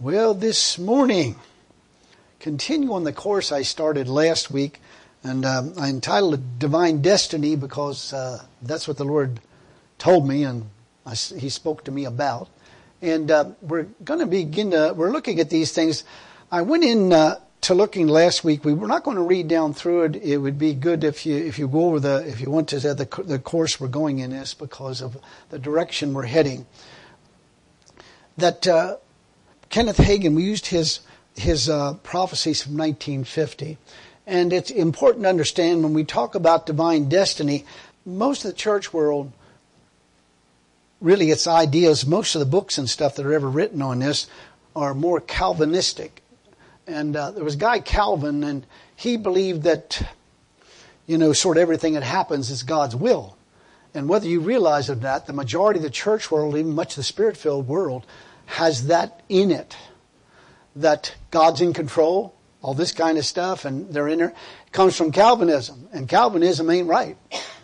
Well, this morning, continue on the course I started last week, and I entitled it Divine Destiny because that's what the Lord told me and He spoke to me about. And we're going to we're looking at these things. I went in to looking last week. We were not going to read down through it. It would be good if you go over if you want to the course we're going in this because of the direction we're heading. That Kenneth Hagin, we used his prophecies from 1950. And it's important to understand when we talk about divine destiny, most of the church world, really its ideas, most of the books and stuff that are ever written on this are more Calvinistic. And there was a guy, Calvin, and he believed that, sort of everything that happens is God's will. And whether you realize of that, the majority of the church world, even much of the spirit-filled world, has that in it. That God's in control, all this kind of stuff, and they're in there. It comes from Calvinism, and Calvinism ain't right.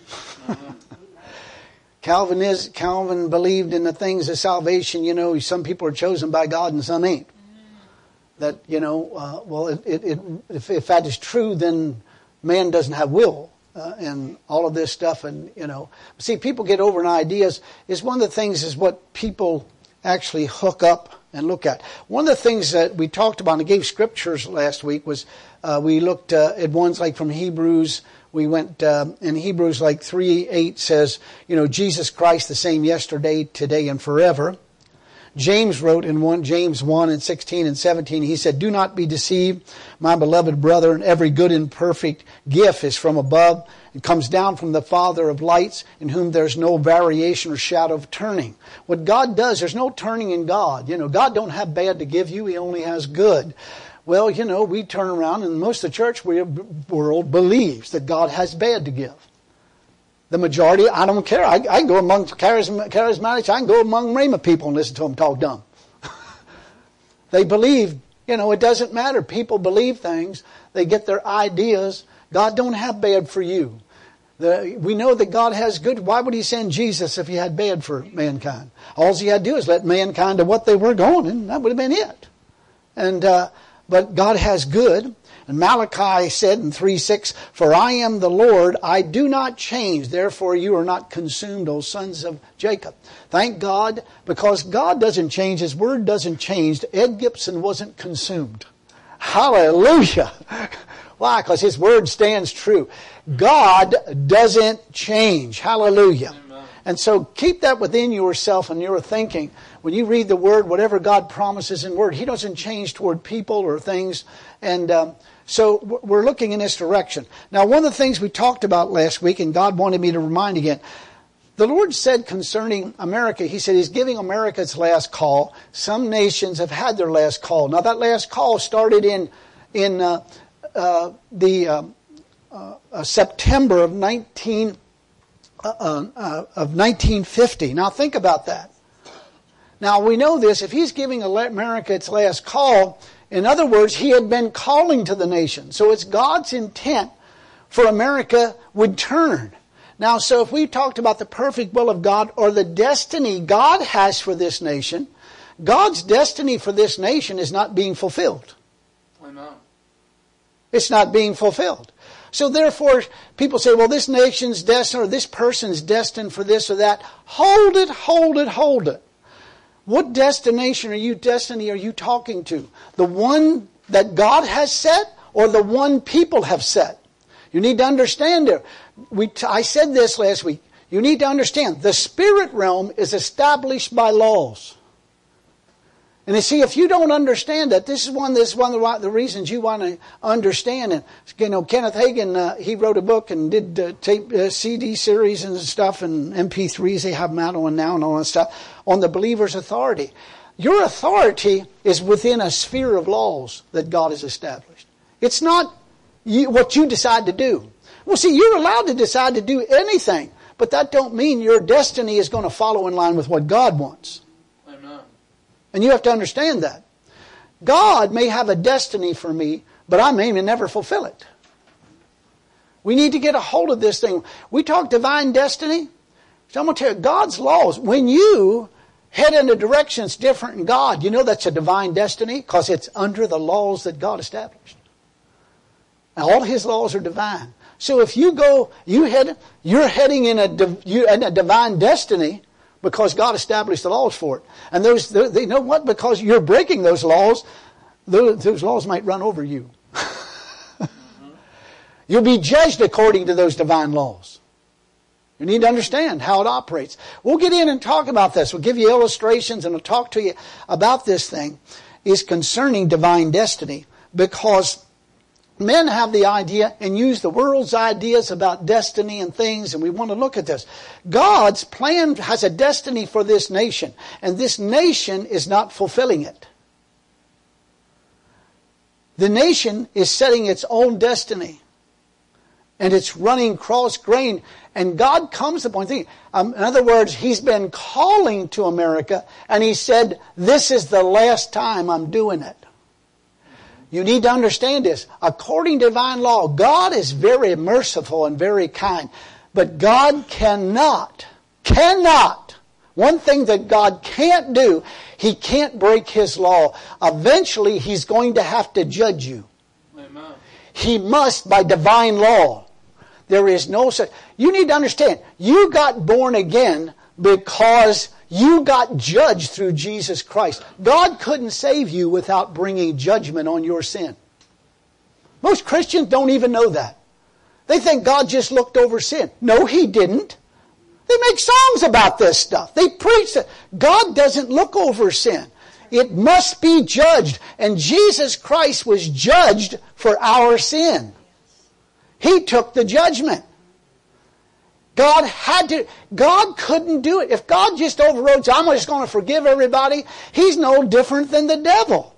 Calvin believed in the things of salvation. Some people are chosen by God and some ain't. That if that is true, then man doesn't have will, and all of this stuff. And see, people get over in ideas. Is one of the things is what people actually hook up and look at. One of the things that we talked about and gave scriptures last week was we looked at ones like from Hebrews. We went in Hebrews like 3:8 says, Jesus Christ the same yesterday, today, and forever. James wrote in James 1 and 16 and 17, he said, "Do not be deceived, my beloved brethren. Every good and perfect gift is from above. It comes down from the Father of lights, in whom there's no variation or shadow of turning." What God does, there's no turning in God. God don't have bad to give you. He only has good. Well, we turn around and most of the church world believes that God has bad to give. The majority, I don't care. I can go among charismatics. I can go among Rhema people and listen to them talk dumb. They believe, it doesn't matter. People believe things. They get their ideas. God don't have bad for you. We know that God has good. Why would He send Jesus if He had bad for mankind? All He had to do is let mankind to what they were going, and that would have been it. And but God has good. And Malachi said in 3:6, "For I am the Lord, I do not change. Therefore you are not consumed, O sons of Jacob." Thank God, because God doesn't change. His word doesn't change. Ed Gibson wasn't consumed. Hallelujah. Why? Because His word stands true. God doesn't change. Hallelujah. Amen. And so keep that within yourself and your thinking. When you read the word, whatever God promises in word, He doesn't change toward people or things. And so we're looking in this direction. Now, one of the things we talked about last week, and God wanted me to remind again, the Lord said concerning America, He said He's giving America its last call. Some nations have had their last call. Now, that last call started in September of 1950. Now, think about that. Now, we know this. If He's giving America its last call, in other words, He had been calling to the nation. So it's God's intent for America would turn. Now, so if we talked about the perfect will of God or the destiny God has for this nation, God's destiny for this nation is not being fulfilled. Amen. It's not being fulfilled. So therefore, people say, well, this nation's destined or this person's destined for this or that. Hold it, hold it, hold it. What destiny are you talking to? The one that God has set or the one people have set? You need to understand there. I said this last week. You need to understand the spirit realm is established by laws. And you see, if you don't understand that, this is one of the reasons you want to understand. And Kenneth Hagin, he wrote a book and did tape CD series and stuff and MP3s. They have them out on now and all that stuff on the believer's authority. Your authority is within a sphere of laws that God has established. It's not what you decide to do. Well, see, you're allowed to decide to do anything, but that don't mean your destiny is going to follow in line with what God wants. And you have to understand that. God may have a destiny for me, but I may never fulfill it. We need to get a hold of this thing. We talk divine destiny. So I'm going to tell you, God's laws, when you head in a direction that's different in God. You know that's a divine destiny because it's under the laws that God established. And all His laws are divine. So if you go, you're heading in a divine destiny because God established the laws for it. And you know what? Because you're breaking those laws, those laws might run over you. You'll be judged according to those divine laws. You need to understand how it operates. We'll get in and talk about this. We'll give you illustrations and we'll talk to you about this thing. Is concerning divine destiny, because men have the idea and use the world's ideas about destiny and things, and we want to look at this. God's plan has a destiny for this nation, and this nation is not fulfilling it. The nation is setting its own destiny. And it's running cross-grain. And God comes to the point. In other words, He's been calling to America. And He said, this is the last time I'm doing it. You need to understand this. According to divine law, God is very merciful and very kind. But God cannot. One thing that God can't do, He can't break His law. Eventually, He's going to have to judge you. Amen. He must by divine law. There is no such. You need to understand, you got born again because you got judged through Jesus Christ. God couldn't save you without bringing judgment on your sin. Most Christians don't even know that. They think God just looked over sin. No, He didn't. They make songs about this stuff. They preach that God doesn't look over sin. It must be judged. And Jesus Christ was judged for our sin. He took the judgment. God couldn't do it. If God just overrode, so I'm just going to forgive everybody, He's no different than the devil.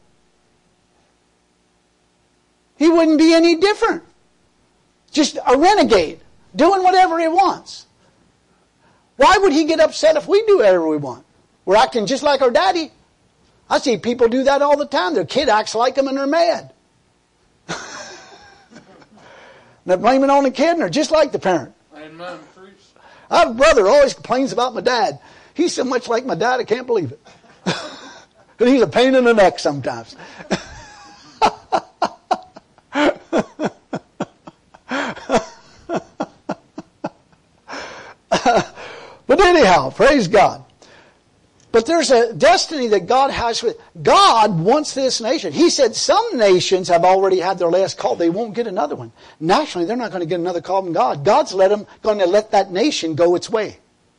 He wouldn't be any different. Just a renegade, doing whatever he wants. Why would He get upset if we do whatever we want? We're acting just like our daddy. I see people do that all the time. Their kid acts like them and they're mad. They're blaming on the kid and they're just like the parent. Amen. I have a brother who always complains about my dad. He's so much like my dad, I can't believe it. But he's a pain in the neck sometimes. But anyhow, praise God. But there's a destiny that God has. God wants this nation. He said some nations have already had their last call. They won't get another one. Nationally, they're not going to get another call from God. God's going to let that nation go its way.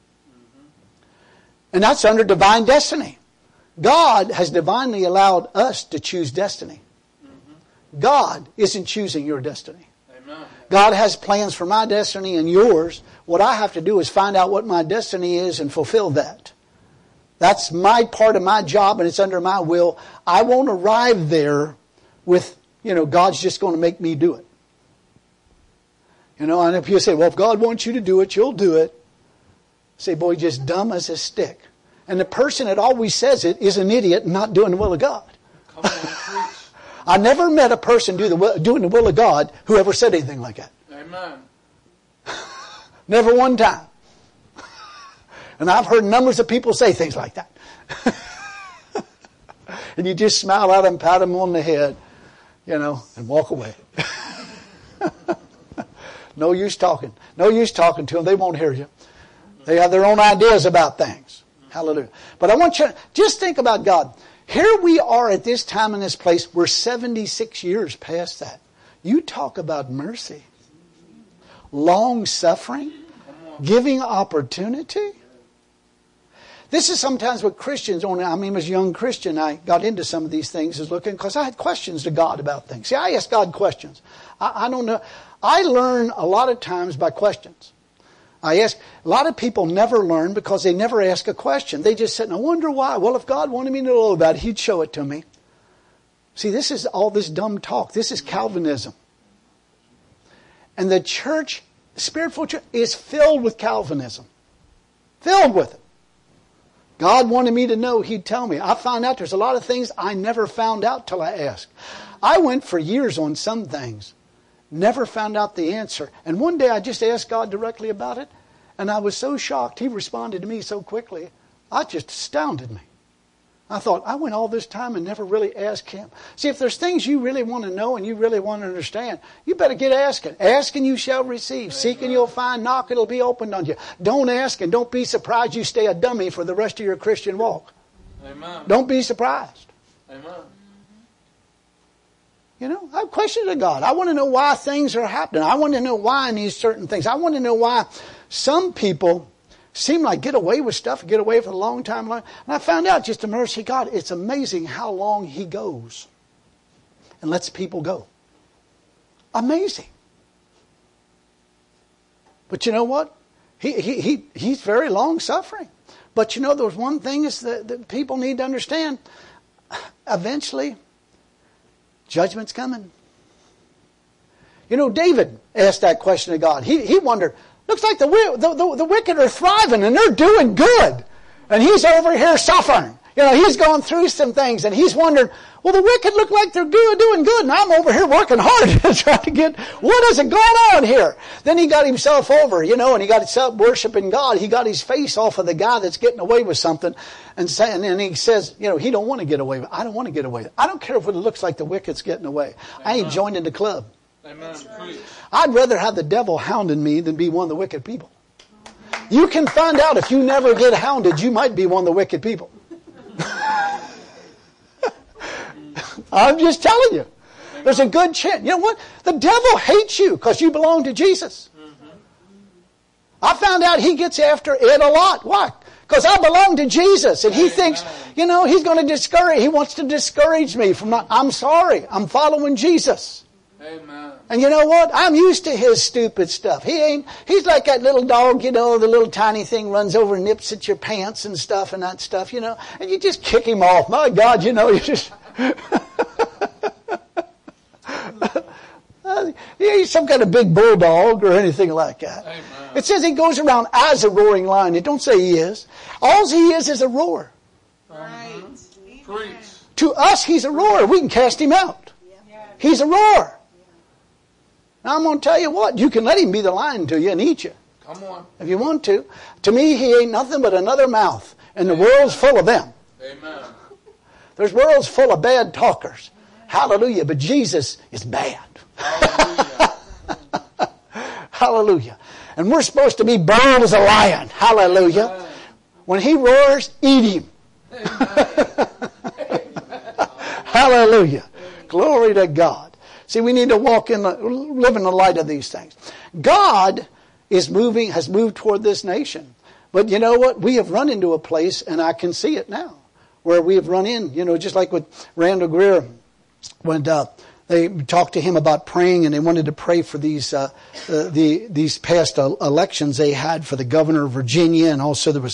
And that's under divine destiny. God has divinely allowed us to choose destiny. God isn't choosing your destiny. Amen. God has plans for my destiny and yours. What I have to do is find out what my destiny is and fulfill that. That's my part of my job and it's under my will. I won't arrive there with, God's just going to make me do it. And if you say, well, if God wants you to do it, you'll do it. Say, boy, just dumb as a stick. And the person that always says it is an idiot and not doing the will of God. Come on, preach. I never met a person doing the will of God who ever said anything like that. Amen. Never one time. And I've heard numbers of people say things like that. And you just smile at them, pat them on the head, and walk away. No use talking. No use talking to them. They won't hear you. They have their own ideas about things. Hallelujah. But I want you to just think about God. Here we are at this time in this place. We're 76 years past that. You talk about mercy. Long suffering. Giving opportunity. This is sometimes what Christians as a young Christian, I got into some of these things because I had questions to God about things. See, I ask God questions. I don't know. I learn a lot of times by questions. A lot of people never learn because they never ask a question. They just sit and I wonder why. Well, if God wanted me to know about it, He'd show it to me. See, this is all this dumb talk. This is Calvinism. And the church, spiritual church, is filled with Calvinism. Filled with it. God wanted me to know, He'd tell me. I found out there's a lot of things I never found out till I asked. I went for years on some things. Never found out the answer. And one day I just asked God directly about it. And I was so shocked. He responded to me so quickly. That just astounded me. I thought, I went all this time and never really asked him. See, if there's things you really want to know and you really want to understand, you better get asking. Ask and you shall receive. Seek and you'll find. Knock, it'll be opened on you. Don't ask and don't be surprised you stay a dummy for the rest of your Christian walk. Amen. Don't be surprised. Amen. You know, I have questions of God. I want to know why things are happening. I want to know why I need certain things. I want to know why some people seem like get away with stuff, get away for a long time. And I found out, just to mercy God, it's amazing how long He goes and lets people go. Amazing. But you know what? He's very long suffering. But you know, there's one thing is that people need to understand. Eventually, judgment's coming. You know, David asked that question of God. He wondered, looks like the wicked are thriving and they're doing good. And he's over here suffering. You know, he's going through some things and he's wondering, well, the wicked look like they're doing good and I'm over here working hard trying to get, what is it going on here? Then he got himself over, you know, and he got himself worshiping God. He got his face off of the guy that's getting away with something and he says, you know, he don't want to get away with it. I don't want to get away with it. I don't care if it looks like the wicked's getting away. I ain't joining the club. Amen. I'd rather have the devil hounding me than be one of the wicked people. You can find out if you never get hounded, you might be one of the wicked people. I'm just telling you. There's a good chance. You know what? The devil hates you because you belong to Jesus. I found out he gets after Ed a lot. Why? Because I belong to Jesus. And he thinks, you know, he's going to he wants to discourage me from I'm sorry. I'm following Jesus. Amen. And you know what? I'm used to his stupid stuff. He's like that little dog, you know, the little tiny thing runs over and nips at your pants and stuff and that stuff, you know, and you just kick him off. My God, you know, you just... He's some kind of big bulldog or anything like that. Amen. It says he goes around as a roaring lion. It don't say he is. All he is a roar. Right. Preach. To us, he's a roar. We can cast him out. He's a roar. Now I'm going to tell you what. You can let him be the lion to you and eat you. Come on. If you want to. To me, he ain't nothing but another mouth. And the world's full of them. Amen. There's worlds full of bad talkers. Hallelujah. But Jesus is bad. Hallelujah. Hallelujah. And we're supposed to be bold as a lion. Hallelujah. Amen. When he roars, eat him. Hallelujah. Glory to God. See, we need to live in the light of these things. God has moved toward this nation. But you know what? We have run into a place, and I can see it now, where we have run in, you know, just like with Randall Greer, when they talked to him about praying, and they wanted to pray for these past elections they had for the governor of Virginia, and also there was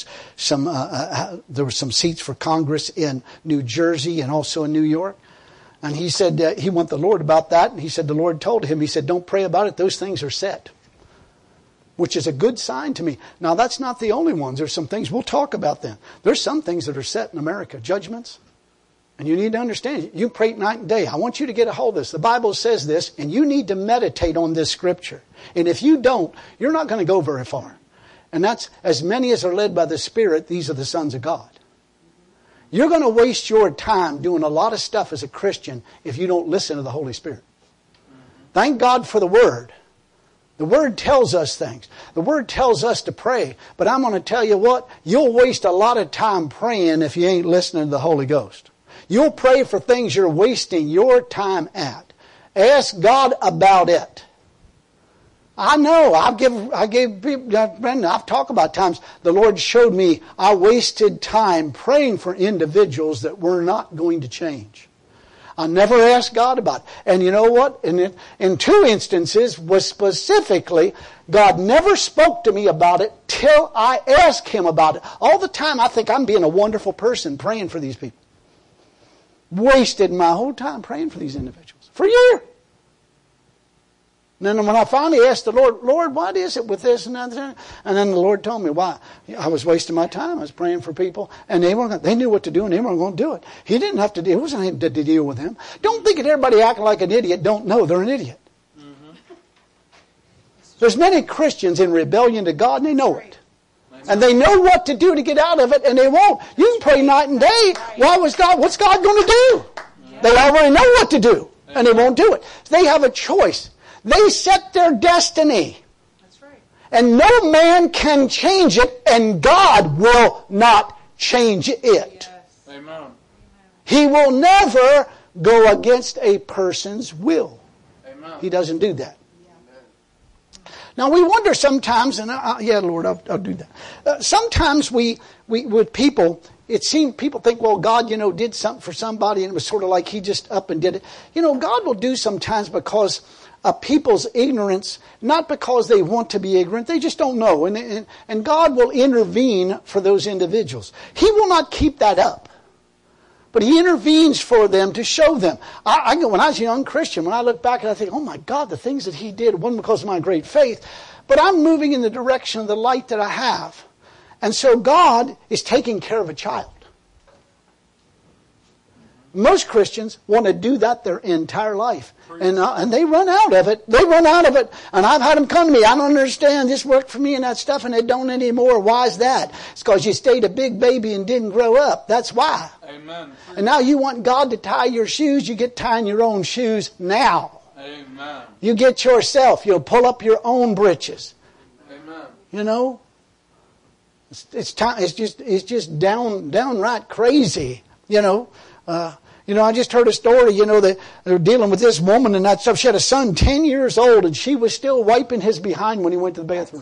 some seats for Congress in New Jersey and also in New York. And he said he went to the Lord about that, and he said the Lord told him, he said, don't pray about it, those things are set. Which is a good sign to me. Now, that's not the only ones. There's some things, we'll talk about them. There's some things that are set in America, judgments. And you need to understand, you pray night and day. I want you to get a hold of this. The Bible says this, and you need to meditate on this scripture. And if you don't, you're not going to go very far. And that's, as many as are led by the Spirit, these are the sons of God. You're going to waste your time doing a lot of stuff as a Christian if you don't listen to the Holy Spirit. Thank God for the Word. The Word tells us things. The Word tells us to pray. But I'm going to tell you what, you'll waste a lot of time praying if you ain't listening to the Holy Ghost. You'll pray for things you're wasting your time at. Ask God about it. I know. I've talked about times the Lord showed me I wasted time praying for individuals that were not going to change. I never asked God about it. And you know what? In two instances was specifically, God never spoke to me about it till I asked Him about it. All the time I think I'm being a wonderful person praying for these people. Wasted my whole time praying for these individuals. For a year. And then when I finally asked the Lord, what is it with this and that? And then the Lord told me why. I was wasting my time. I was praying for people. And they knew what to do and they weren't going to do it. He didn't have to deal. It wasn't him to deal with them. Don't think that everybody acting like an idiot don't know they're an idiot. Mm-hmm. There's many Christians in rebellion to God and they know it. And they know what to do to get out of it, and they won't. You can pray night and day. What's God going to do? They already know what to do, and they won't do it. They have a choice. They set their destiny. That's right. And no man can change it, and God will not change it. Yes. Amen. He will never go against a person's will. Amen. He doesn't do that. Now we wonder sometimes, and yeah, Lord, I'll do that. Sometimes we with people, it seems people think, well, God, did something for somebody, and it was sort of like He just up and did it. God will do sometimes because of people's ignorance, not because they want to be ignorant. They just don't know, and God will intervene for those individuals. He will not keep that up. But He intervenes for them to show them. When I was a young Christian, when I look back and I think, oh my God, the things that He did wasn't because of my great faith, but I'm moving in the direction of the light that I have. And so God is taking care of a child. Most Christians want to do that their entire life. And they run out of it. They run out of it. And I've had them come to me. I don't understand. This worked for me and that stuff, and it don't anymore. Why is that? It's because you stayed a big baby and didn't grow up. That's why. Amen. And now you want God to tie your shoes. You get tying your own shoes now. Amen. You get yourself. You'll pull up your own britches. Amen. It's just downright crazy. I just heard a story, they were dealing with this woman and that stuff. She had a son 10 years old, and she was still wiping his behind when he went to the bathroom.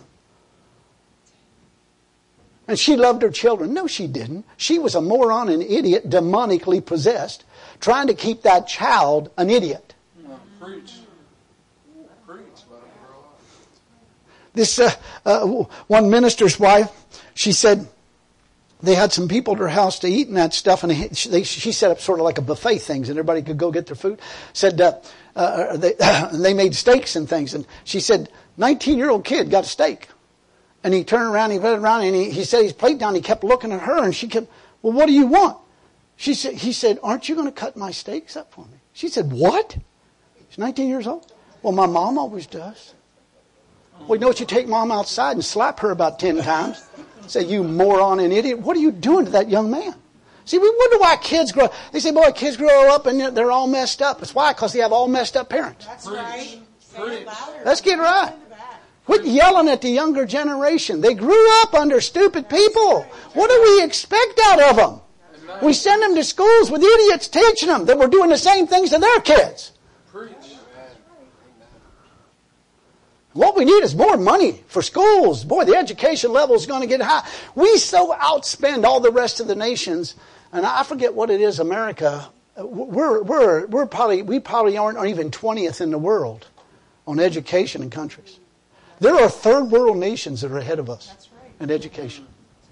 And she loved her children. No, she didn't. She was a moron, an idiot, demonically possessed, trying to keep that child an idiot. Preach. This one minister's wife, she said, they had some people at her house to eat and that stuff, and she set up sort of like a buffet things, and everybody could go get their food. Said they made steaks and things, and she said, 19-year-old kid got a steak, and he turned around, he put it around, and he set his plate down. He kept looking at her, and she kept, well, what do you want? He said, aren't you going to cut my steaks up for me? She said, what? He's 19 years old. Well, my mom always does. Well, you take mom outside and slap her about 10 times. Say, you moron and idiot. What are you doing to that young man? See, we wonder why kids grow up. They say, boy, kids grow up and they're all messed up. It's why? Because they have all messed up parents. That's right. Let's get right. Quit yelling at the younger generation. They grew up under stupid people. What do we expect out of them? We send them to schools with idiots teaching them that we're doing the same things to their kids. Preach. What we need is more money for schools. Boy, the education level is going to get high. We so outspend all the rest of the nations, and I forget what it is. America, we probably aren't even 20th in the world on education in countries. There are third world nations that are ahead of us in education.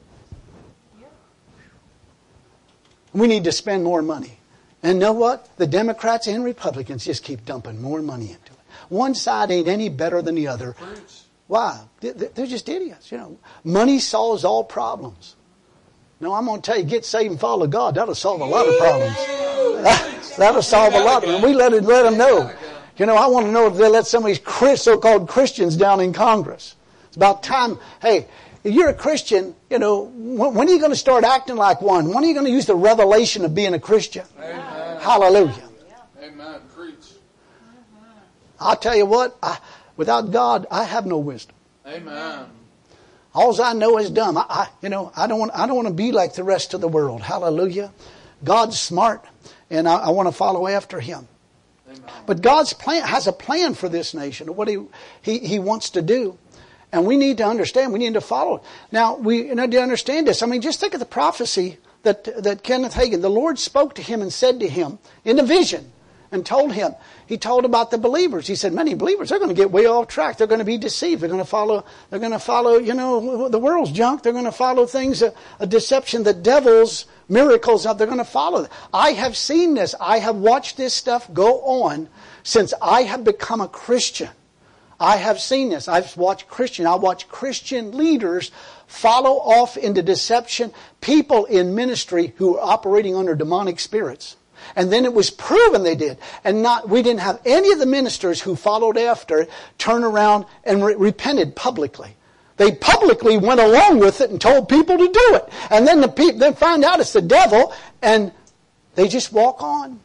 We need to spend more money. And know what? The Democrats and Republicans just keep dumping more money into it. One side ain't any better than the other. Why? They're just idiots. Money solves all problems. No, I'm going to tell you, get saved and follow God. That'll solve a lot of problems. That'll solve a lot of them. We let them know. I want to know if they let some of these so-called Christians down in Congress. It's about time. Hey, if you're a Christian, when are you going to start acting like one? When are you going to use the revelation of being a Christian? Amen. Hallelujah. Amen. Preach. I'll tell you what, without God, I have no wisdom. Amen. All I know is dumb. I don't want to be like the rest of the world. Hallelujah. God's smart, and I want to follow after Him. Amen. But God's plan has a plan for this nation, what He wants to do. And we need to understand, we need to follow it. Now, we need to understand this. Just think of the prophecy that Kenneth Hagin, the Lord spoke to him and said to him in a vision and told him. He told about the believers. He said, many believers, they're going to get way off track. They're going to be deceived. They're going to follow, the world's junk. They're going to follow things, a deception, the devil's miracles. They're going to follow. I have seen this. I have watched this stuff go on since I have become a Christian. I have seen this. I watch Christian leaders follow off into deception. People in ministry who are operating under demonic spirits. And then it was proven they did. And we didn't have any of the ministers who followed after turn around and repented publicly. They publicly went along with it and told people to do it. And then the people then find out it's the devil, and they just walk on.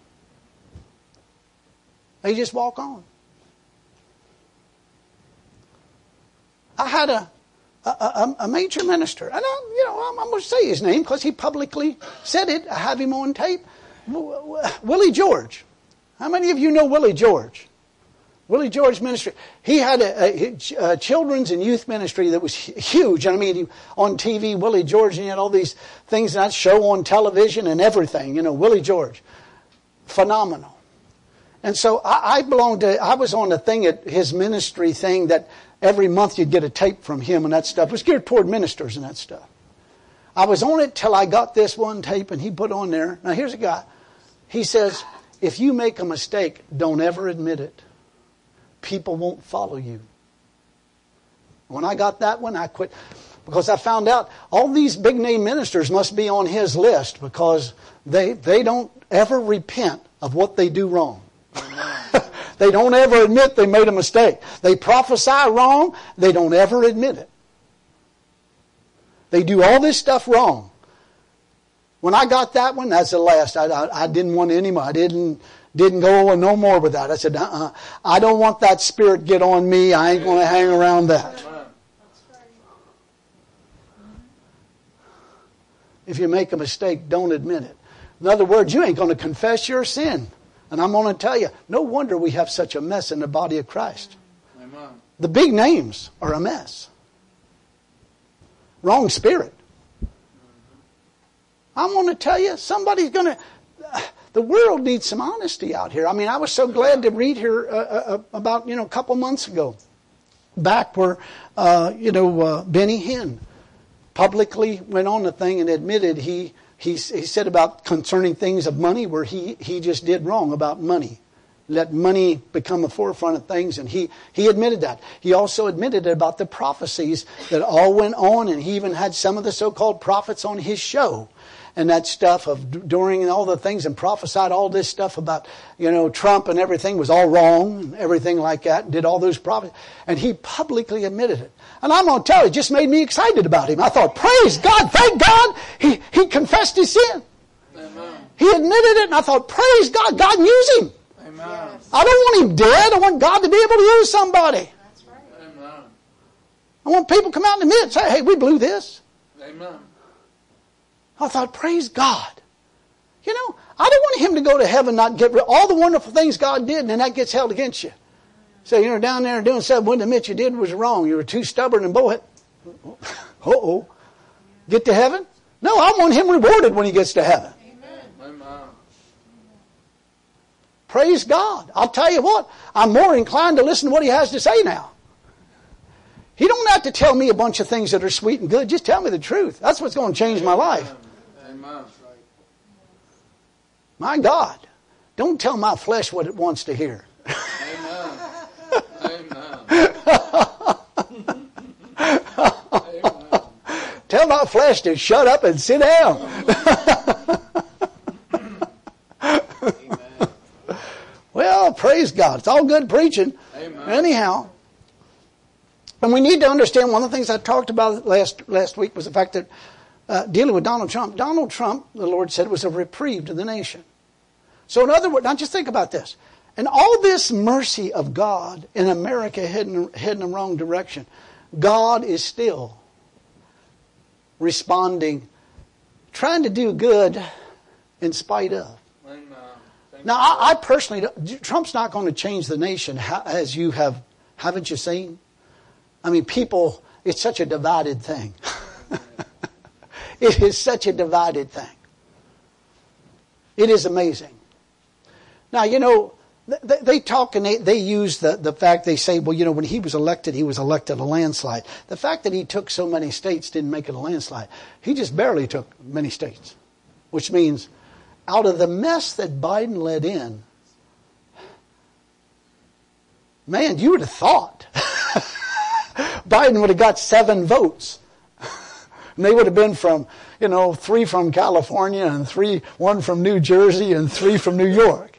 They just walk on. I had a major minister, and I'm going to say his name because he publicly said it. I have him on tape. Willie George. How many of you know Willie George? Willie George ministry. He had a children's and youth ministry that was huge. I mean, on TV, Willie George, and he had all these things, that show on television and everything. Willie George. Phenomenal. And so I was on a thing at his ministry thing that every month you'd get a tape from him and that stuff. It was geared toward ministers and that stuff. I was on it till I got this one tape, and he put on there. Now here's a guy. He says, if you make a mistake, don't ever admit it. People won't follow you. When I got that one, I quit. Because I found out all these big name ministers must be on his list because they don't ever repent of what they do wrong. They don't ever admit they made a mistake. They prophesy wrong. They don't ever admit it. They do all this stuff wrong. When I got that one, that's the last. I didn't want any more. I didn't go no more with that. I said, I don't want that spirit get on me. I ain't going to hang around that. If you make a mistake, don't admit it. In other words, you ain't going to confess your sin. And I'm going to tell you, no wonder we have such a mess in the body of Christ. Amen. The big names are a mess. Wrong spirit. I'm going to tell you, somebody's going to... The world needs some honesty out here. I mean, I was so glad to read here about, a couple months ago, back where, Benny Hinn publicly went on the thing and admitted he said about concerning things of money where he just did wrong about money. Let money become the forefront of things, and he admitted that. He also admitted about the prophecies that all went on, and he even had some of the so-called prophets on his show. And that stuff of during all the things and prophesied all this stuff about, Trump and everything was all wrong and everything like that. And did all those prophecies. And he publicly admitted it. And I'm going to tell you, it just made me excited about him. I thought, praise God, thank God, he confessed his sin. Amen. He admitted it, and I thought, praise God, God can use him. Amen. I don't want him dead. I want God to be able to use somebody. That's right. Amen. I want people to come out and admit, say, hey, we blew this. Amen. I thought, praise God. I don't want him to go to heaven, not get rid of all the wonderful things God did, and then that gets held against you. So you're down there doing something, wouldn't admit you did was wrong. You were too stubborn and boy. Uh-oh. Get to heaven? No, I want him rewarded when he gets to heaven. Amen. Praise God. I'll tell you what, I'm more inclined to listen to what he has to say now. He don't have to tell me a bunch of things that are sweet and good. Just tell me the truth. That's what's going to change my life. Amen. My God, don't tell my flesh what it wants to hear. Amen. Amen. Tell my flesh to shut up and sit down. Well, praise God. It's all good preaching. Amen. Anyhow. And we need to understand one of the things I talked about last week was the fact that dealing with Donald Trump. Donald Trump, the Lord said, was a reprieve to the nation. So in other words, now just think about this. And all this mercy of God in America heading in the wrong direction, God is still responding, trying to do good in spite of. Now, I personally, Trump's not going to change the nation as you have, haven't you seen? I mean, people, it's such a divided thing. It is such a divided thing. It is amazing. Now, they talk and they use the fact, they say, well, when he was elected a landslide. The fact that he took so many states didn't make it a landslide. He just barely took many states. Which means, out of the mess that Biden let in, man, you would have thought Biden would have got 7 votes. And they would have been from, 3 from California and 1 from New Jersey and 3 from New York.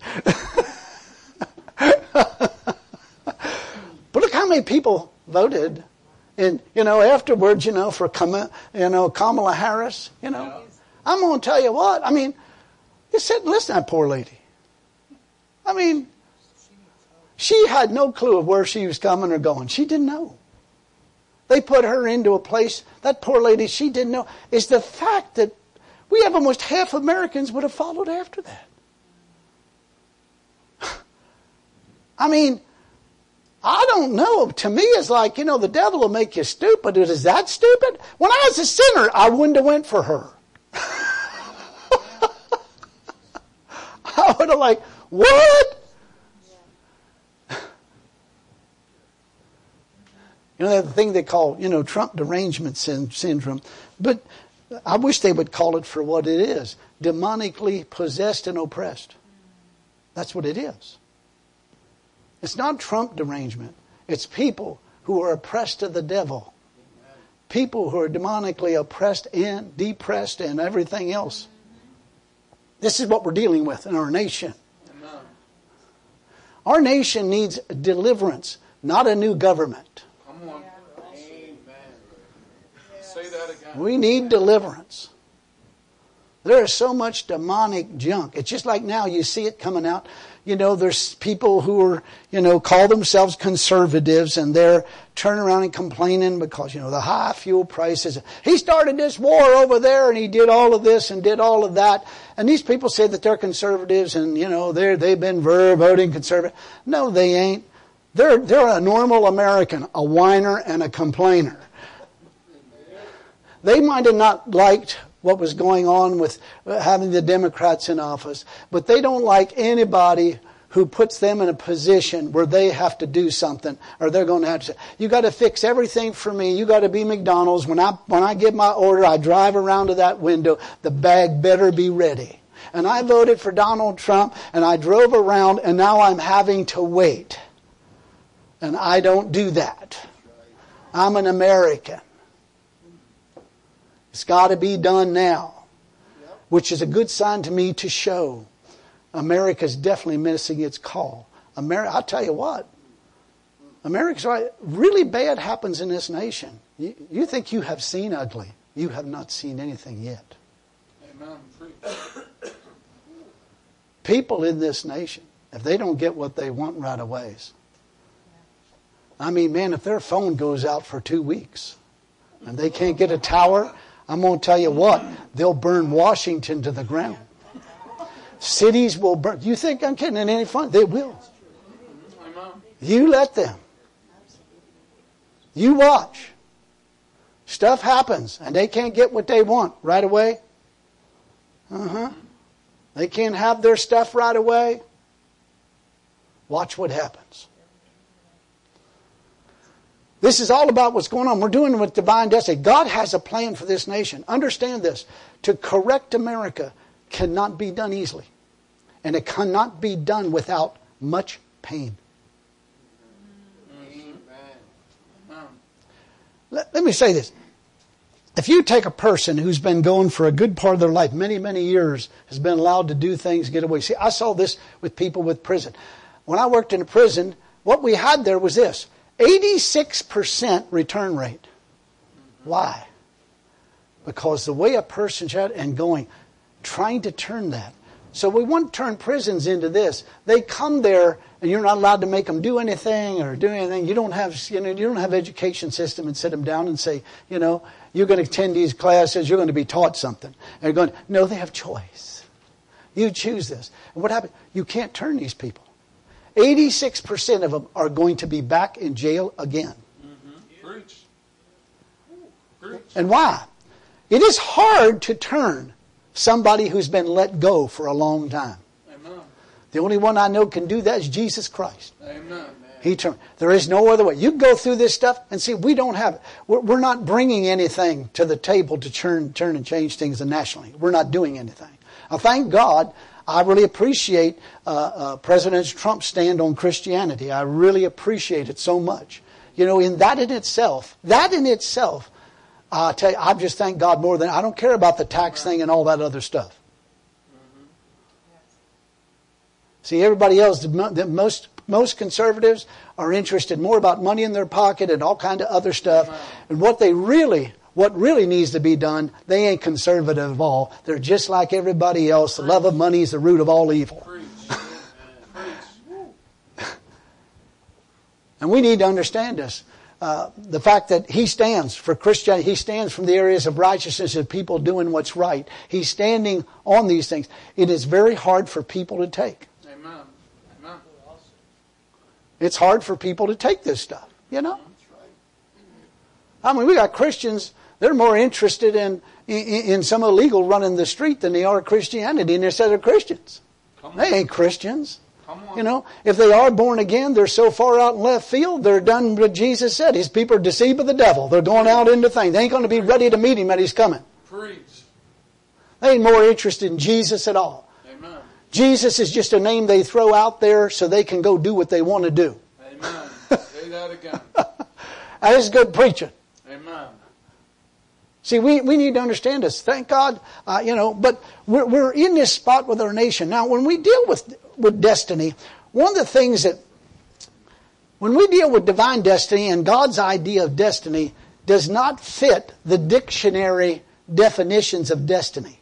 But look how many people voted And, afterwards, for Kamala Harris, I'm going to tell you what. I mean, you sit and listen to that poor lady. I mean, she had no clue of where she was coming or going. She didn't know. They put her into a place, that poor lady, she didn't know. It's the fact that we have almost half Americans would have followed after that. I mean, I don't know. To me, it's like, the devil will make you stupid. Is that stupid? When I was a sinner, I wouldn't have went for her. I would have like, what? The thing they call, Trump derangement syndrome. But I wish they would call it for what it is. Demonically possessed and oppressed. That's what it is. It's not Trump derangement. It's people who are oppressed of the devil. People who are demonically oppressed and depressed and everything else. This is what we're dealing with in our nation. Our nation needs deliverance, not a new government. Come on. Amen. Say that again. We need deliverance. There is so much demonic junk. It's just like now you see it coming out. There's people who are, call themselves conservatives, and they're turning around and complaining because, the high fuel prices. He started this war over there, and he did all of this and did all of that. And these people say that they're conservatives, and, they've been voting conservative. No, they ain't. They're a normal American, a whiner and a complainer. They might have not liked what was going on with having the Democrats in office, but they don't like anybody who puts them in a position where they have to do something, or they're going to have to say, you got to fix everything for me. You got to be McDonald's. When I give my order, I drive around to that window. The bag better be ready. And I voted for Donald Trump, and I drove around, and now I'm having to wait. And I don't do that. I'm an American. It's got to be done now, which is a good sign to me to show America's definitely missing its call. I'll tell you what, America's right. Really bad happens in this nation. You think you have seen ugly. You have not seen anything yet. Amen. People in this nation, if they don't get what they want right away, I mean, man, if their phone goes out for 2 weeks and they can't get a tower, I'm going to tell you what, they'll burn Washington to the ground. Cities will burn. You think I'm kidding? It ain't fun? They will. You let them. You watch. Stuff happens, and they can't get what they want right away. They can't have their stuff right away. Watch what happens. This is all about what's going on. We're doing it with divine destiny. God has a plan for this nation. Understand this. To correct America cannot be done easily. And it cannot be done without much pain. Let me say this. If you take a person who's been going for a good part of their life, many, many years, has been allowed to do things, get away. See, I saw this with people with prison. When I worked in a prison, what we had there was this. 86% return rate. Why? Because the way a person's at and going, trying to turn that. So we want to turn prisons into this. They come there and you're not allowed to make them do anything or do anything. You don't have, you don't have education system and sit them down and say, you're going to attend these classes, you're going to be taught something. And they're going, no, they have choice. You choose this. And what happens? You can't turn these people. 86% of them are going to be back in jail again. Preach. And why? It is hard to turn somebody who's been let go for a long time. Amen. The only one I know can do that is Jesus Christ. Amen. He turned. There is no other way. You go through this stuff and see, we don't have it. We're not bringing anything to the table to turn and change things nationally. We're not doing anything. I thank God. I really appreciate President Trump's stand on Christianity. I really appreciate it so much. In that in itself, I tell you, I just thank God more than, I don't care about the tax thing and all that other stuff. See, everybody else, most conservatives are interested more about money in their pocket and all kind of other stuff. And what really needs to be done, they ain't conservative at all. They're just like everybody else. The love of money is the root of all evil. And we need to understand this. The fact that he stands for Christianity, he stands from the areas of righteousness of people doing what's right. He's standing on these things. It is very hard for people to take. Amen. Amen. It's hard for people to take this stuff, you know. I mean, we got Christians, they're more interested in some illegal running the street than they are Christianity, and they say they're Christians. They ain't Christians. You know, if they are born again, they're so far out in left field, they're done what Jesus said. His people are deceived by the devil. They're going out into things. They ain't going to be ready to meet him when he's coming. Preach. They ain't more interested in Jesus at all. Amen. Jesus is just a name they throw out there so they can go do what they want to do. Amen. Say that again. That is good preaching. Amen. See, we need to understand this. Thank God, but we're in this spot with our nation. Now, when we deal with destiny, one of the things that, when we deal with divine destiny and God's idea of destiny does not fit the dictionary definitions of destiny.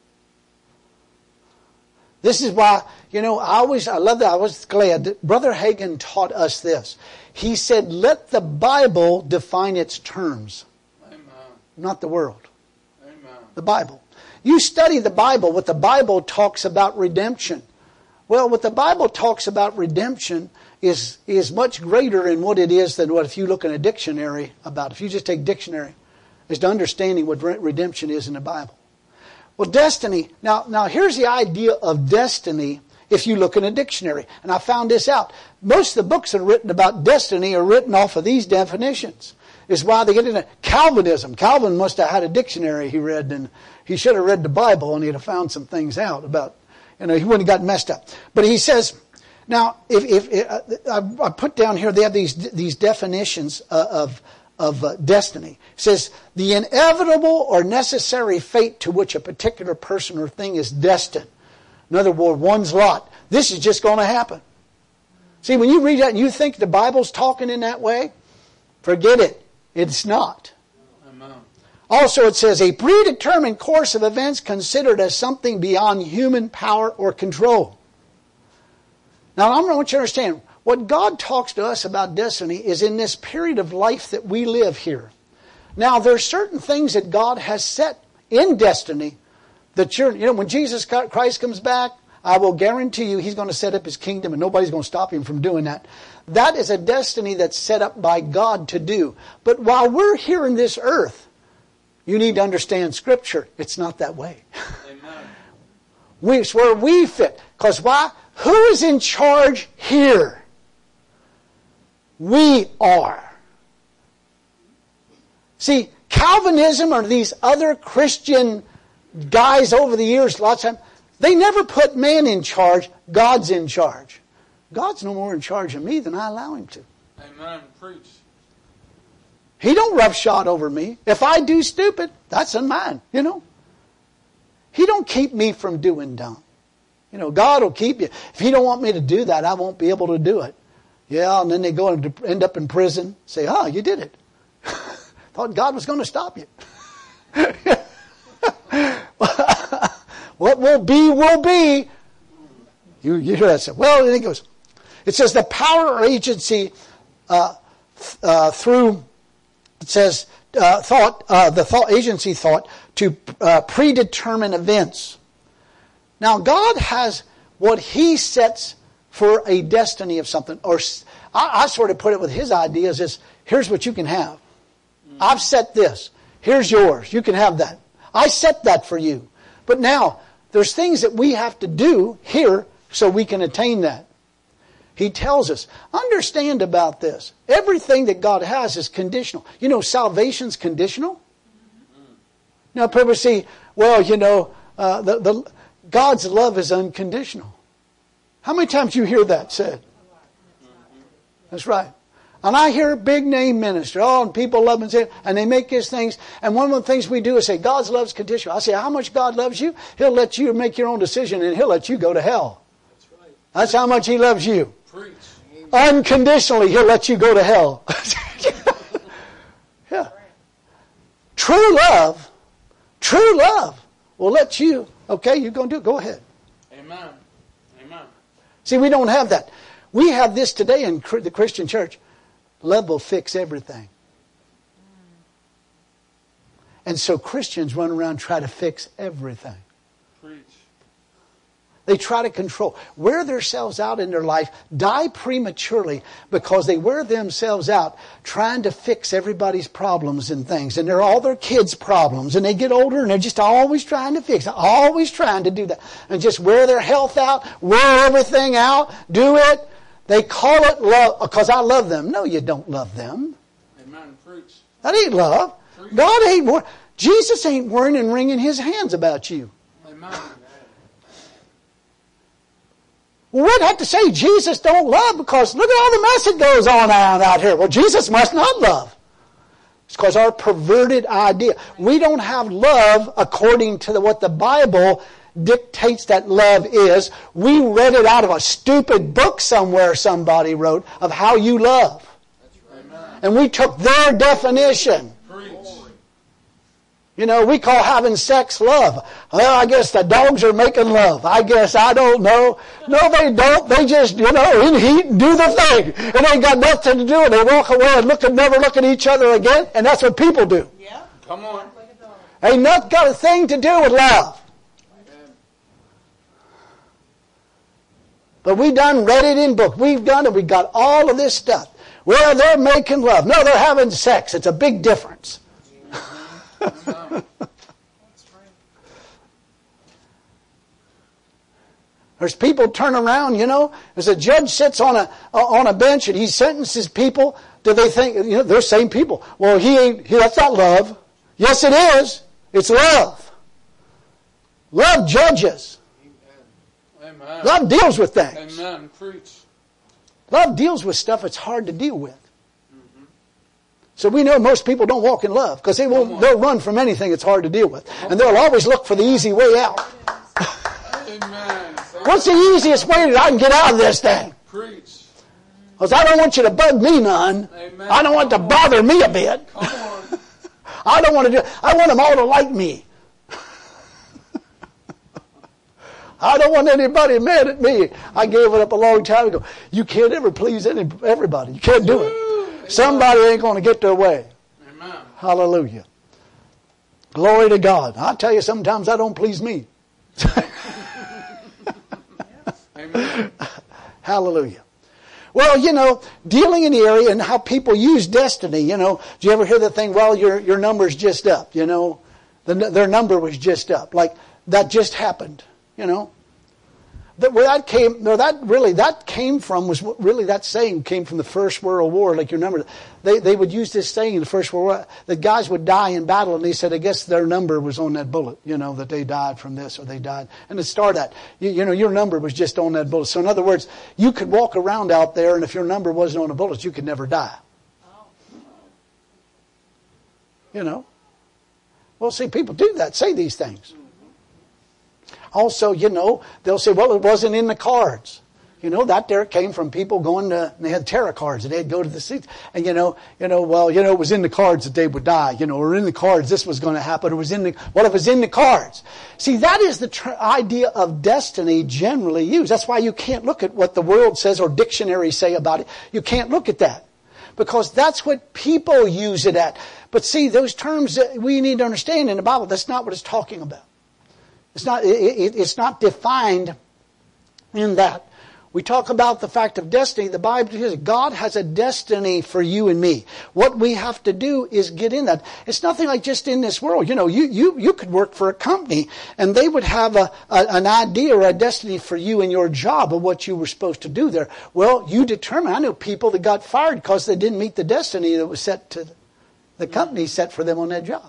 This is why, I love that. I was glad that Brother Hagin taught us this. He said, let the Bible define its terms. Not the world. Amen. The Bible. You study the Bible. What the Bible talks about redemption. Well, what the Bible talks about redemption is much greater in what it is than what if you look in a dictionary about. If you just take dictionary, is to understanding what redemption is in the Bible. Well, destiny. Now here's the idea of destiny if you look in a dictionary. And I found this out. Most of the books that are written about destiny are written off of these definitions. Is why they get into Calvinism. Calvin must have had a dictionary he read, and he should have read the Bible, and he'd have found some things out about, he wouldn't have gotten messed up. But he says, now, if I put down here, they have these definitions of destiny. It says, the inevitable or necessary fate to which a particular person or thing is destined. In other words, one's lot. This is just going to happen. See, when you read that and you think the Bible's talking in that way, forget it. It's not. Amen. Also, it says, a predetermined course of events considered as something beyond human power or control. Now, I want you to understand, what God talks to us about destiny is in this period of life that we live here. Now, there are certain things that God has set in destiny that when Jesus Christ comes back, I will guarantee you he's going to set up his kingdom and nobody's going to stop him from doing that. That is a destiny that's set up by God to do. But while we're here in this earth, you need to understand Scripture. It's not that way. Amen. It's where we fit. Because why? Who is in charge here? We are. See, Calvinism or these other Christian guys over the years, lots of times, they never put man in charge. God's in charge. God's no more in charge of me than I allow him to. Amen. Preach. He don't roughshod over me. If I do stupid, that's on mine, He don't keep me from doing dumb. God will keep you. If he don't want me to do that, I won't be able to do it. Yeah, and then they go and end up in prison. Say, you did it. Thought God was going to stop you. What will be, will be. You hear that? Well, then it goes. It says the power or agency through. It says agency thought to predetermine events. Now God has what He sets for a destiny of something. Or I sort of put it with His ideas is, here's what you can have. I've set this. Here's yours. You can have that. I set that for you. But now there's things that we have to do here so we can attain that. He tells us, understand about this. Everything that God has is conditional. Salvation's conditional. Now people say, well, God's love is unconditional. How many times you hear that said? That's right. And I hear a big name minister, and people love him, and they make his things. And one of the things we do is say, God's love is conditional. I say, how much God loves you? He'll let you make your own decision, and He'll let you go to hell. That's right. That's how much He loves you. Preach. Unconditionally, He'll let you go to hell. Yeah. True love will let you, okay, you're going to do it, go ahead. Amen. Amen. See, we don't have that. We have this today in the Christian church. Love will fix everything. And so Christians run around and try to fix everything. Preach. They try to control, wear themselves out in their life, die prematurely because they wear themselves out trying to fix everybody's problems and things. And they're all their kids' problems. And they get older and they're just always trying to fix it, always trying to do that. And just wear their health out, wear everything out, do it. They call it love because I love them. No, you don't love them. Amen. Preach. That ain't love. Preach. God ain't Jesus ain't worrying and wringing His hands about you. Amen. Well, we'd have to say Jesus don't love because look at all the mess that goes on out here. Well, Jesus must not love. It's because our perverted idea. We don't have love according to what the Bible dictates that love is. We read it out of a stupid book somewhere somebody wrote of how you love. Amen. And we took their definition. Preach. You know, we call having sex love. Well, I guess the dogs are making love. I guess, I don't know. No, they don't. They just, in heat and do the thing. It ain't got nothing to do. And they walk away and never look at each other again. And that's what people do. Yeah. Come on. Ain't nothing got a thing to do with love. But we done read it in book. We've done it. We got all of this stuff. Well, they're making love. No, they're having sex. It's a big difference. There's people turn around, as a judge sits on a bench and he sentences people. Do they think, they're same people? Well, that's not love. Yes, it is. It's love. Love judges. Amen. Love deals with things. Amen. Preach. Love deals with stuff it's hard to deal with. Mm-hmm. So we know most people don't walk in love because they'll run from anything it's hard to deal with. And they'll always look for the easy way out. Amen. What's the easiest way that I can get out of this thing? Preach. Because I don't want you to bug me none. Amen. I don't want it to bother me a bit. Come on. I want them all to like me. I don't want anybody mad at me. I gave it up a long time ago. You can't ever please everybody. You can't do it. Somebody ain't going to get their way. Amen. Hallelujah. Glory to God. I tell you, sometimes I don't please me. Amen. Hallelujah. Well, dealing in the area and how people use destiny, do you ever hear the thing, well, your number's just up, their number was just up. Like, that just happened, That saying came from the First World War, like you remember. They would use this saying in the First World War. The guys would die in battle, and they said, I guess their number was on that bullet, that they died from this or they died. And it started that, your number was just on that bullet. So in other words, you could walk around out there, and if your number wasn't on a bullet, you could never die. Well, see, people do that, say these things. Also, they'll say, well, it wasn't in the cards. That there came from people going to, they had tarot cards and they'd go to the seats. And it was in the cards that they would die, or in the cards this was going to happen. It was in the, well, it was in the cards. See, that is the idea of destiny generally used. That's why you can't look at what the world says or dictionaries say about it. You can't look at that. Because that's what people use it at. But see, those terms that we need to understand in the Bible, that's not what it's talking about. It's not defined in that. We talk about the fact of destiny. The Bible says God has a destiny for you and me. What we have to do is get in that. It's nothing like just in this world. You could work for a company and they would have an idea or a destiny for you in your job of what you were supposed to do there. Well, you determine. I know people that got fired because they didn't meet the destiny that was set to the company set for them on that job.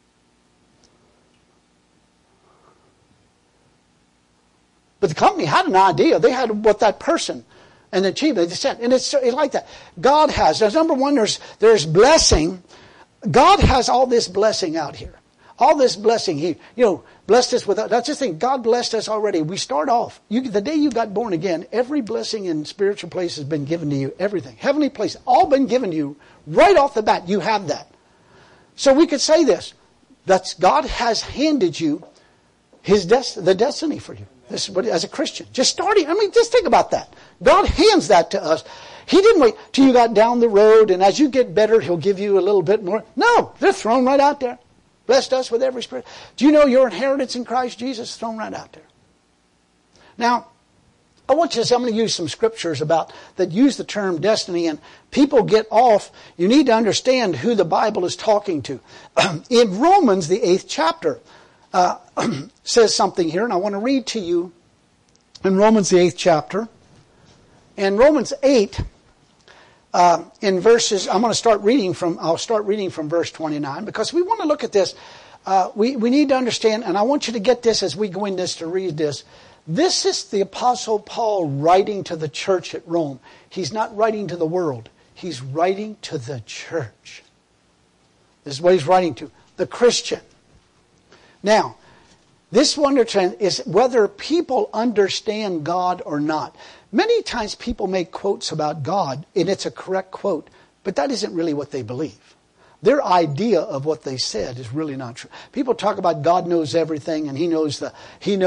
But the company had an idea. They had what that person and achievement. They said, and it's like that. God has. Number one, there's blessing. God has all this blessing out here. All this blessing, He, blessed us with, that's just thing, God blessed us already. We start off, the day you got born again, every blessing in spiritual place has been given to you, everything. Heavenly place, all been given to you right off the bat. You have that. So we could say this, that God has handed you the destiny for you. This is what, as a Christian. Just starting, just think about that. God hands that to us. He didn't wait till you got down the road and as you get better, He'll give you a little bit more. No, they're thrown right out there. Blessed us with every spirit. Do you know your inheritance in Christ Jesus is thrown right out there? Now, I want you to see, I'm going to use some scriptures that use the term destiny, and people get off. You need to understand who the Bible is talking to. In Romans, the 8th chapter, says something here, and I want to read to you in Romans, the 8th chapter. In Romans 8, in verses, I'll start reading from verse 29, because we want to look at this. We need to understand, and I want you to get this as we go in this to read this. This is the Apostle Paul writing to the church at Rome. He's not writing to the world. He's writing to the church. This is what he's writing to, the Christian. Now, this wonder trend is whether people understand God or not. Many times people make quotes about God, and it's a correct quote, but that isn't really what they believe. Their idea of what they said is really not true. People talk about God knows everything, and He knows the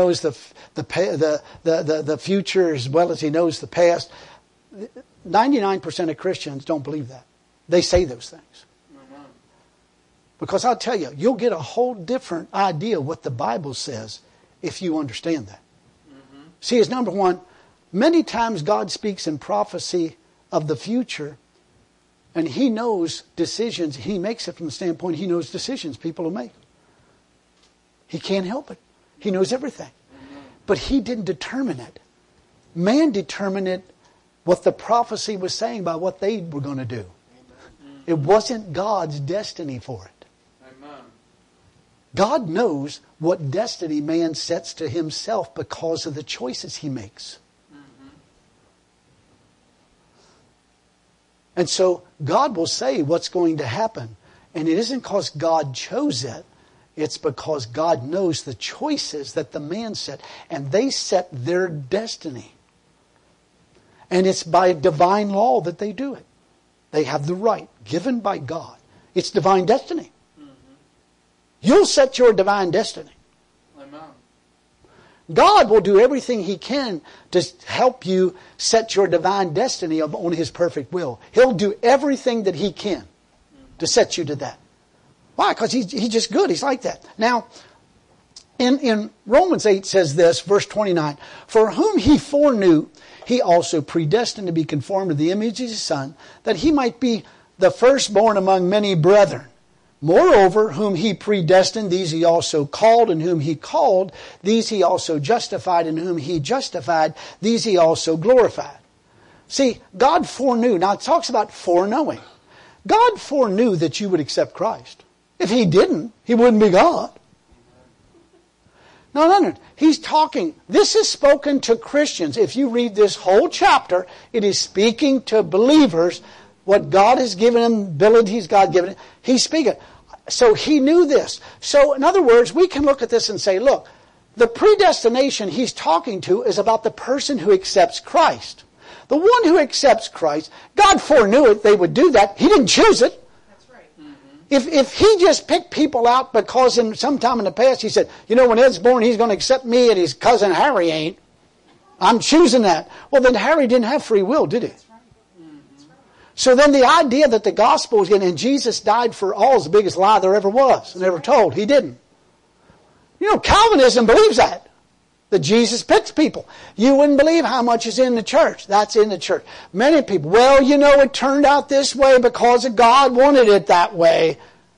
future as well as He knows the past. 99% of Christians don't believe that. They say those things. Because I'll tell you, you'll get a whole different idea of what the Bible says if you understand that. Mm-hmm. See, as number one, many times God speaks in prophecy of the future, and He knows decisions. He makes it from the standpoint He knows decisions people will make. He can't help it. He knows everything. Mm-hmm. But He didn't determine it. Man determined it, what the prophecy was saying about what they were going to do. Mm-hmm. It wasn't God's destiny for it. God knows what destiny man sets to himself because of the choices he makes. Mm-hmm. And so God will say what's going to happen. And it isn't because God chose it. It's because God knows the choices that the man set. And they set their destiny. And it's by divine law that they do it. They have the right given by God. It's divine destiny. You'll set your divine destiny. Amen. God will do everything He can to help you set your divine destiny on His perfect will. He'll do everything that He can to set you to that. Why? Because He's just good. He's like that. Now, in Romans 8 says this, verse 29, "For whom He foreknew, He also predestined to be conformed to the image of His Son, that He might be the firstborn among many brethren. Moreover, whom He predestined, these He also called, and whom He called, these He also justified, and whom He justified, these He also glorified." See, God foreknew. Now it talks about foreknowing. God foreknew that you would accept Christ. If He didn't, He wouldn't be God. No. He's talking. This is spoken to Christians. If you read this whole chapter, it is speaking to believers. What God has given them, abilities God given him, He's speaking. So He knew this. So in other words, we can look at this and say, look, the predestination He's talking to is about the person who accepts Christ. The one who accepts Christ, God foreknew it, they would do that. He didn't choose it. That's right. Mm-hmm. If He just picked people out because sometime in the past He said, when Ed's born, he's going to accept me and his cousin Harry ain't. I'm choosing that. Well, then Harry didn't have free will, did he? So then the idea that the gospel is and Jesus died for all is the biggest lie there ever was and ever told. He didn't. Calvinism believes that Jesus picks people. You wouldn't believe how much is in the church. That's in the church. Many people, it turned out this way because God wanted it that way.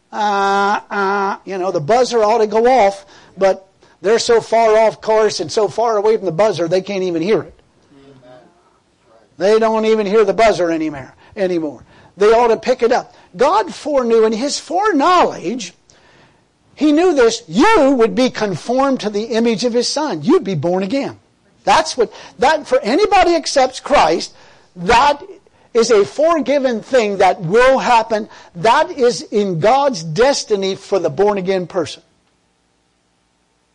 The buzzer ought to go off, but they're so far off course and so far away from the buzzer, they can't even hear it. They don't even hear the buzzer anymore. They ought to pick it up. God foreknew, in His foreknowledge, He knew this. You would be conformed to the image of His Son. You'd be born again. That for anybody accepts Christ, that is a forgiven thing that will happen. That is in God's destiny for the born again person.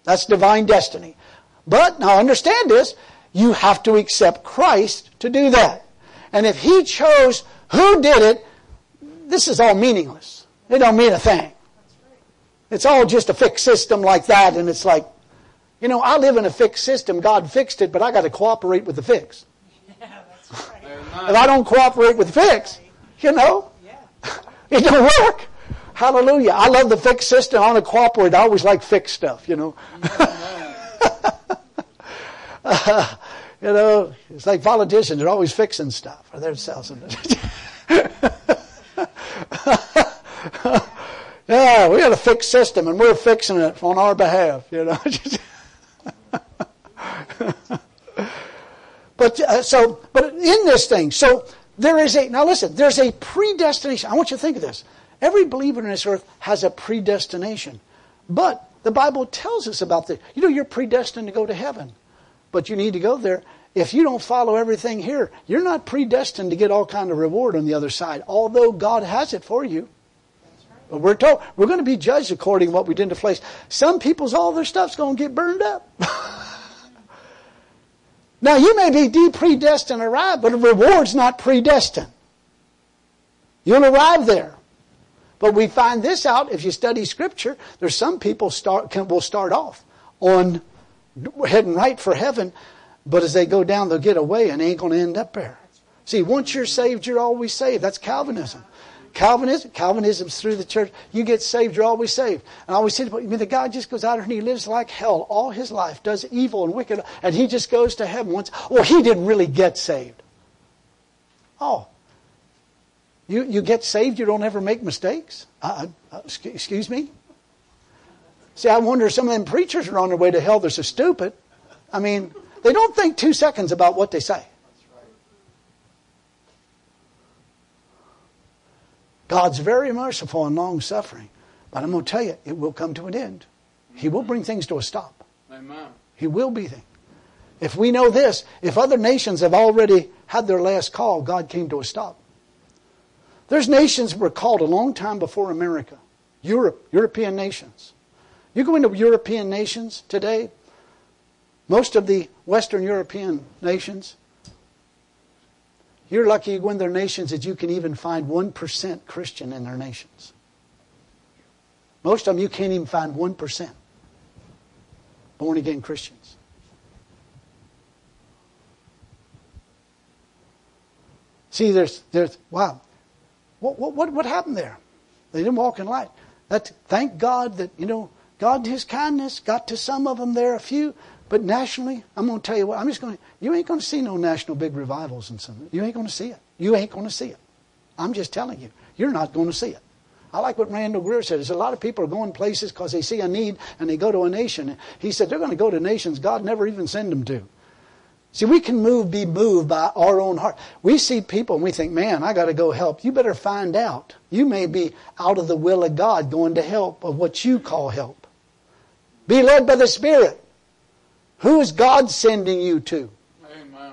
That's divine destiny. But, now understand this, you have to accept Christ to do that. And if He chose who did it, this is all meaningless. It don't mean a thing. It's all just a fixed system like that, and it's like, you know, I live in a fixed system. God fixed it, but I got to cooperate with the fix. Yeah, that's right. If I don't cooperate with the fix, you know, it don't work. Hallelujah. I love the fixed system. I want to cooperate. I always like fixed stuff, you know. You know, it's like politicians. They're always fixing stuff. Or they're selling it. Yeah, we got a fixed system, and we're fixing it on our behalf, you know. But in this thing, so there is now listen, there's a predestination. I want you to think of this. Every believer in this earth has a predestination. But the Bible tells us about this. You know, you're predestined to go to heaven. But you need to go there. If you don't follow everything here, you're not predestined to get all kind of reward on the other side, although God has it for you. But we're told we're going to be judged according to what we did in the flesh. Some people's all their stuff's going to get burned up. Now you may be predestined to arrive, but the reward's not predestined. You'll arrive there. But we find this out if you study Scripture. There's some people will start off on heading right for heaven, but as they go down, they'll get away and ain't going to end up there. See, once you're saved, you're always saved. That's Calvinism. Calvinism's through the church. You get saved, you're always saved. And I always say, the guy just goes out there and he lives like hell all his life, does evil and wicked, and he just goes to heaven once. Well, he didn't really get saved. Oh, you get saved, you don't ever make mistakes? Excuse me? See, I wonder if some of them preachers are on their way to hell. They're so stupid. I mean, they don't think 2 seconds about what they say. God's very merciful and long-suffering. But I'm going to tell you, it will come to an end. He will bring things to a stop. Amen. He will be there. If we know this, if other nations have already had their last call, God came to a stop. There's nations that were called a long time before America. European nations. You go into European nations today, most of the Western European nations, you're lucky you go in their nations that you can even find 1% Christian in their nations. Most of them you can't even find 1% born again Christians. See, there's wow. What happened there? They didn't walk in light. Thank God that, God in His kindness got to some of them there, a few. But nationally, I'm going to tell you what, you ain't going to see no national big revivals and something. You ain't going to see it. You ain't going to see it. I'm just telling you. You're not going to see it. I like what Randall Greer said. There's a lot of people are going places because they see a need and they go to a nation. He said they're going to go to nations God never even sent them to. See, we can be moved by our own heart. We see people and we think, man, I got to go help. You better find out. You may be out of the will of God going to help of what you call help. Be led by the Spirit. Who is God sending you to? Amen.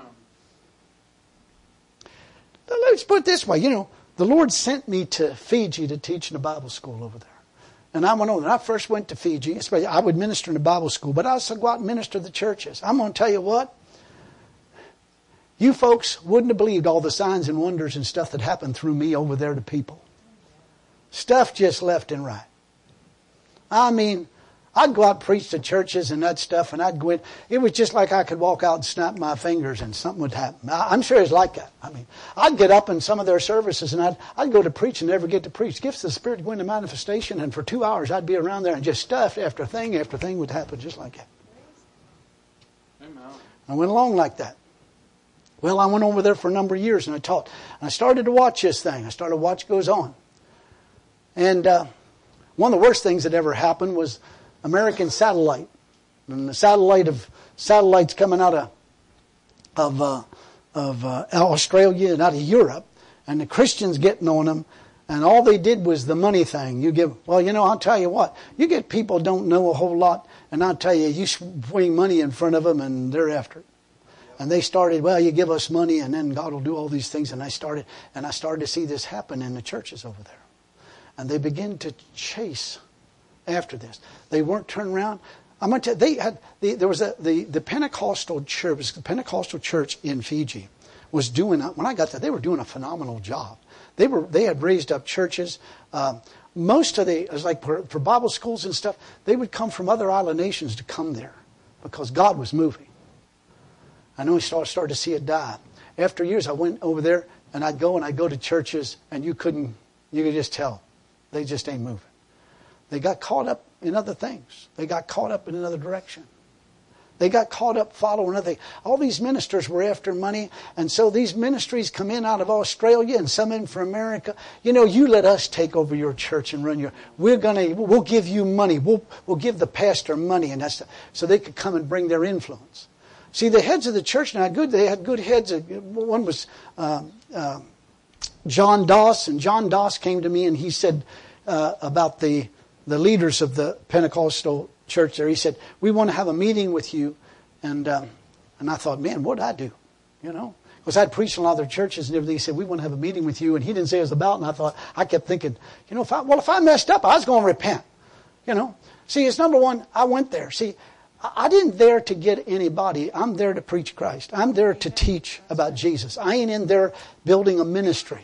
Let's put it this way. The Lord sent me to Fiji to teach in a Bible school over there. And I went over. When I first went to Fiji, I would minister in a Bible school, but I also go out and minister to the churches. I'm going to tell you what. You folks wouldn't have believed all the signs and wonders and stuff that happened through me over there to people. Stuff just left and right. I mean, I'd go out and preach to churches and that stuff, and I'd go in. It was just like I could walk out and snap my fingers and something would happen. I'm sure it's like that. I mean, I'd get up in some of their services and I'd go to preach and never get to preach. Gifts of the Spirit go into manifestation, and for 2 hours I'd be around there and just stuff after thing would happen just like that. Amen. I went along like that. Well, I went over there for a number of years and I taught. And I started to watch this thing. I started to watch what goes on. And one of the worst things that ever happened was American Satellite. And the satellites coming out of Australia and out of Europe. And the Christians getting on them. And all they did was the money thing. I'll tell you what. You get people don't know a whole lot. And I'll tell you, you swing money in front of them and they're after it. And they started, you give us money and then God will do all these things. And I started to see this happen in the churches over there. And they begin to chase after this. They weren't turned around. I'm going to tell you, there was the Pentecostal church. The Pentecostal church in Fiji was doing, when I got there, they were doing a phenomenal job. They had raised up churches. Most of it was like for Bible schools and stuff, they would come from other island nations to come there because God was moving. I know we started to see it die. After years, I went over there and I'd go to churches and you could just tell they just ain't moving. They got caught up in other things. They got caught up in another direction. They got caught up following other things. All these ministers were after money, and so these ministries come in out of Australia and some in from America. You know, you let us take over your church and run we'll give you money. We'll give the pastor money, and that's so they could come and bring their influence. See, the heads of the church now good. They had good heads. One was John Doss, and John Doss came to me and he said about the leaders of the Pentecostal church there. He said, we want to have a meeting with you. And I thought, man, what did I do? You know, because I'd preached in a lot of their churches and everything. He said, we want to have a meeting with you. And he didn't say it was about. And I kept thinking, you know, if I messed up, I was going to repent. You know, see, it's number one, I went there. See, I didn't there to get anybody. I'm there to preach Christ. I'm there to teach about Jesus. I ain't in there building a ministry.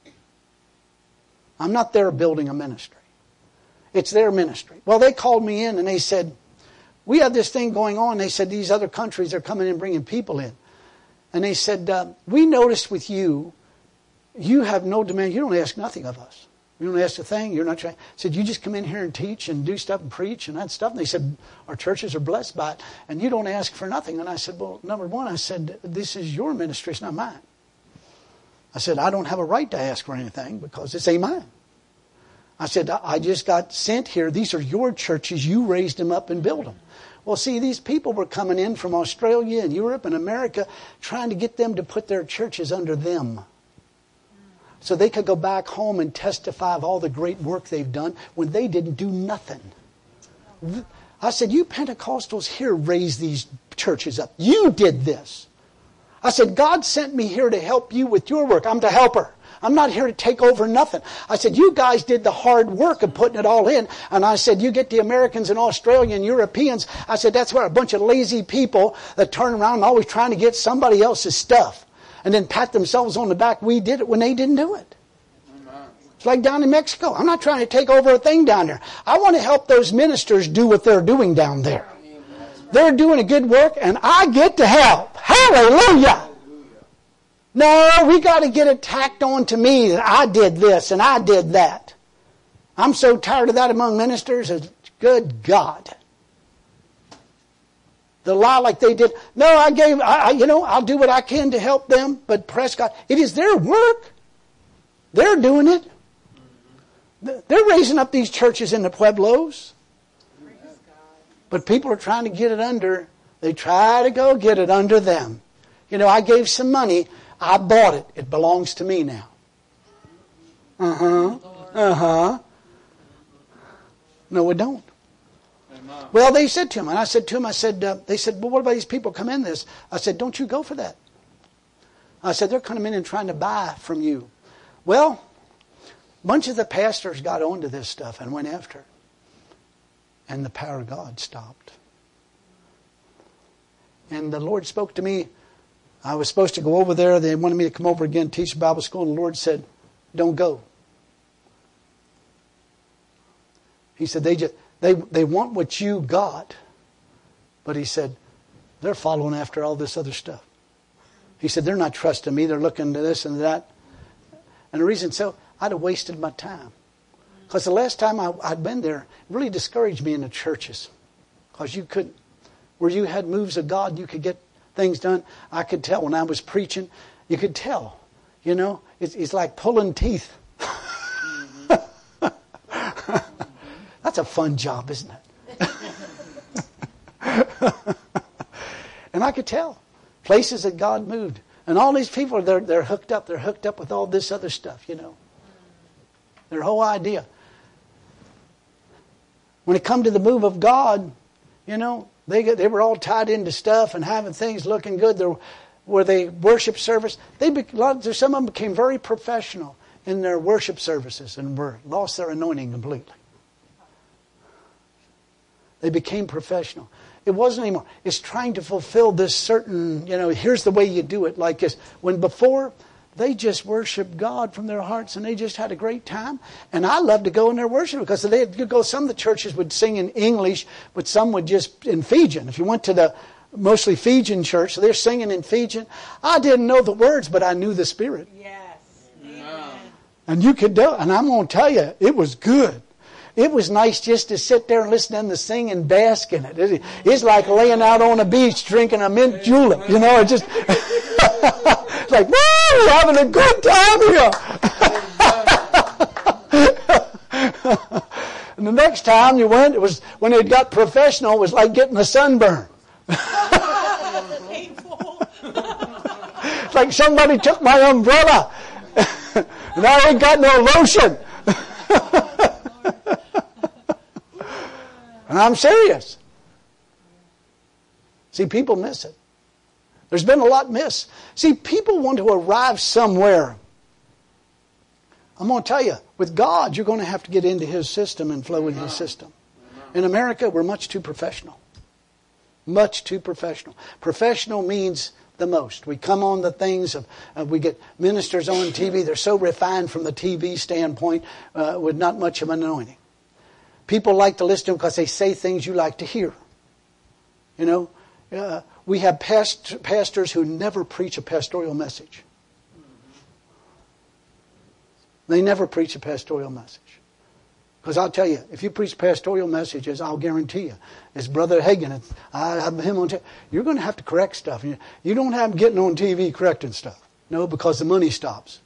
I'm not there building a ministry. It's their ministry. Well, they called me in and they said, we have this thing going on. They said, these other countries are coming in bringing people in. And they said, we noticed with you, you have no demand. You don't ask nothing of us. You don't ask a thing. You're not trying. I said, you just come in here and teach and do stuff and preach and that stuff. And they said, our churches are blessed by it. And you don't ask for nothing. And I said, well, number one, I said, this is your ministry. It's not mine. I said, I don't have a right to ask for anything because this ain't mine. I said, I just got sent here. These are your churches. You raised them up and built them. Well, see, these people were coming in from Australia and Europe and America trying to get them to put their churches under them so they could go back home and testify of all the great work they've done when they didn't do nothing. I said, you Pentecostals here raised these churches up. You did this. I said, God sent me here to help you with your work. I'm the helper. I'm not here to take over nothing. I said, you guys did the hard work of putting it all in. And I said, you get the Americans and Australian Europeans. I said, that's where a bunch of lazy people that turn around and always trying to get somebody else's stuff. And then pat themselves on the back. We did it when they didn't do it. It's like down in Mexico. I'm not trying to take over a thing down there. I want to help those ministers do what they're doing down there. They're doing a good work and I get to help. Hallelujah. No, we got to get it tacked on to me that I did this and I did that. I'm so tired of that among ministers. Good God. The lie like they did. No, I'll do what I can to help them. But Prescott, it is their work. They're doing it. They're raising up these churches in the pueblos. But people are trying to get it under. They try to go get it under them. You know, I gave some money. I bought it. It belongs to me now. No, it don't. Well, they said to him, and I said to him, they said, well, what about these people come in this? I said, don't you go for that. I said, they're coming in and trying to buy from you. Well, a bunch of the pastors got onto this stuff and went after it. And the power of God stopped. And the Lord spoke to me. I was supposed to go over there. They wanted me to come over again and teach Bible school. And the Lord said, don't go. He said, they want what you got. But he said, they're following after all this other stuff. He said, they're not trusting me. They're looking to this and that. And the reason so, I'd have wasted my time. Because the last time I'd been there, it really discouraged me in the churches. Because you couldn't, where you had moves of God, you could get things done. I could tell when I was preaching, you could tell. You know, it's like pulling teeth. That's a fun job, isn't it? And I could tell places that God moved. And all these people, they're hooked up. They're hooked up with all this other stuff, you know. Their whole idea. When it come to the move of God, you know, they were all tied into stuff and having things looking good. Where they worship service, some of them became very professional in their worship services and lost their anointing completely. They became professional. It wasn't anymore. It's trying to fulfill this certain, here's the way you do it like this. When before, they just worshiped God from their hearts and they just had a great time. And I love to go in there worship because some of the churches would sing in English, but some would just in Fijian. If you went to the mostly Fijian church, so they're singing in Fijian. I didn't know the words, but I knew the Spirit. Yes. Amen. And you could do it. And I'm going to tell you, it was good. It was nice just to sit there and listen to them to sing and bask in it. It's like laying out on a beach drinking a mint julep. It just... It's like, woo, we're having a good time here. And the next time you went, it was when it got professional, it was like getting a sunburn. It's like somebody took my umbrella. And I ain't got no lotion. And I'm serious. See, people miss it. There's been a lot missed. See, people want to arrive somewhere. I'm going to tell you, with God, you're going to have to get into His system and flow in His system. In America, we're much too professional. Much too professional. Professional means the most. We come on the things of, we get ministers on TV. They're so refined from the TV standpoint with not much of an anointing. People like to listen to them because they say things you like to hear. We have pastors who never preach a pastoral message. They never preach a pastoral message. Because I'll tell you, if you preach pastoral messages, I'll guarantee you, as Brother Hagin, I have him on TV, you're going to have to correct stuff. You don't have him getting on TV correcting stuff. No, because the money stops.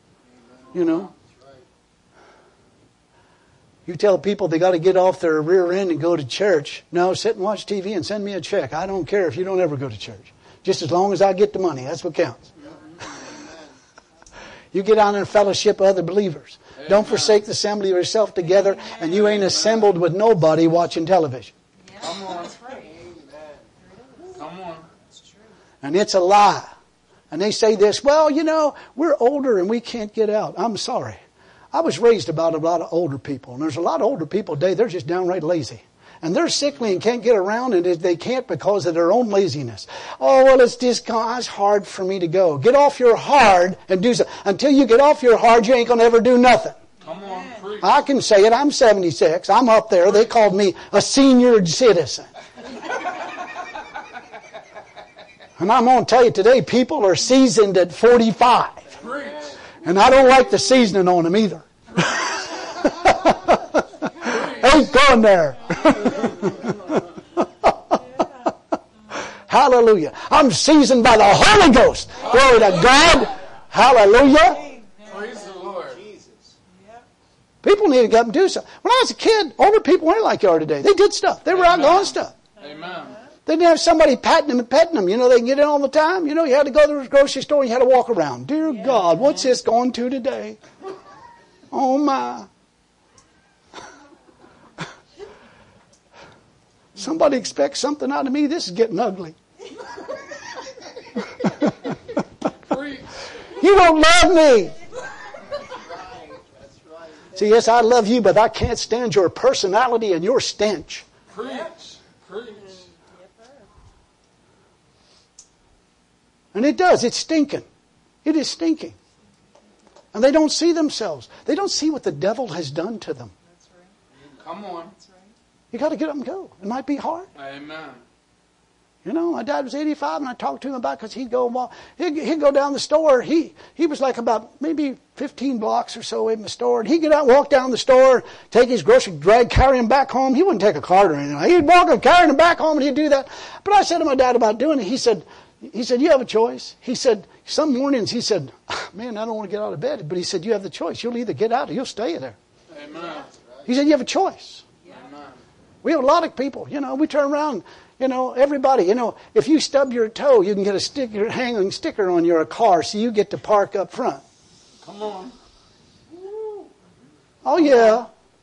You tell people they got to get off their rear end and go to church. No, sit and watch TV and send me a check. I don't care if you don't ever go to church. Just as long as I get the money. That's what counts. You get out in a fellowship of other believers. Amen. Don't forsake the assembly of yourself together, and you ain't assembled with nobody watching television. Come on. Come on. And it's a lie. And they say this, well, we're older and we can't get out. I'm sorry. I was raised about a lot of older people, and there's a lot of older people today, they're just downright lazy. And they're sickly and can't get around, and they can't because of their own laziness. Oh, well, it's hard for me to go. Get off your hard and do something. Until you get off your hard, you ain't going to ever do nothing. Come on, preach. I can say it. I'm 76. I'm up there. They called me a senior citizen. And I'm going to tell you today, people are seasoned at 45. Preach. And I don't like the seasoning on them either. Ain't going there. Hallelujah. I'm seasoned by the Holy Ghost. Glory to God. Hallelujah. Praise the Lord. Jesus. People need to get up and do something. When I was a kid, older people weren't like you are today. They did stuff. They were out doing stuff. Amen. They didn't have somebody patting them and petting them. They can get in all the time. You had to go to the grocery store and you had to walk around. Dear God, what's this going to today? Oh my. Somebody expects something out of me. This is getting ugly. You don't love me. That's right. See, yes, I love you, but I can't stand your personality and your stench. Preach. Preach. And it does. It's stinking. It is stinking. And they don't see themselves. They don't see what the devil has done to them. That's right. Come on. That's right. You got to get up and go. It might be hard. Amen. My dad was 85, and I talked to him about it because he'd go down the store. He was like about maybe 15 blocks or so in the store, and he'd get out, walk down the store, take his grocery, carry him back home. He wouldn't take a cart or anything. He'd walk him, carry him back home, and he'd do that. But I said to my dad about doing it. He said, you have a choice. He said, some mornings, he said, man, I don't want to get out of bed. But he said, you have the choice. You'll either get out or you'll stay there. Amen. He said, you have a choice. Amen. We have a lot of people, we turn around, everybody, if you stub your toe, you can get a hanging sticker on your car so you get to park up front. Come on. Oh, yeah.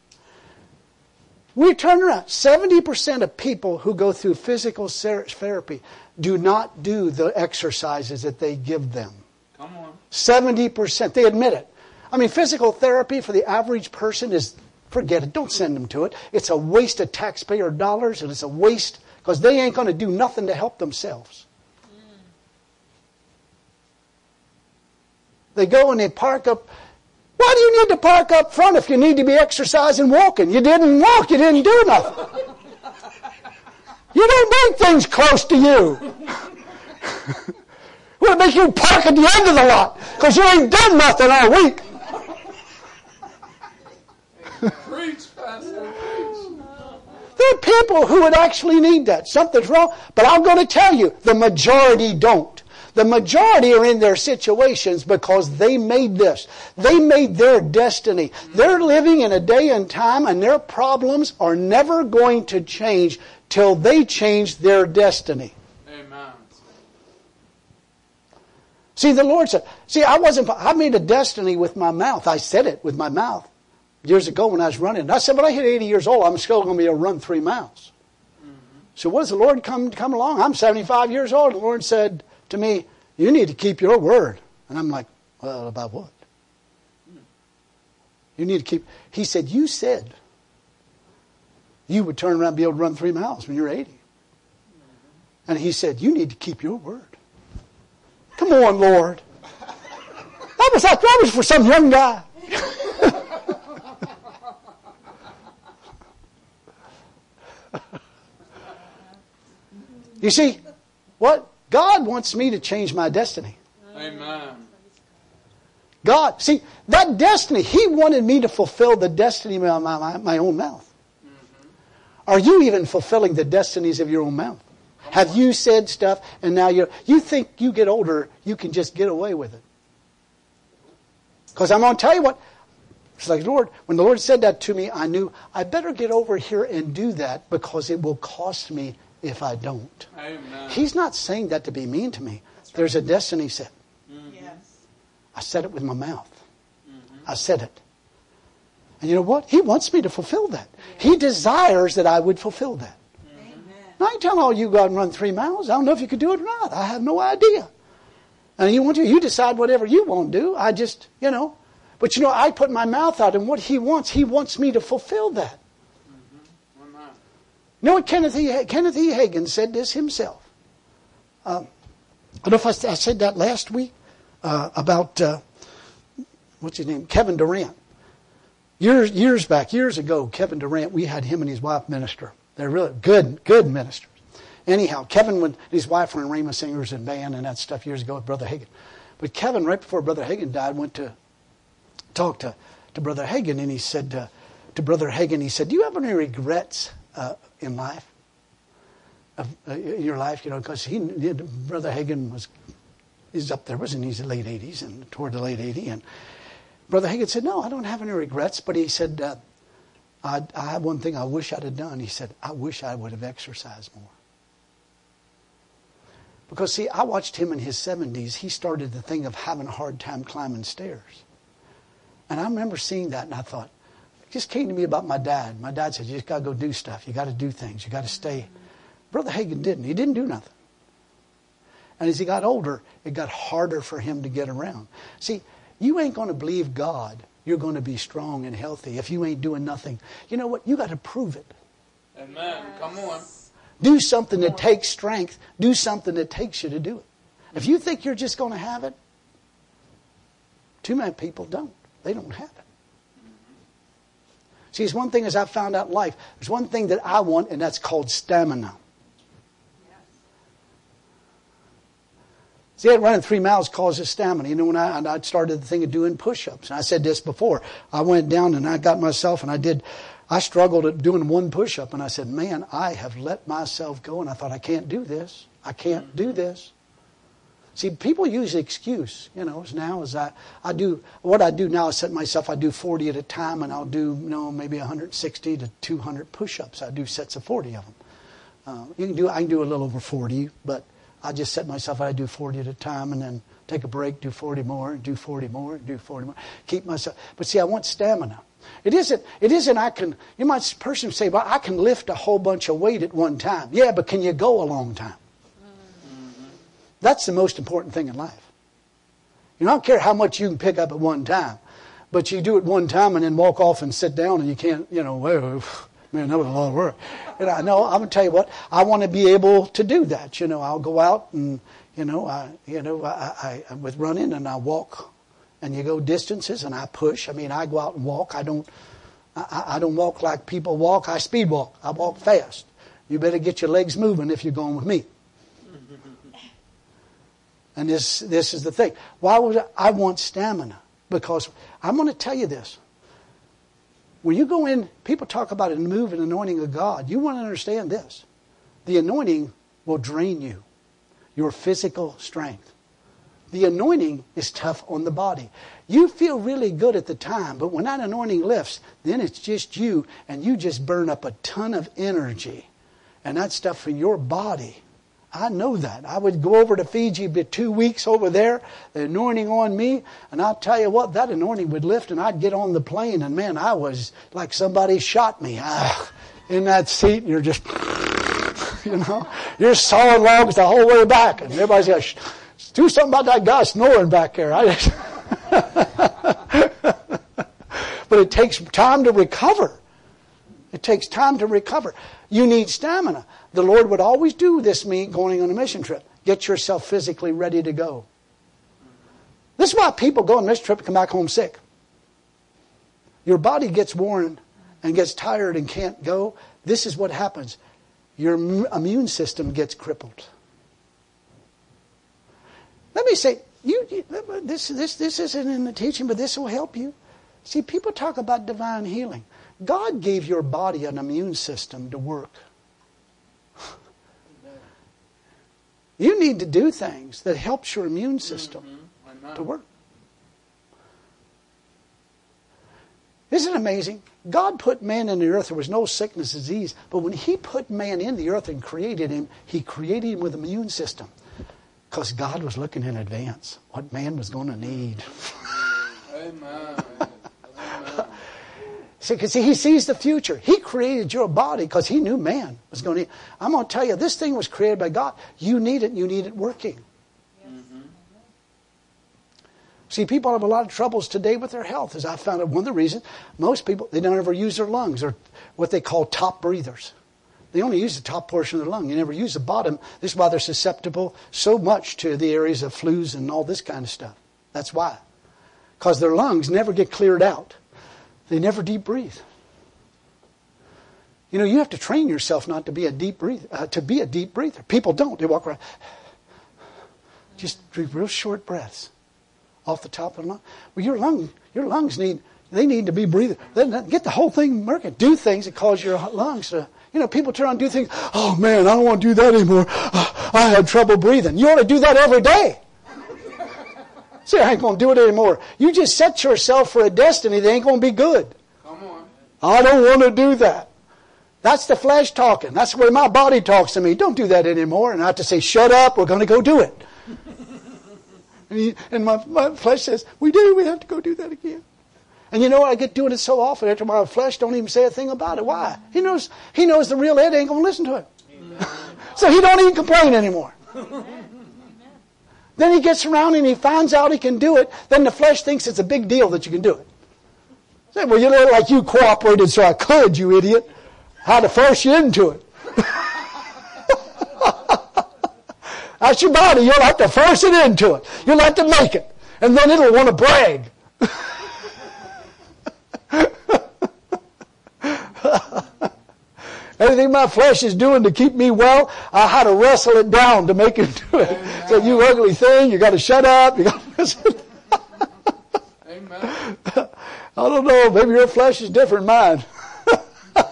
We turn around. 70% of people who go through physical therapy do not do the exercises that they give them. Come on. 70%. They admit it. I mean, physical therapy for the average person is Forget it. Don't send them to it. It's a waste of taxpayer dollars, and it's a waste because they ain't going to do nothing to help themselves. They go and they park up. Why do you need to park up front if you need to be exercising, walking? You didn't walk. You didn't do nothing. You don't make things close to you. We'll make you park at the end of the lot because you ain't done nothing all week. Preach, Pastor, preach. There are people who would actually need that. Something's wrong. But I'm going to tell you, the majority don't. The majority are in their situations because they made this. They made their destiny. They're living in a day and time, and their problems are never going to change till they change their destiny. Amen. See, the Lord said, I made a destiny with my mouth. I said it with my mouth years ago when I was running. I said, when I hit 80 years old, I'm still going to be able to run 3 miles. Mm-hmm. So what does the Lord come along? I'm 75 years old. And the Lord said to me, you need to keep your word. And I'm like, well, about what? You need to keep. He said, you said you would turn around and be able to run 3 miles when you're 80. And he said, you need to keep your word. Come on, Lord. That was for some young guy. You see, what? God wants me to change my destiny. Amen. God, see, that destiny, He wanted me to fulfill the destiny of my own mouth. Mm-hmm. Are you even fulfilling the destinies of your own mouth? Have you said stuff and now you think you get older, you can just get away with it? Because I'm going to tell you what, it's like, Lord, when the Lord said that to me, I knew I better get over here and do that because it will cost me if I don't. Amen. He's not saying that to be mean to me. There's a destiny set. Mm-hmm. Yes. I said it with my mouth. Mm-hmm. I said it. And you know what? He wants me to fulfill that. He desires that I would fulfill that. Amen. Now, I ain't telling all you go out and run 3 miles. I don't know if you could do it or not. I have no idea. And you decide whatever you want to do. I just, But I put my mouth out, and what He wants me to fulfill that. You know what Kenneth E. Hagin said this himself. I don't know if I said that last week about, what's his name? Kevin Durant. Years ago, Kevin Durant, we had him and his wife minister. They're really good ministers. Anyhow, Kevin and his wife were in Rhema Singers and band and that stuff years ago with Brother Hagin. But Kevin, right before Brother Hagin died, went to talk to Brother Hagin, and he said to Brother Hagin, he said, do you have any regrets in life? In your life, because Brother Hagin is up there, wasn't he? He's in the late 80s and toward the late 80s. And Brother Hagin said, no, I don't have any regrets. But he said, I have one thing I wish I'd have done. He said, I wish I would have exercised more. Because, see, I watched him in his 70s. He started the thing of having a hard time climbing stairs. And I remember seeing that, and I thought, it just came to me about my dad. My dad said, you just got to go do stuff. You got to do things. You got to stay. Brother Hagin didn't. He didn't do nothing. And as he got older, it got harder for him to get around. See, you ain't going to believe God. You're going to be strong and healthy if you ain't doing nothing. You know what? You got to prove it. Amen. Come on. Do something that takes strength. Do something that takes you to do it. If you think you're just going to have it, too many people don't. They don't have it. See, it's one thing as I found out in life. There's one thing that I want, and that's called stamina. See, running 3 miles causes stamina. When I started the thing of doing push-ups, and I said this before, I went down and I got myself, and I struggled at doing 1 push-up, and I said, man, I have let myself go, and I thought, I can't do this. I can't do this. See, people use the excuse, as I do, what I do now is set myself, I do 40 at a time, and I'll do, maybe 160 to 200 push-ups. I do sets of 40 of them. I can do a little over 40, but I just set myself, I do 40 at a time, and then take a break, do 40 more, and do 40 more, and do 40 more. Keep myself, but see, I want stamina. It isn't I can, you might person say, well, I can lift a whole bunch of weight at one time. Yeah, but can you go a long time? That's the most important thing in life. I don't care how much you can pick up at one time. But you do it one time and then walk off and sit down and you can't, well, man, that was a lot of work. And I know, I'm going to tell you what, I want to be able to do that. I'll go out and, I with running and I walk and you go distances and I push. I mean, I go out and walk. I don't walk like people walk. I speed walk. I walk fast. You better get your legs moving if you're going with me. And this is the thing. Why would I want stamina? Because I'm going to tell you this. When you go in, people talk about a move and anointing of God. You want to understand this. The anointing will drain you, your physical strength. The anointing is tough on the body. You feel really good at the time, but when that anointing lifts, then it's just you, and you just burn up a ton of energy. And that stuff for your body. I know that. I would go over to Fiji, be 2 weeks over there, the anointing on me, and I'll tell you what, that anointing would lift, and I'd get on the plane, and man, I was like somebody shot me. In that seat, and you're just, you're solid logs the whole way back, and everybody's like, do something about that guy snoring back there. But it takes time to recover. It takes time to recover. You need stamina. The Lord would always do this going on a mission trip. Get yourself physically ready to go. This is why people go on a mission trip and come back home sick. Your body gets worn and gets tired and can't go. This is what happens. Your immune system gets crippled. Let me say, this isn't in the teaching, but this will help you. See, people talk about divine healing. God gave your body an immune system to work. You need to do things that helps your immune system to work. Isn't it amazing? God put man in the earth. There was no sickness, disease. But when He put man in the earth and created him, He created him with an immune system. Because God was looking in advance what man was going to need. Amen. Because He sees the future. He created your body because He knew man was going to need. I'm going to tell you, this thing was created by God. You need it, and you need it working. Mm-hmm. See, people have a lot of troubles today with their health. As I found out, one of the reasons, most people, they don't ever use their lungs. They're what they call top breathers. They only use the top portion of the lung. They never use the bottom. This is why they're susceptible so much to the areas of flus and all this kind of stuff. That's why. Because their lungs never get cleared out. They never deep breathe. You have to train yourself not to be a deep breather. To be a deep breather. People don't. They walk around. Just real short breaths off the top of the lung. Well, your lungs need to be breathing. Get the whole thing working. Do things that cause your lungs to. People turn around and do things. Oh man, I don't want to do that anymore. I had trouble breathing. You ought to do that every day. See, I ain't going to do it anymore. You just set yourself for a destiny that ain't going to be good. Come on. I don't want to do that. That's the flesh talking. That's the way my body talks to me. Don't do that anymore. And I have to say, shut up, we're going to go do it. and my flesh says, we have to go do that again. And you know what? I get doing it so often after my flesh don't even say a thing about it. Why? He knows the real Ed ain't going to listen to it. So he don't even complain anymore. Then he gets around and he finds out he can do it. Then the flesh thinks it's a big deal that you can do it. Say, well, you look like you cooperated so I could, you idiot. How to force you into it. That's your body. You'll have to force it into it. You'll have to make it. And then it'll want to brag. Anything my flesh is doing to keep me well, I had to wrestle it down to make it do it. Amen. So you ugly thing, you got to shut up. You got to listen. Amen. I don't know. Maybe your flesh is different than mine.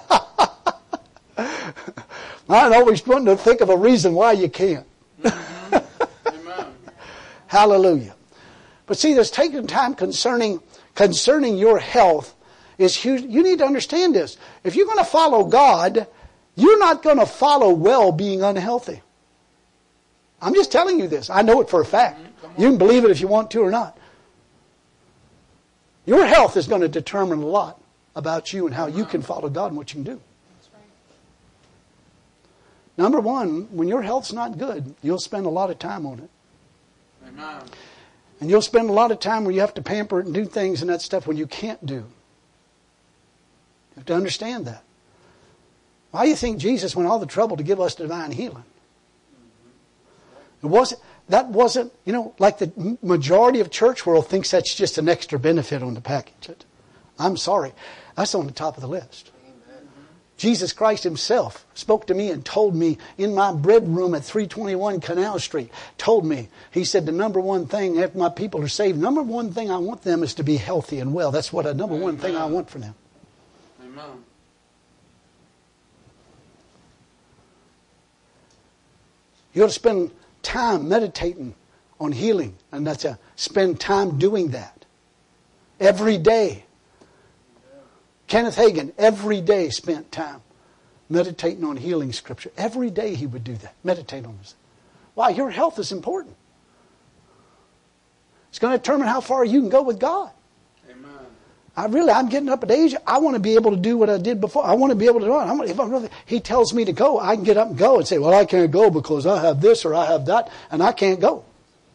Mine always wanting to think of a reason why you can't. Amen. Hallelujah. But see, there's taking time concerning your health is huge. You need to understand this. If you're going to follow God, you're not going to follow well being unhealthy. I'm just telling you this. I know it for a fact. You can believe it if you want to or not. Your health is going to determine a lot about you and how you can follow God and what you can do. Number one, when your health's not good, you'll spend a lot of time on it. Amen. And you'll spend a lot of time where you have to pamper it and do things and that stuff when you can't do. You have to understand that. Why do you think Jesus went all the trouble to give us divine healing? That wasn't, like the majority of church world thinks that's just an extra benefit on the package. I'm sorry. That's on the top of the list. Amen. Jesus Christ himself spoke to me and told me in my bread room at 321 Canal Street, told me, he said, the number one thing, if my people are saved, number one thing I want them is to be healthy and well. That's what number one thing I want for them. Amen. You ought to spend time meditating on healing, and that's spend time doing that every day. Kenneth Hagin every day spent time meditating on healing scripture. Every day he would do that. Meditate on this. Why? Your health is important. It's going to determine how far you can go with God. Amen. I'm getting up at age. I want to be able to do what I did before. I want to be able to do it. He tells me to go, I can get up and go and say, well, I can't go because I have this or I have that, and I can't go.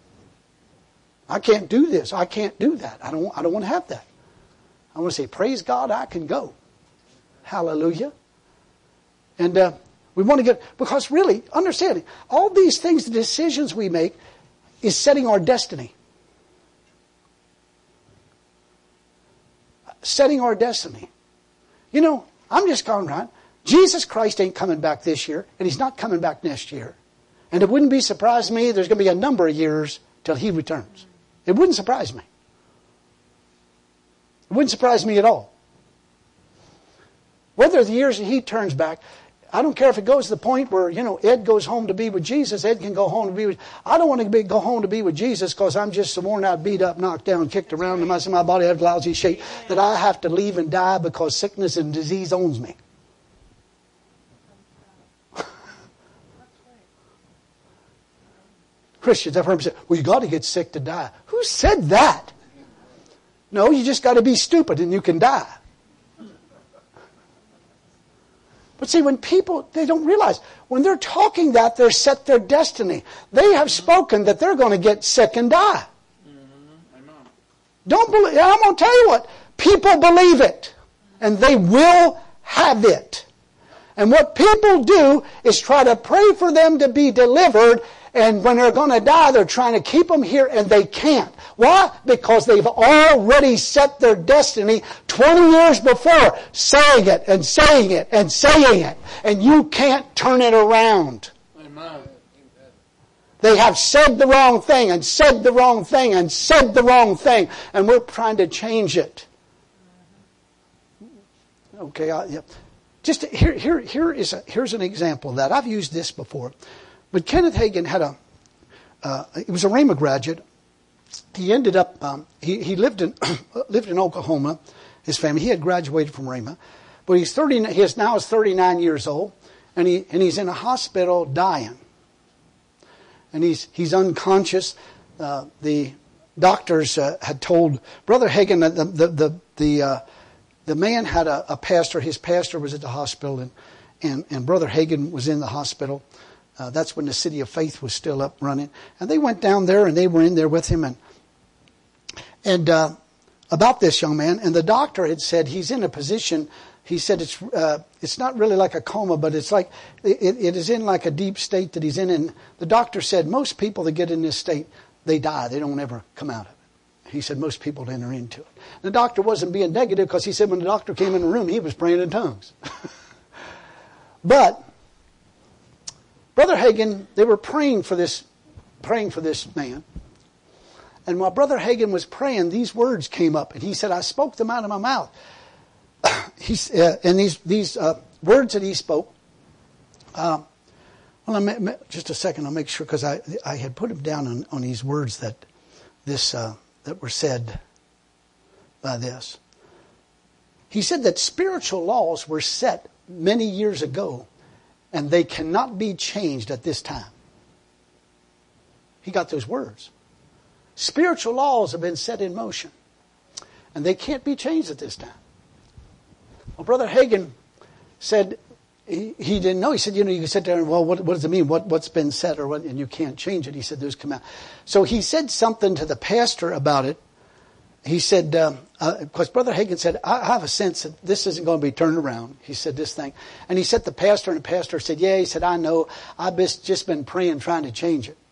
I can't do this. I can't do that. I don't want to have that. I want to say, praise God, I can go. Hallelujah. And we want to get, because really, understanding, all these things, the decisions we make, is setting our destiny. Setting our destiny. I'm just going around. Jesus Christ ain't coming back this year, and he's not coming back next year. And it wouldn't be surprised me, there's going to be a number of years till he returns. It wouldn't surprise me. It wouldn't surprise me at all. Whether the years that he turns back, I don't care if it goes to the point where, Ed goes home to be with Jesus. Ed can go home to be with... I don't want to go home to be with Jesus because I'm just so worn out, beat up, knocked down, kicked around, and my body has lousy shape that I have to leave and die because sickness and disease owns me. Christians, I've heard them say, well, you got to get sick to die. Who said that? No, you just got to be stupid and you can die. But see, when people, they don't realize, when they're talking that, they're set their destiny. They have spoken that they're going to get sick and die. Don't believe, I'm going to tell you what, people believe it. And they will have it. And what people do is try to pray for them to be delivered, and when they're going to die, they're trying to keep them here, and they can't. Why? Because they've already set their destiny 20 years before, saying it and saying it and saying it. And you can't turn it around. Amen. They have said the wrong thing and said the wrong thing and said the wrong thing. And we're trying to change it. Okay, yeah. Just here's an example of that. I've used this before. But Kenneth Hagin had he was a Rhema graduate. He ended up, he lived in Oklahoma, his family. He had graduated from Rhema. But he is now 39 years old, and he's in a hospital dying. And he's unconscious. The doctors had told Brother Hagin that the man had a pastor. His pastor was at the hospital, and Brother Hagin was in the hospital. That's when the City of Faith was still up running. And they went down there, and they were in there with him. And about this young man, and the doctor had said he's in a position, he said it's not really like a coma, but it's like, it is in like a deep state that he's in. And the doctor said most people that get in this state, they die. They don't ever come out of it. He said most people enter into it. The doctor wasn't being negative because he said when the doctor came in the room, he was praying in tongues. But Brother Hagin, they were praying for this man. And while Brother Hagin was praying, these words came up. And he said, I spoke them out of my mouth. And these words that he spoke, just a second, I'll make sure, because I had put them down on these words that were said by this. He said that spiritual laws were set many years ago, and they cannot be changed at this time. He got those words. Spiritual laws have been set in motion, and they can't be changed at this time. Well, Brother Hagin said he didn't know. He said, you can sit there and, well, what does it mean? What's been said or what? And you can't change it. He said, those come out. So he said something to the pastor about it. He said, because Brother Hagin said, I have a sense that this isn't going to be turned around. He said this thing. And he said to the pastor, and the pastor said, yeah, he said, I know. I've just been praying, trying to change it.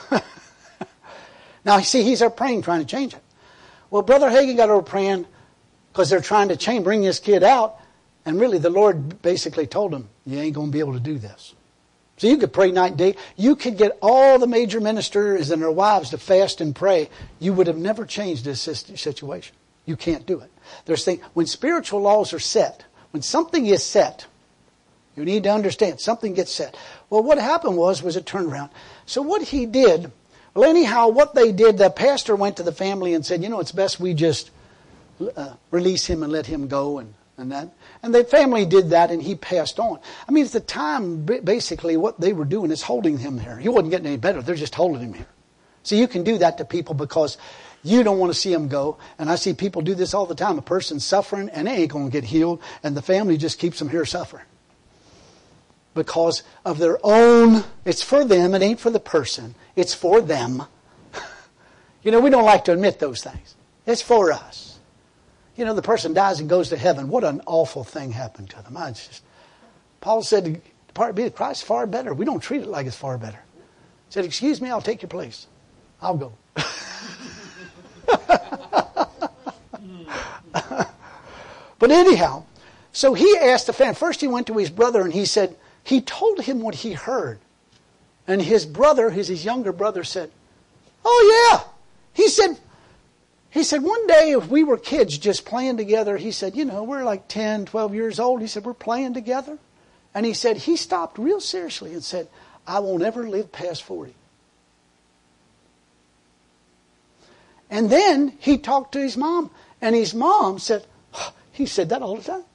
Now, see, he's there praying, trying to change it. Well, Brother Hagin got over praying because they're trying to bring this kid out. And really, the Lord basically told him, you ain't going to be able to do this. So you could pray night and day. You could get all the major ministers and their wives to fast and pray. You would have never changed this situation. You can't do it. There's things, when spiritual laws are set, when something is set, you need to understand, something gets set. Well, what happened was it turned around. So what he did, well, anyhow, what they did, the pastor went to the family and said, it's best we just release him and let him go and that. And the family did that, and he passed on. I mean, at the time, basically, what they were doing is holding him there. He wasn't getting any better. They're just holding him here. So you can do that to people because you don't want to see them go. And I see people do this all the time. A person's suffering, and they ain't going to get healed, and the family just keeps them here suffering. Because of their own, it's for them, it ain't for the person. It's for them. We don't like to admit those things. It's for us. The person dies and goes to heaven. What an awful thing happened to them. Paul said, depart be with Christ, far better. We don't treat it like it's far better. He said, excuse me, I'll take your place. I'll go. But anyhow, so he asked the family. First he went to his brother and he told him what he heard. And his younger brother said, oh yeah. He said, one day if we were kids just playing together, he said, we're like 10, 12 years old. He said, we're playing together. And he said, he stopped real seriously and said, I won't ever live past 40. And then he talked to his mom. And his mom said, he said that all the time.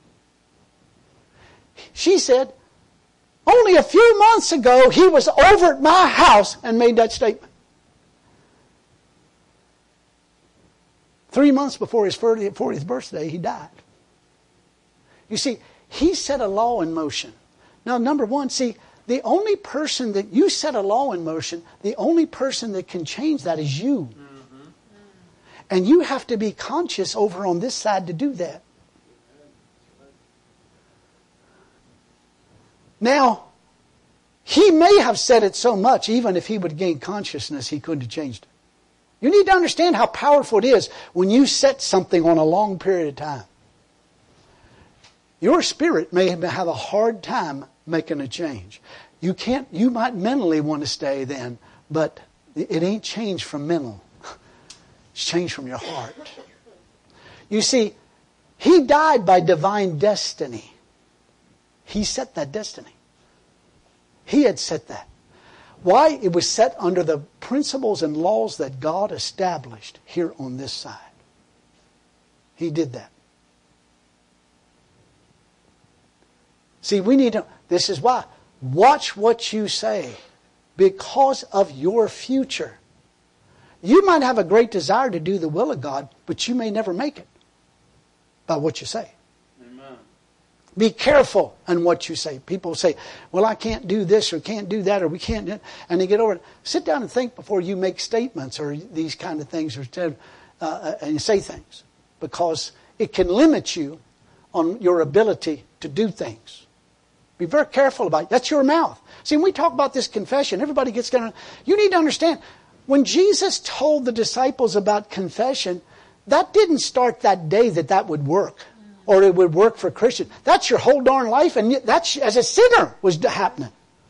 She said, only a few months ago, he was over at my house and made that statement. 3 months before his 40th birthday, he died. You see, he set a law in motion. Now, number one, the only person that you set a law in motion, the only person that can change that is you. Mm-hmm. And you have to be conscious over on this side to do that. Now, he may have said it so much, even if he would gain consciousness, he couldn't have changed it. You need to understand how powerful it is when you set something on a long period of time. Your spirit may have a hard time making a change. You might mentally want to stay then, but it ain't changed from mental. It's changed from your heart. You see, he died by divine destiny. He set that destiny. He had set that. Why? It was set under the principles and laws that God established here on this side. He did that. See, this is why. Watch what you say because of your future. You might have a great desire to do the will of God, but you may never make it by what you say. Be careful in what you say. People say, well, I can't do this or can't do that or we can't do it. And they get over it. Sit down and think before you make statements or these kind of things and say things. Because it can limit you on your ability to do things. Be very careful about it. That's your mouth. See, when we talk about this confession, everybody gets going to... You need to understand, when Jesus told the disciples about confession, that didn't start that day that would work. Or it would work for Christians. That's your whole darn life, and that's as a sinner was happening.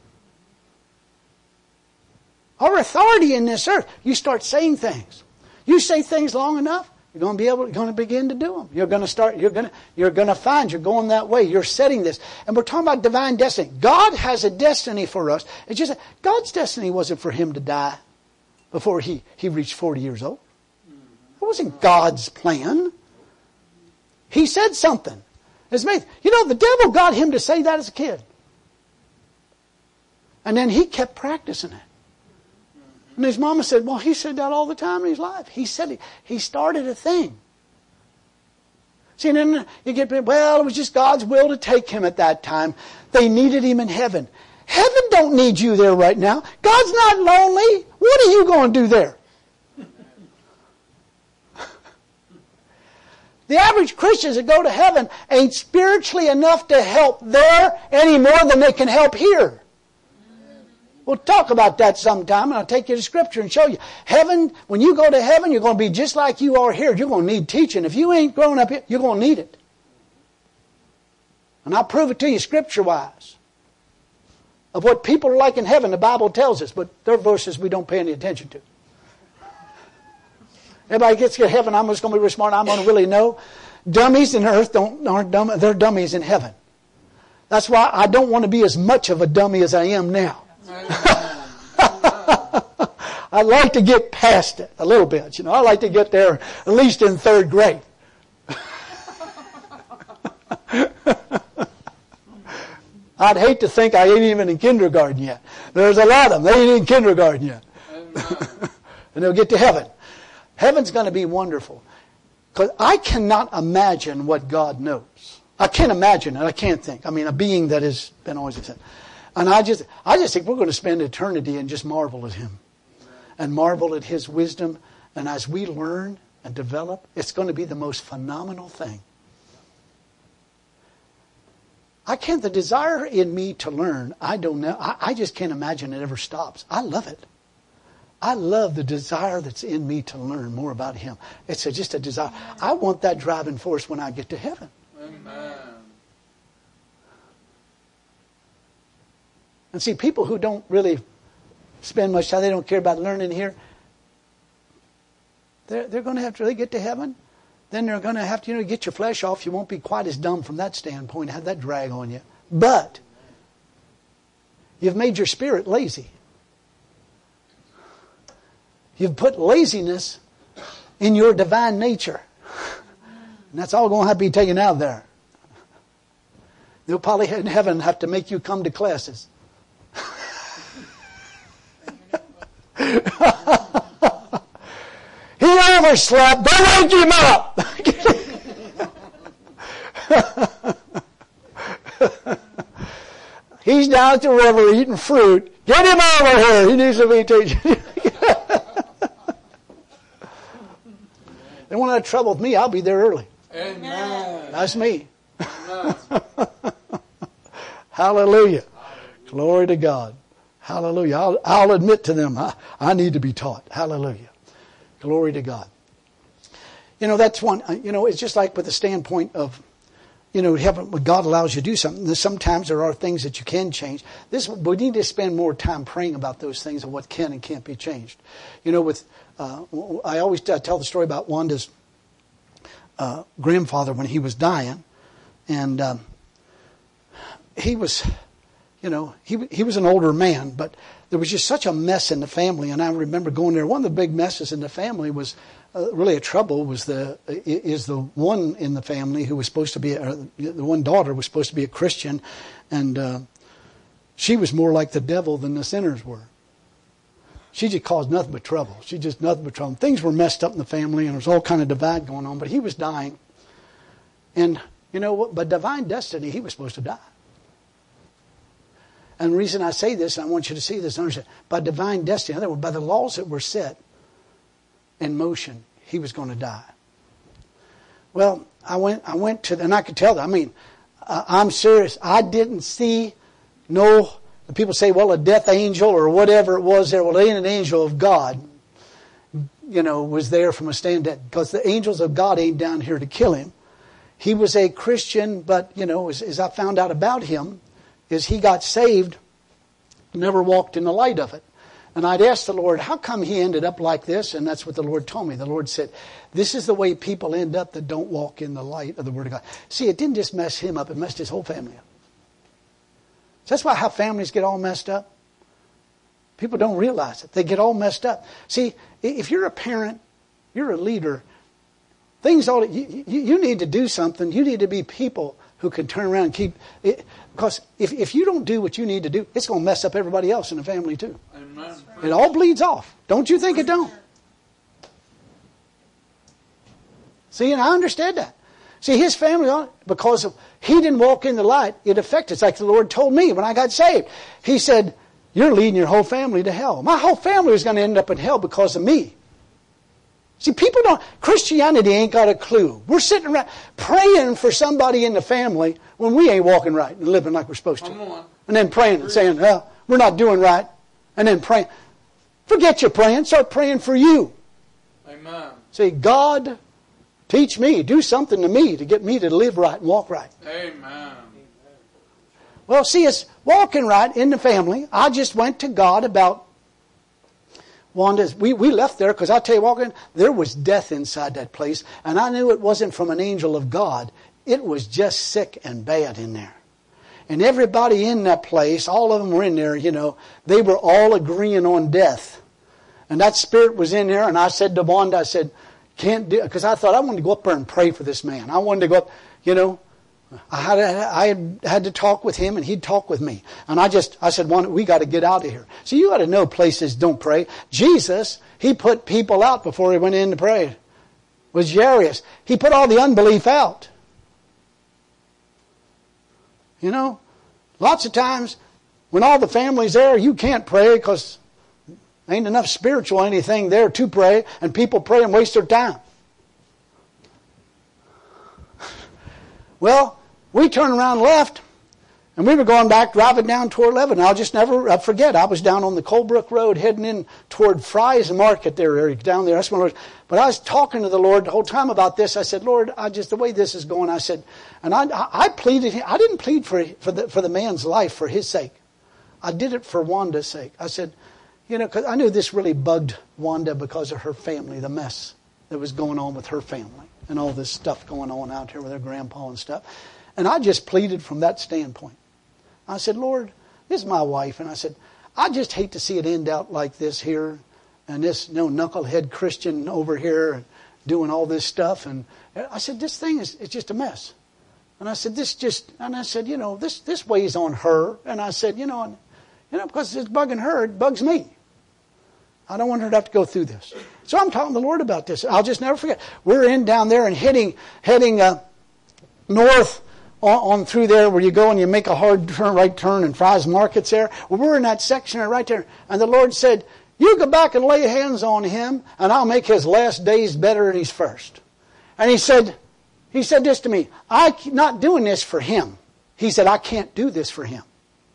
Our authority in this earth, you start saying things. You say things long enough, you're going to begin to do them. You're going to find you're going that way. You're setting this. And we're talking about divine destiny. God has a destiny for us. It's just God's destiny wasn't for him to die before he reached 40 years old. It wasn't God's plan. He said something. It's amazing. The devil got him to say that as a kid. And then he kept practicing it. And his mama said, well, he said that all the time in his life. He said he started a thing. See, then you get, well, it was just God's will to take him at that time. They needed him in heaven. Heaven don't need you there right now. God's not lonely. What are you going to do there? The average Christians that go to heaven ain't spiritually enough to help there any more than they can help here. We'll talk about that sometime, and I'll take you to Scripture and show you. Heaven, when you go to heaven, you're going to be just like you are here. You're going to need teaching. If you ain't grown up here, you're going to need it. And I'll prove it to you Scripture-wise. Of what people are like in heaven, the Bible tells us, but there are verses we don't pay any attention to. Everybody gets to heaven, I'm just going to be real smart, I'm going to really know. Dummies in earth aren't dumb, they're dummies in heaven. That's why I don't want to be as much of a dummy as I am now. I like to get past it a little bit. I like to get there at least in third grade. I'd hate to think I ain't even in kindergarten yet. There's a lot of them. They ain't in kindergarten yet. And they'll get to heaven. Heaven's going to be wonderful. Because I cannot imagine what God knows. I can't imagine it. I can't think. I mean, a being that has been always existed. And I just think we're going to spend eternity and just marvel at Him. And marvel at His wisdom. And as we learn and develop, it's going to be the most phenomenal thing. The desire in me to learn, I don't know. I just can't imagine it ever stops. I love it. I love the desire that's in me to learn more about Him. It's just a desire. I want that driving force when I get to heaven. Amen. And see, people who don't really spend much time, they don't care about learning here, they're going to have to really get to heaven. Then they're going to have to get your flesh off. You won't be quite as dumb from that standpoint, have that drag on you. But you've made your spirit lazy. You've put laziness in your divine nature. And that's all going to have to be taken out of there. They'll probably in heaven have to make you come to classes. He overslept. Don't wake him up. He's down at the river eating fruit. Get him over here. He needs to be teaching. They won't have trouble with me. I'll be there early. Amen. That's me. Amen. Hallelujah. Glory to God. Hallelujah. I'll admit to them, I need to be taught. Hallelujah. Glory to God. That's one, it's just like with the standpoint of, heaven, when God allows you to do something, sometimes there are things that you can change. We need to spend more time praying about those things and what can and can't be changed. I always tell the story about Wanda's grandfather when he was dying. And he was, he was an older man, but there was just such a mess in the family. And I remember going there. One of the big messes in the family was really a trouble was the one in the family who was supposed to be, the one daughter was supposed to be a Christian. And she was more like the devil than the sinners were. She just caused nothing but trouble. Things were messed up in the family, and there was all kind of divide going on. But he was dying. And you know what? By divine destiny, he was supposed to die. And the reason I say this, and I want you to see this, understand, by divine destiny, in other words, by the laws that were set in motion, he was going to die. Well, I went to, and I could tell them, I'm serious. I didn't see the people say, well, a death angel or whatever it was there. Well, it ain't an angel of God, was there from a stand that, because the angels of God ain't down here to kill him. He was a Christian, but, as I found out about him, is he got saved, never walked in the light of it. And I'd asked the Lord, how come he ended up like this? And that's what the Lord told me. The Lord said, this is the way people end up that don't walk in the light of the Word of God. See, it didn't just mess him up, it messed his whole family up. So that's why how families get all messed up. People don't realize it. They get all messed up. See, if you're a parent, you're a leader, you need to do something. You need to be people who can turn around and keep it. Because if you don't do what you need to do, it's going to mess up everybody else in the family too. Amen. It all bleeds off. Don't you think it don't? See, and I understand that. See, his family, because he didn't walk in the light, it affected. It's like the Lord told me when I got saved. He said, you're leading your whole family to hell. My whole family is going to end up in hell because of me. See, Christianity ain't got a clue. We're sitting around praying for somebody in the family when we ain't walking right and living like we're supposed to. And then praying and saying, well, we're not doing right. And then praying. Forget your praying. Start praying for you. Amen. See, God, teach me. Do something to me to get me to live right and walk right. Amen. Well, see, it's walking right in the family. I just went to God about Wanda's. We left there because I tell you, walking, there was death inside that place. And I knew it wasn't from an angel of God. It was just sick and bad in there. And everybody in that place, all of them were in there, they were all agreeing on death. And that spirit was in there. And I said to Wanda, I said, can't do it. Because I thought I wanted to go up there and pray for this man. I wanted to go up, I had to talk with him and he'd talk with me. And I said, we got to get out of here. So you got to know places don't pray. Jesus, he put people out before he went in to pray. It was Jairus. He put all the unbelief out. Lots of times when all the family's there, you can't pray because ain't enough spiritual anything there to pray, and people pray and waste their time. Well, we turned around and left, and we were going back, driving down toward Lebanon. I'll just never forget. I was down on the Colebrook Road, heading in toward Fry's Market there, down there. That's my Lord. But I was talking to the Lord the whole time about this. I said, Lord, the way this is going, I said, and I pleaded. I didn't plead for the man's life for his sake. I did it for Wanda's sake. I said, because I knew this really bugged Wanda because of her family, the mess that was going on with her family and all this stuff going on out here with her grandpa and stuff. And I just pleaded from that standpoint. I said, Lord, this is my wife. And I said, I just hate to see it end out like this here. And this knucklehead Christian over here doing all this stuff. And I said, this thing it's just a mess. And I said, this weighs on her. And I said, because it's bugging her, it bugs me. I don't want her to have to go through this. So I'm talking to the Lord about this. I'll just never forget. We're down there and heading north on through there where you go and you make a hard right turn and Fry's Market's there. Well, we're in that section right there. And the Lord said, you go back and lay hands on him and I'll make his last days better than his first. And he said this to me, I'm not doing this for him. He said, I can't do this for him.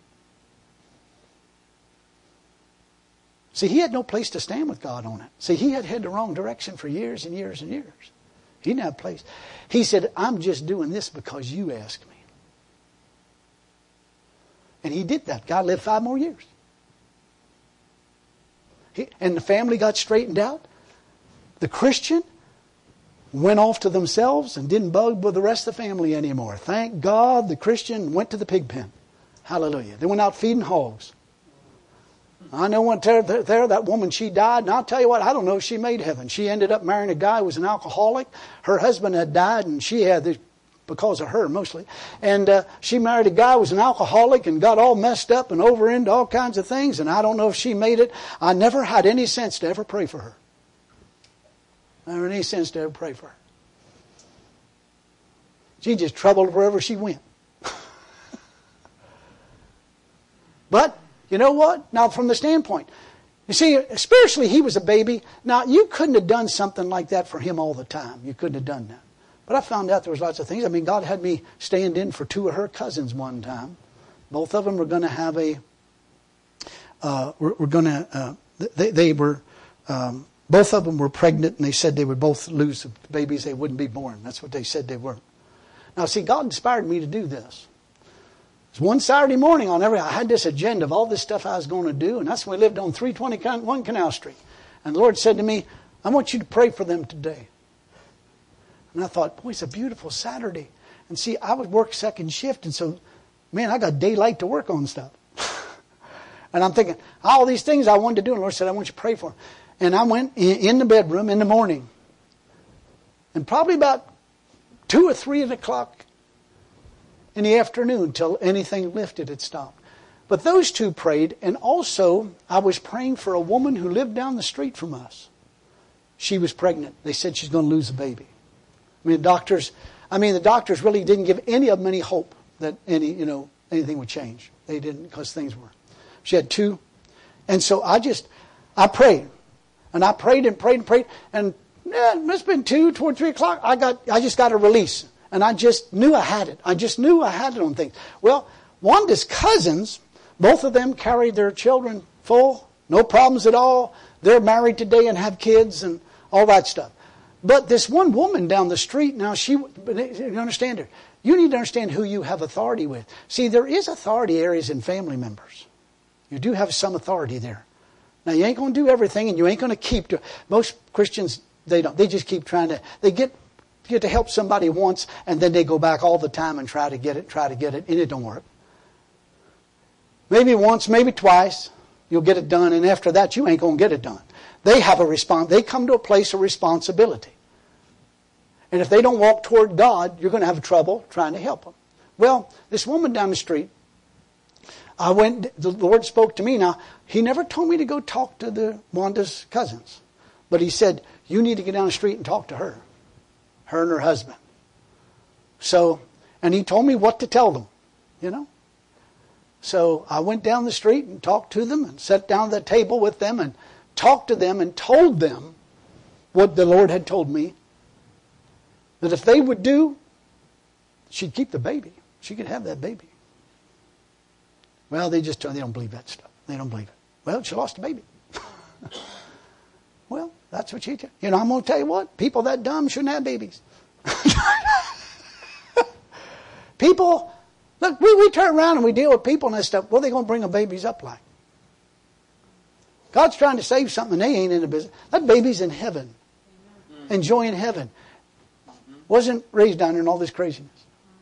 See, he had no place to stand with God on it. See, he had headed the wrong direction for years and years and years. He didn't have a place. He said, I'm just doing this because you asked me. And he did that. God lived 5 more years. And the family got straightened out. The Christian went off to themselves and didn't bug with the rest of the family anymore. Thank God the Christian went to the pig pen. Hallelujah. They went out feeding hogs. I know when that woman, she died, and I'll tell you what, I don't know if she made heaven. She ended up marrying a guy who was an alcoholic. Her husband had died, and she had this, because of her mostly. And she married a guy who was an alcoholic and got all messed up and over into all kinds of things, and I don't know if she made it. I never had any sense to ever pray for her. Never had any sense to ever pray for her. She just troubled wherever she went. But you know what? Now, from the standpoint, you see, spiritually, he was a baby. Now, you couldn't have done something like that for him all the time. You couldn't have done that. But I found out there was lots of things. I mean, God had me stand in for 2 of her cousins one time. Both of them were going to have both of them were pregnant, and they said they would both lose the babies. They wouldn't be born. That's what they said they were. Now, see, God inspired me to do this. It was one Saturday morning I had this agenda of all this stuff I was going to do, and that's when we lived on 321 Canal Street. And the Lord said to me, I want you to pray for them today. And I thought, boy, it's a beautiful Saturday. And see, I would work second shift, and so, man, I got daylight to work on stuff. And I'm thinking, all these things I wanted to do, and the Lord said, I want you to pray for them. And I went in the bedroom in the morning, and probably about 2 or 3 o'clock in the afternoon till anything lifted, it stopped. But those two prayed, and also I was praying for a woman who lived down the street from us. She was pregnant. They said she's going to lose a baby. I mean, the doctors, I mean, the doctors really didn't give any of them any hope that anything would change. They didn't, because things were. She had 2. And so I prayed. And I prayed and prayed and prayed. And it must have been 2 toward 3 o'clock. I just got a release. And I just knew I had it. I just knew I had it on things. Well, Wanda's cousins, both of them carried their children full. No problems at all. They're married today and have kids and all that stuff. But this one woman down the street now, you understand her. You need to understand who you have authority with. See, there is authority areas in family members. You do have some authority there. Now, you ain't going to do everything, and you ain't going to keep to. Most Christians, they don't. They just keep trying to. They get to help somebody once, and then they go back all the time and try to get it, and it don't work. Maybe once, maybe twice, you'll get it done, and after that, you ain't going to get it done. They have they come to a place of responsibility. And if they don't walk toward God, you're going to have trouble trying to help them. Well, this woman down the street, the Lord spoke to me. Now, He never told me to go talk to Wanda's cousins. But He said, you need to get down the street and talk to her and her husband. So, and He told me what to tell them, So I went down the street and talked to them and sat down at the table with them and talked to them and told them what the Lord had told me. That if they would do, she'd keep the baby. She could have that baby. Well, they don't believe that stuff. They don't believe it. Well, she lost a baby. Well, that's what she did. I'm going to tell you what. People that dumb shouldn't have babies. People, look, we turn around and we deal with people and that stuff. What are they going to bring the babies up like? God's trying to save something and they ain't in the business. That baby's in heaven. Enjoying heaven. Wasn't raised down there in all this craziness.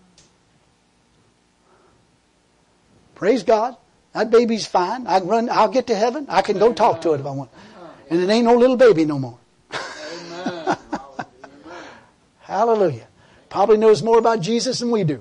Praise God. That baby's fine. I'll get to heaven. I can go talk to it if I want. And it ain't no little baby no more. Amen. Hallelujah. Probably knows more about Jesus than we do.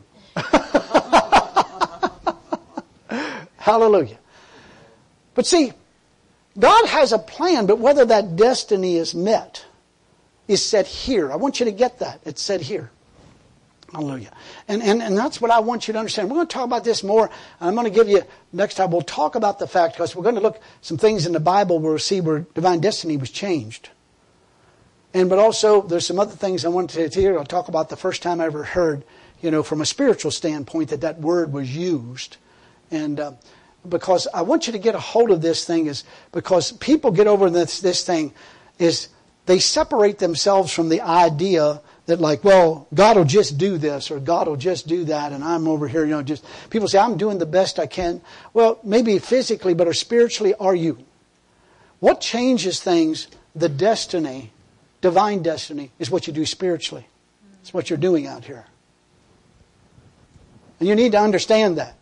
Hallelujah. But see, God has a plan, but whether that destiny is met is said here. I want you to get that. It's said here. Hallelujah. And that's what I want you to understand. We're going to talk about this more. And I'm going to give you, next time we'll talk about the fact, because we're going to look some things in the Bible where we'll see where divine destiny was changed. But also, there's some other things I want to hear. I'll talk about the first time I ever heard, from a spiritual standpoint, that word was used. And because I want you to get a hold of this thing is because people get over this thing is they separate themselves from the idea that God will just do this or God will just do that and I'm over here, just people say I'm doing the best I can. Well, maybe physically, but spiritually are you? What changes things, the destiny, divine destiny, is what you do spiritually. It's what you're doing out here. And you need to understand that.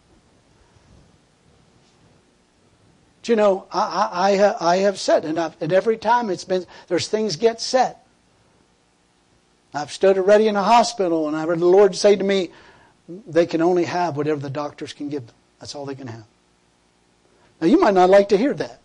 I have said, and every time there's things get set. I've stood already in a hospital, and I heard the Lord say to me, they can only have whatever the doctors can give them. That's all they can have. Now, you might not like to hear that.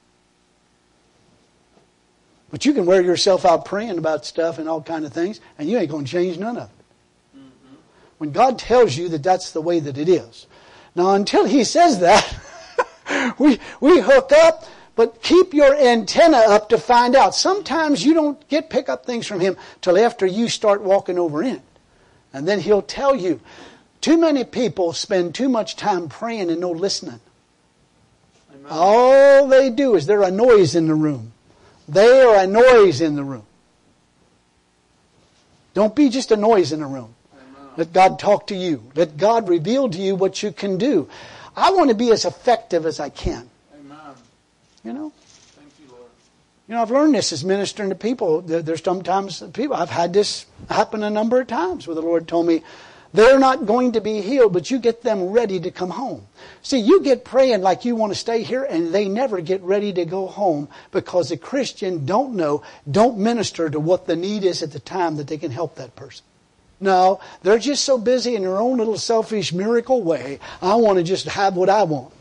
But you can wear yourself out praying about stuff and all kind of things, and you ain't going to change none of it. Mm-hmm. When God tells you that that's the way that it is. Now, until He says that, we hook up, but keep your antenna up to find out. Sometimes you don't pick up things from Him till after you start walking over in it. And then He'll tell you. Too many people spend too much time praying and no listening. Amen. All they do is they're a noise in the room. They are a noise in the room. Don't be just a noise in the room. Amen. Let God talk to you. Let God reveal to you what you can do. I want to be as effective as I can. Amen. Thank you, Lord. I've learned this as ministering to people. There's sometimes people, I've had this happen a number of times where the Lord told me, they're not going to be healed, but you get them ready to come home. See, you get praying like you want to stay here, and they never get ready to go home because the Christian don't minister to what the need is at the time that they can help that person. No, they're just so busy in their own little selfish miracle way. I want to just have what I want.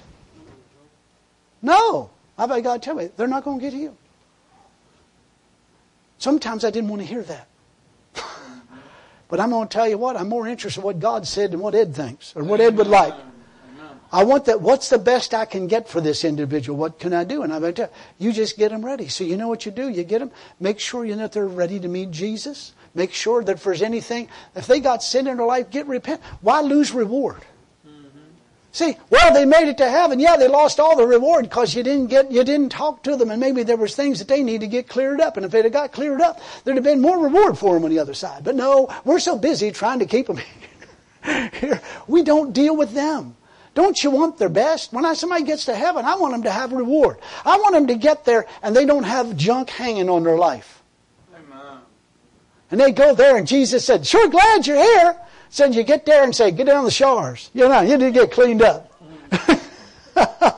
No. I've had God tell me, they're not going to get healed. Sometimes I didn't want to hear that. But I'm going to tell you what, I'm more interested in what God said than what Ed thinks or what Ed would like. I want that. What's the best I can get for this individual? What can I do? And I'm going to tell you, you just get them ready. So you know what you do? You get them. Make sure you know that they're ready to meet Jesus. Make sure that if there's anything, if they got sin in their life, repent. Why lose reward? See, well, they made it to heaven. Yeah, they lost all the reward because you didn't talk to them, and maybe there was things that they need to get cleared up. And if they'd have got cleared up, there'd have been more reward for them on the other side. But no, we're so busy trying to keep them here. We don't deal with them. Don't you want their best? When somebody gets to heaven, I want them to have reward. I want them to get there and they don't have junk hanging on their life. Amen. And they go there and Jesus said, sure glad you're here. Said you get there and say, get down the showers. You know, you need to get cleaned up. I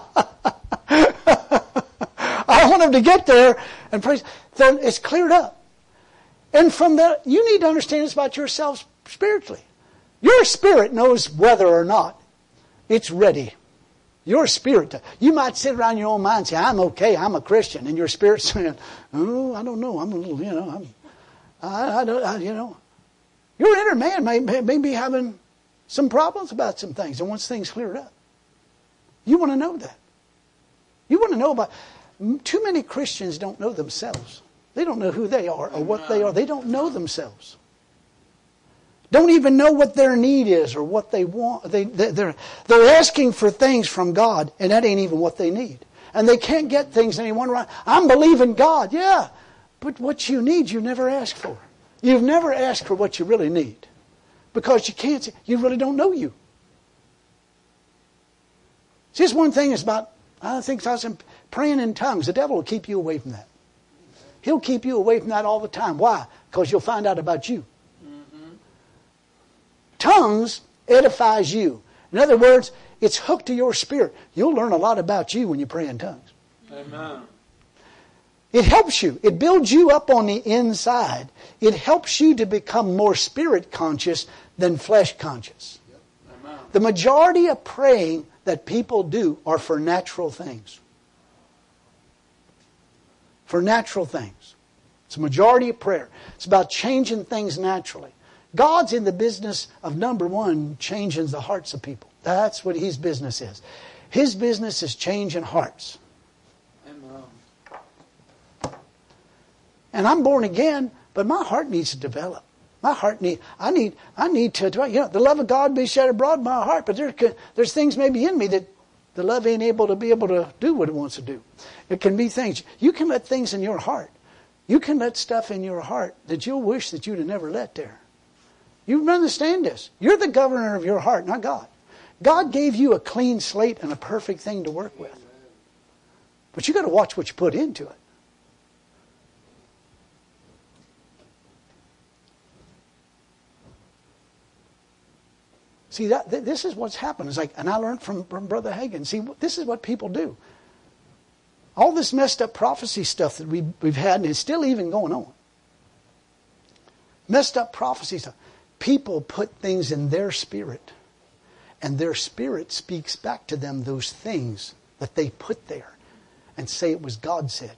want them to get there and praise. Then it's cleared up. And from that, you need to understand this about yourselves spiritually. Your spirit knows whether or not it's ready. Your spirit. You might sit around your own mind and say, I'm okay, I'm a Christian. And your spirit's saying, oh, I don't know. I'm a little, I don't. Your inner man may be having some problems about some things. And once things cleared up, you want to know that. You want to know about. Too many Christians don't know themselves. They don't know who they are or what they are. They don't know themselves. Don't even know what their need is or what they want. They're asking for things from God, and that ain't even what they need. And they can't get things, and they wonder, I'm believing God. Yeah, but what you need, you never ask for. You've never asked for what you really need. Because you can't, you really don't know you. See, this one thing is about, I think it's praying in tongues. The devil will keep you away from that. He'll keep you away from that all the time. Why? Because you'll find out about you. Tongues edifies you. In other words, it's hooked to your spirit. You'll learn a lot about you when you pray in tongues. Amen. It helps you. It builds you up on the inside. It helps you to become more spirit conscious than flesh conscious. Amen. The majority of praying that people do are for natural things. For natural things. It's a majority of prayer. It's about changing things naturally. God's in the business of, number one, changing the hearts of people. That's what His business is. His business is changing hearts. Amen. And I'm born again, but my heart needs to develop. I need to, the love of God be shed abroad in my heart, but there's things maybe in me that the love ain't able to do what it wants to do. It can be things. You can let things in your heart. You can let stuff in your heart that you'll wish that you'd have never let there. You understand this. You're the governor of your heart, not God. God gave you a clean slate and a perfect thing to work with. But you got to watch what you put into it. See, this is what's happened. It's like, and I learned from Brother Hagin. See, this is what people do. All this messed up prophecy stuff that we've had, and it's still even going on. Messed up prophecy stuff. People put things in their spirit, and their spirit speaks back to them those things that they put there and say it was God said.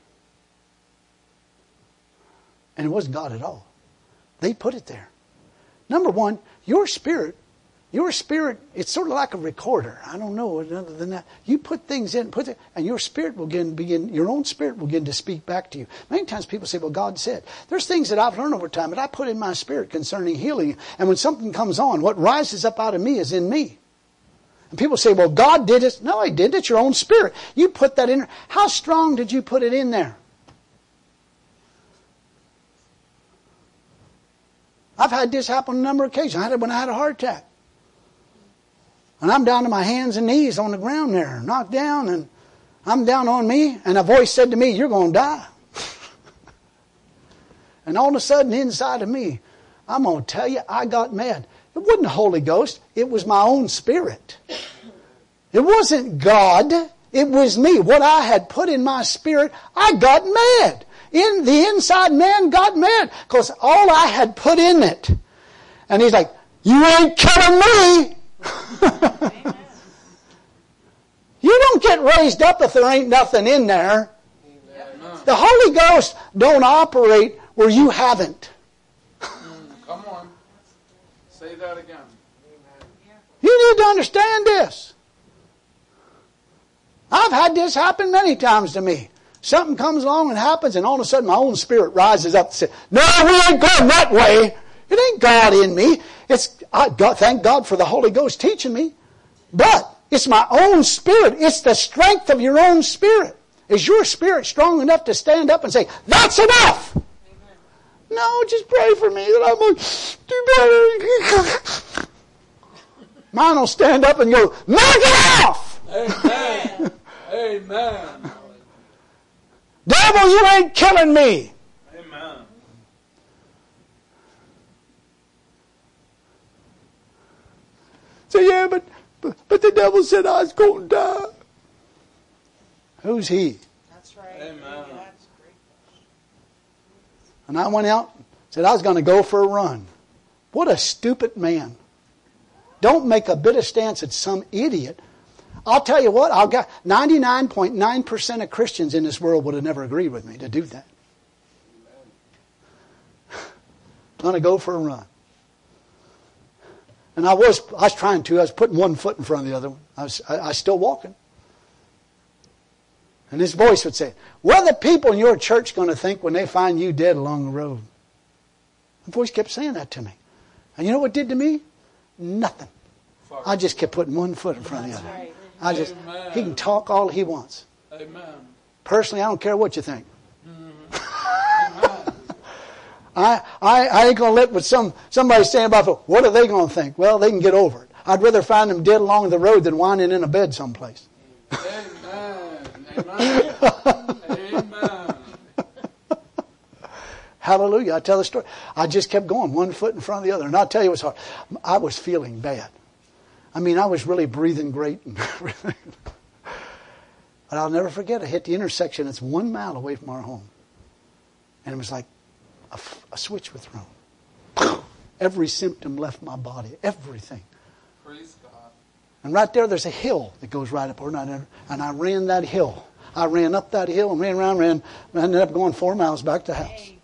And it wasn't God at all. They put it there. Number one, your spirit, it's sort of like a recorder. I don't know other than that. You put things in, and your spirit will begin, your own spirit will begin to speak back to you. Many times people say, well, God said. There's things that I've learned over time that I put in my spirit concerning healing. And when something comes on, what rises up out of me is in me. And people say, well, God did it. No, He didn't. It's your own spirit. You put that in there. How strong did you put it in there? I've had this happen on a number of occasions. I had it when I had a heart attack. And I'm down to my hands and knees on the ground there, knocked down, and I'm down on me, and a voice said to me, you're going to die. And all of a sudden, inside of me, I'm going to tell you, I got mad. It wasn't the Holy Ghost. It was my own spirit. It wasn't God. It was me. What I had put in my spirit, I got mad. In the inside man got mad because all I had put in it. And He's like, you ain't killing me. You don't get raised up if there ain't nothing in there. Amen. The Holy Ghost don't operate where you haven't. Come Say that again. You need to understand this. I've had this happen many times to me. Something comes along and happens, and all of a sudden my own spirit rises up and says, no, we ain't going that way. It ain't God in me. Thank God for the Holy Ghost teaching me. But it's my own spirit. It's the strength of your own spirit. Is your spirit strong enough to stand up and say, that's enough? Amen. No, just pray for me that I'm going to do better. Mine will stand up and go, knock it off! Amen. Amen. Devil, you ain't killing me. Amen. So yeah, but the devil said I was going to die. Who's he? That's right. Amen. That's great. And I went out and said I was going to go for a run. What a stupid man. Don't make a bit of stance at some idiot. I'll tell you what, 99.9% of Christians in this world would have never agreed with me to do that. I'm going to go for a run. And I was trying to. I was putting one foot in front of the other one. I was still walking. And this voice would say, what are the people in your church going to think when they find you dead along the road? The voice kept saying that to me. And you know what it did to me? Nothing. I just kept putting one foot in front of the other. Right. Amen. He can talk all he wants. Amen. Personally, I don't care what you think. Amen. I ain't going to let what somebody saying about what are they going to think? Well, they can get over it. I'd rather find them dead along the road than whining in a bed someplace. Amen. Amen. Amen. Hallelujah. I tell the story. I just kept going, one foot in front of the other. And I'll tell you what's hard. I was feeling bad. I mean, I was really breathing great. But I'll never forget, I hit the intersection. It's 1 mile away from our home. And it was like a switch was thrown. Every symptom left my body. Everything. Praise God. And right there's a hill that goes right up. And I ran that hill. I ran up that hill and ran around, I ended up going 4 miles back to the house. Amen.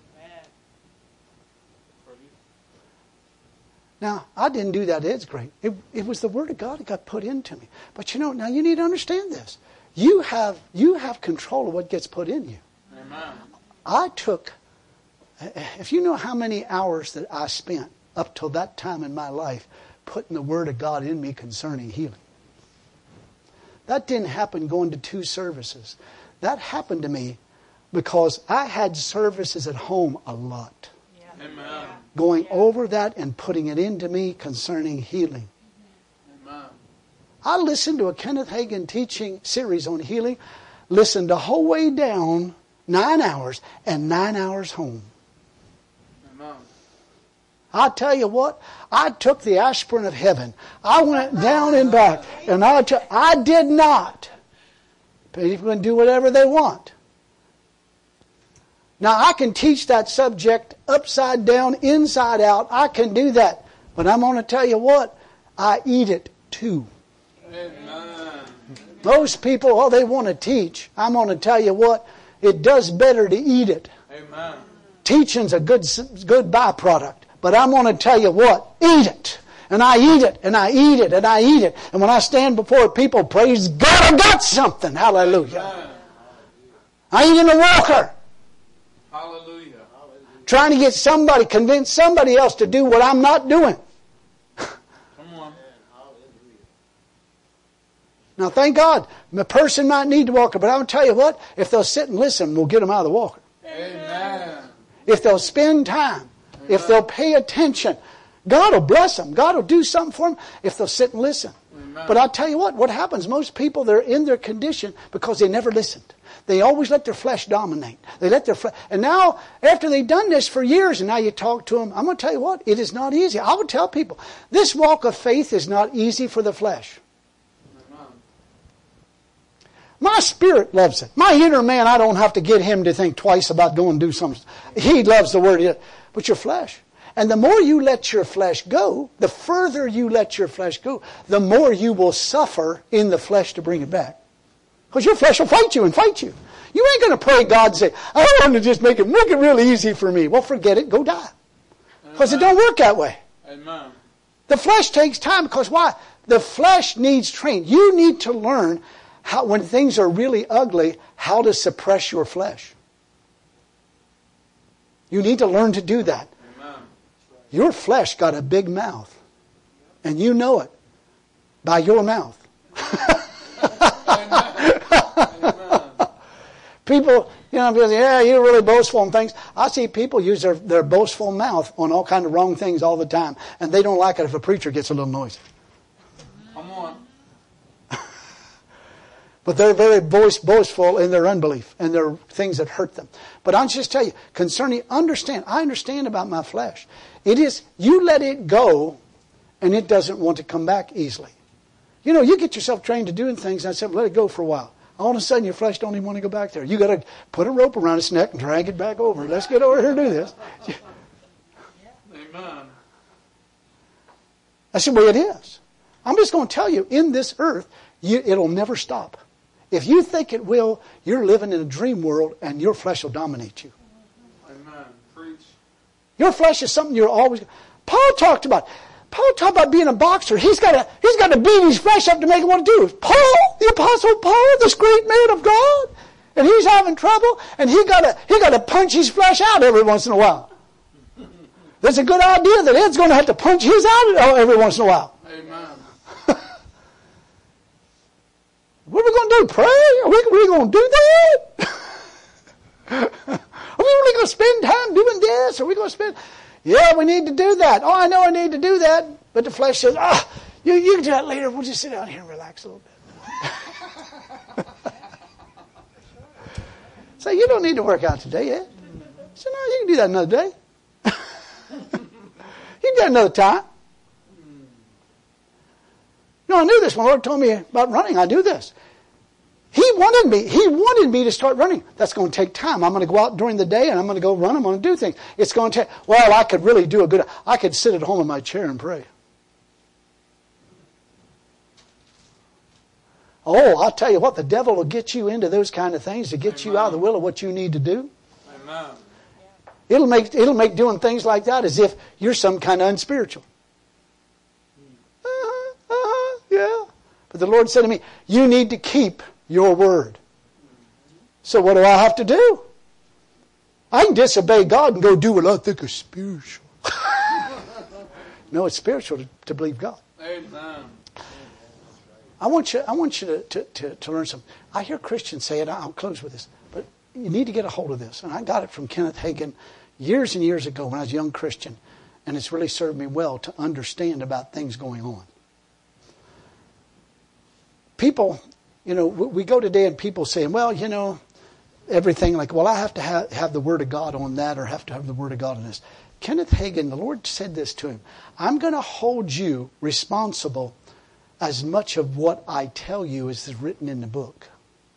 Now, I didn't do that. It's great. It was the Word of God that got put into me. But now you need to understand this. You have control of what gets put in you. Amen. If you know how many hours that I spent up till that time in my life putting the Word of God in me concerning healing. That didn't happen going to 2 services. That happened to me because I had services at home a lot. Amen. Going over that and putting it into me concerning healing. Amen. I listened to a Kenneth Hagin teaching series on healing. Listened the whole way down, 9 hours, and 9 hours home. Amen. I tell you what, I took the aspirin of heaven. I went down and back, and I did not. People can do whatever they want. Now, I can teach that subject upside down, inside out. I can do that. But I'm going to tell you what, I eat it too. Amen. Most people, they want to teach. I'm going to tell you what, it does better to eat it. Amen. Teaching's a good byproduct. But I'm going to tell you what, eat it. And I eat it, and I eat it, and I eat it. And when I stand before people, praise God, I got something. Hallelujah. Amen. I eat in a walker. Hallelujah. Trying to convince somebody else to do what I'm not doing. Come on. Now, thank God, the person might need the walker, but I'll tell you what, if they'll sit and listen, we'll get them out of the walker. Amen. If they'll spend time, if they'll pay attention, God will bless them. God will do something for them if they'll sit and listen. Amen. But I'll tell you what happens, most people, they're in their condition because they never listened. They always let their flesh dominate. They let their flesh. And now, after they've done this for years, and now you talk to them, I'm going to tell you what, it is not easy. I would tell people, this walk of faith is not easy for the flesh. Amen. My spirit loves it. My inner man, I don't have to get him to think twice about going and do something. He loves the Word. But your flesh. And the more you let your flesh go, the further you let your flesh go, the more you will suffer in the flesh to bring it back. Because your flesh will fight you and fight you. You ain't going to pray God and say, I want to just make it really easy for me. Well, forget it. Go die. Because it don't work that way. Amen. The flesh takes time because why? The flesh needs training. You need to learn how, when things are really ugly, how to suppress your flesh. You need to learn to do that. Amen. Your flesh got a big mouth. And you know it by your mouth. People, people say, yeah, you're really boastful and things. I see people use their boastful mouth on all kind of wrong things all the time. And they don't like it if a preacher gets a little noisy. Come on. But they're very boastful in their unbelief and their things that hurt them. But I'll just tell you, I understand about my flesh. It is, you let it go and it doesn't want to come back easily. You get yourself trained to doing things and I said, let it go for a while. All of a sudden your flesh don't even want to go back there. You got to put a rope around its neck and drag it back over. Let's get over here and do this. Amen. That's the way it is. I'm just going to tell you, in this earth, it'll never stop. If you think it will, you're living in a dream world and your flesh will dominate you. Amen. Preach. Your flesh is something you're always... Paul talked about being a boxer. He's got to beat his flesh up to make it want to do. Paul, the Apostle Paul, this great man of God, and he's having trouble, and he got to punch his flesh out every once in a while. There's a good idea that Ed's going to have to punch his out every once in a while. Amen. What are we going to do? Pray? Are we going to do that? Are we really going to spend time doing this? Are we going to spend... Yeah, we need to do that. Oh, I know I need to do that. But the flesh says, you can do that later. We'll just sit down here and relax a little bit. So you don't need to work out today, Ed. So no, you can do that another day. You can do that another time. No, I knew this. When the Lord told me about running, I do this. He wanted me to start running. That's going to take time. I'm going to go out during the day and I'm going to go run. I'm going to do things. It's going to take, I could really do I could sit at home in my chair and pray. Oh, I'll tell you what, the devil will get you into those kind of things to get you out of the will of what you need to do. Amen. It'll make doing things like that as if you're some kind of unspiritual. Yeah. But the Lord said to me, you need to keep your word. So what do I have to do? I can disobey God and go do what I think is spiritual. No, it's spiritual to believe God. Amen. I want you to learn something. I hear Christians say it. I'll close with this. But you need to get a hold of this. And I got it from Kenneth Hagin years and years ago when I was a young Christian. And it's really served me well to understand about things going on. People, we go today and people saying, everything like, I have to have the Word of God on that or have to have the Word of God on this. Kenneth Hagin, the Lord said this to him, I'm going to hold you responsible as much of what I tell you as is written in the book.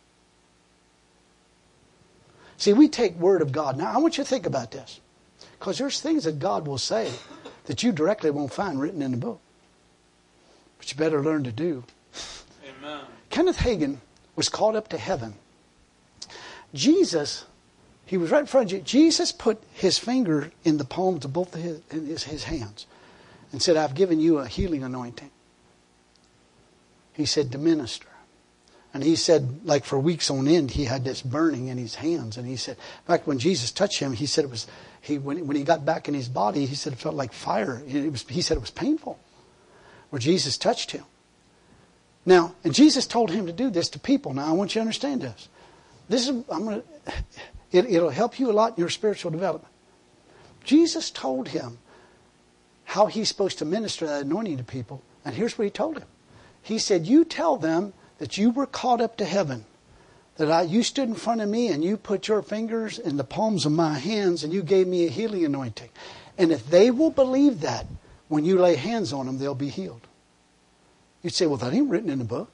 See, we take Word of God. Now, I want you to think about this. Because there's things that God will say that you directly won't find written in the book. But you better learn to do. Amen. Kenneth Hagin was called up to heaven. Jesus, he was right in front of you. Jesus put his finger in the palms of both his hands and said, I've given you a healing anointing. He said, to minister. And he said, like for weeks on end, he had this burning in his hands. And he said, in fact, when Jesus touched him, he said it was, when he got back in his body, he said it felt like fire. He said it was painful where Jesus touched him. Now, and Jesus told him to do this to people. Now, I want you to understand this. It'll help you a lot in your spiritual development. Jesus told him how he's supposed to minister that anointing to people. And here's what he told him. He said, you tell them that you were caught up to heaven, that you stood in front of me and you put your fingers in the palms of my hands and you gave me a healing anointing. And if they will believe that, when you lay hands on them, they'll be healed. You'd say, that ain't written in the book.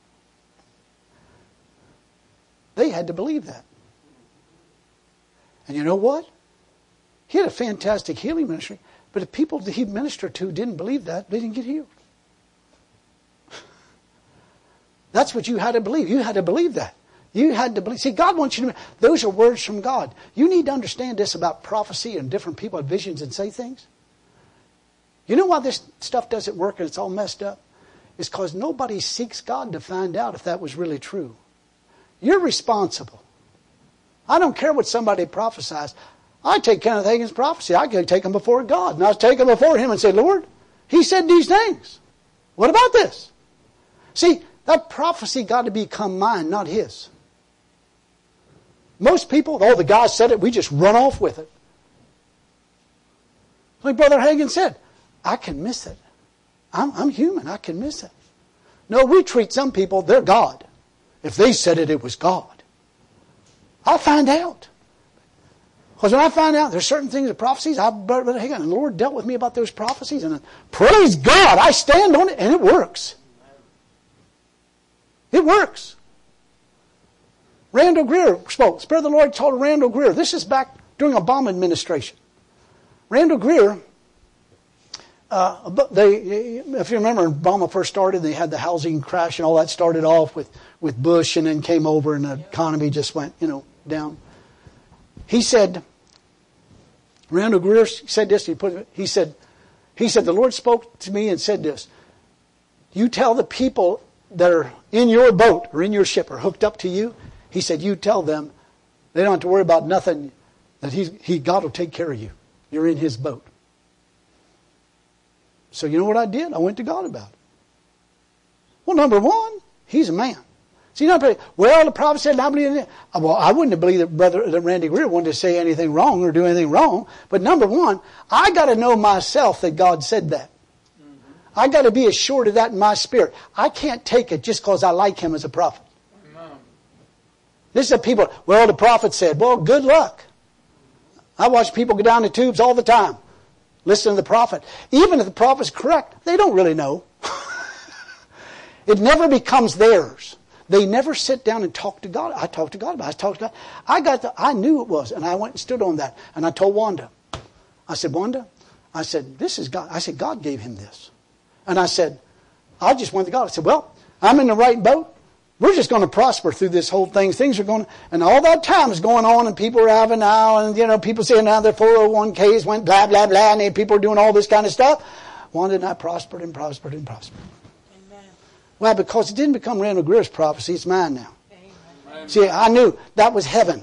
They had to believe that. And you know what? He had a fantastic healing ministry, but the people that he ministered to didn't believe that, they didn't get healed. That's what you had to believe. You had to believe that. You had to believe. See, God wants you to... Those are words from God. You need to understand this about prophecy and different people have visions and say things. You know why this stuff doesn't work and it's all messed up? It's because nobody seeks God to find out if that was really true. You're responsible. I don't care what somebody prophesies. I take Kenneth Hagin's prophecy. I can take them before God. And I take them before Him and say, Lord, He said these things. What about this? See, that prophecy got to become mine, not his. Most people, the guy said it, we just run off with it. Like Brother Hagin said, I can miss it. I'm human. I can miss it. No, we treat some people, they're God. If they said it, it was God. I'll find out. Because when I find out there's certain things, the prophecies, Brother Hagin, and the Lord dealt with me about those prophecies, and praise God, I stand on it, and it works. It works. Randall Greer spoke. Spirit of the Lord told Randall Greer. This is back during Obama administration. Randall Greer, if you remember, when Obama first started, they had the housing crash and all that started off with Bush and then came over and the economy just went, down. He said, Randall Greer said this, he said, the Lord spoke to me and said this, you tell the people that are in your boat or in your ship or hooked up to you, he said, you tell them they don't have to worry about nothing, that God will take care of you. You're in His boat. So you know what I did? I went to God about it. Well, number one, He's a man. See, the prophet said, I believe in it. Well, I wouldn't have believed that Randy Greer wanted to say anything wrong or do anything wrong. But number one, I got to know myself that God said that. I got to be assured of that in my spirit. I can't take it just because I like him as a prophet. Amen. This is people, the prophet said, well, good luck. I watch people go down the tubes all the time. Listen to the prophet. Even if the prophet's correct, they don't really know. It never becomes theirs. They never sit down and talk to God. I talked to God about it. I talked to God. I knew it was, and I went and stood on that. And I told Wanda. I said, Wanda, this is God. I said, God gave him this. And I said, I just went to God. I said, well, I'm in the right boat. We're just going to prosper through this whole thing. Things are going to, and all that time is going on, and people are having now, and people saying now their 401ks went blah, blah, blah, and people are doing all this kind of stuff. Wanda and I prospered and prospered and prospered. Amen. Well, because it didn't become Randall Greer's prophecy, it's mine now. Amen. See, I knew that was heaven.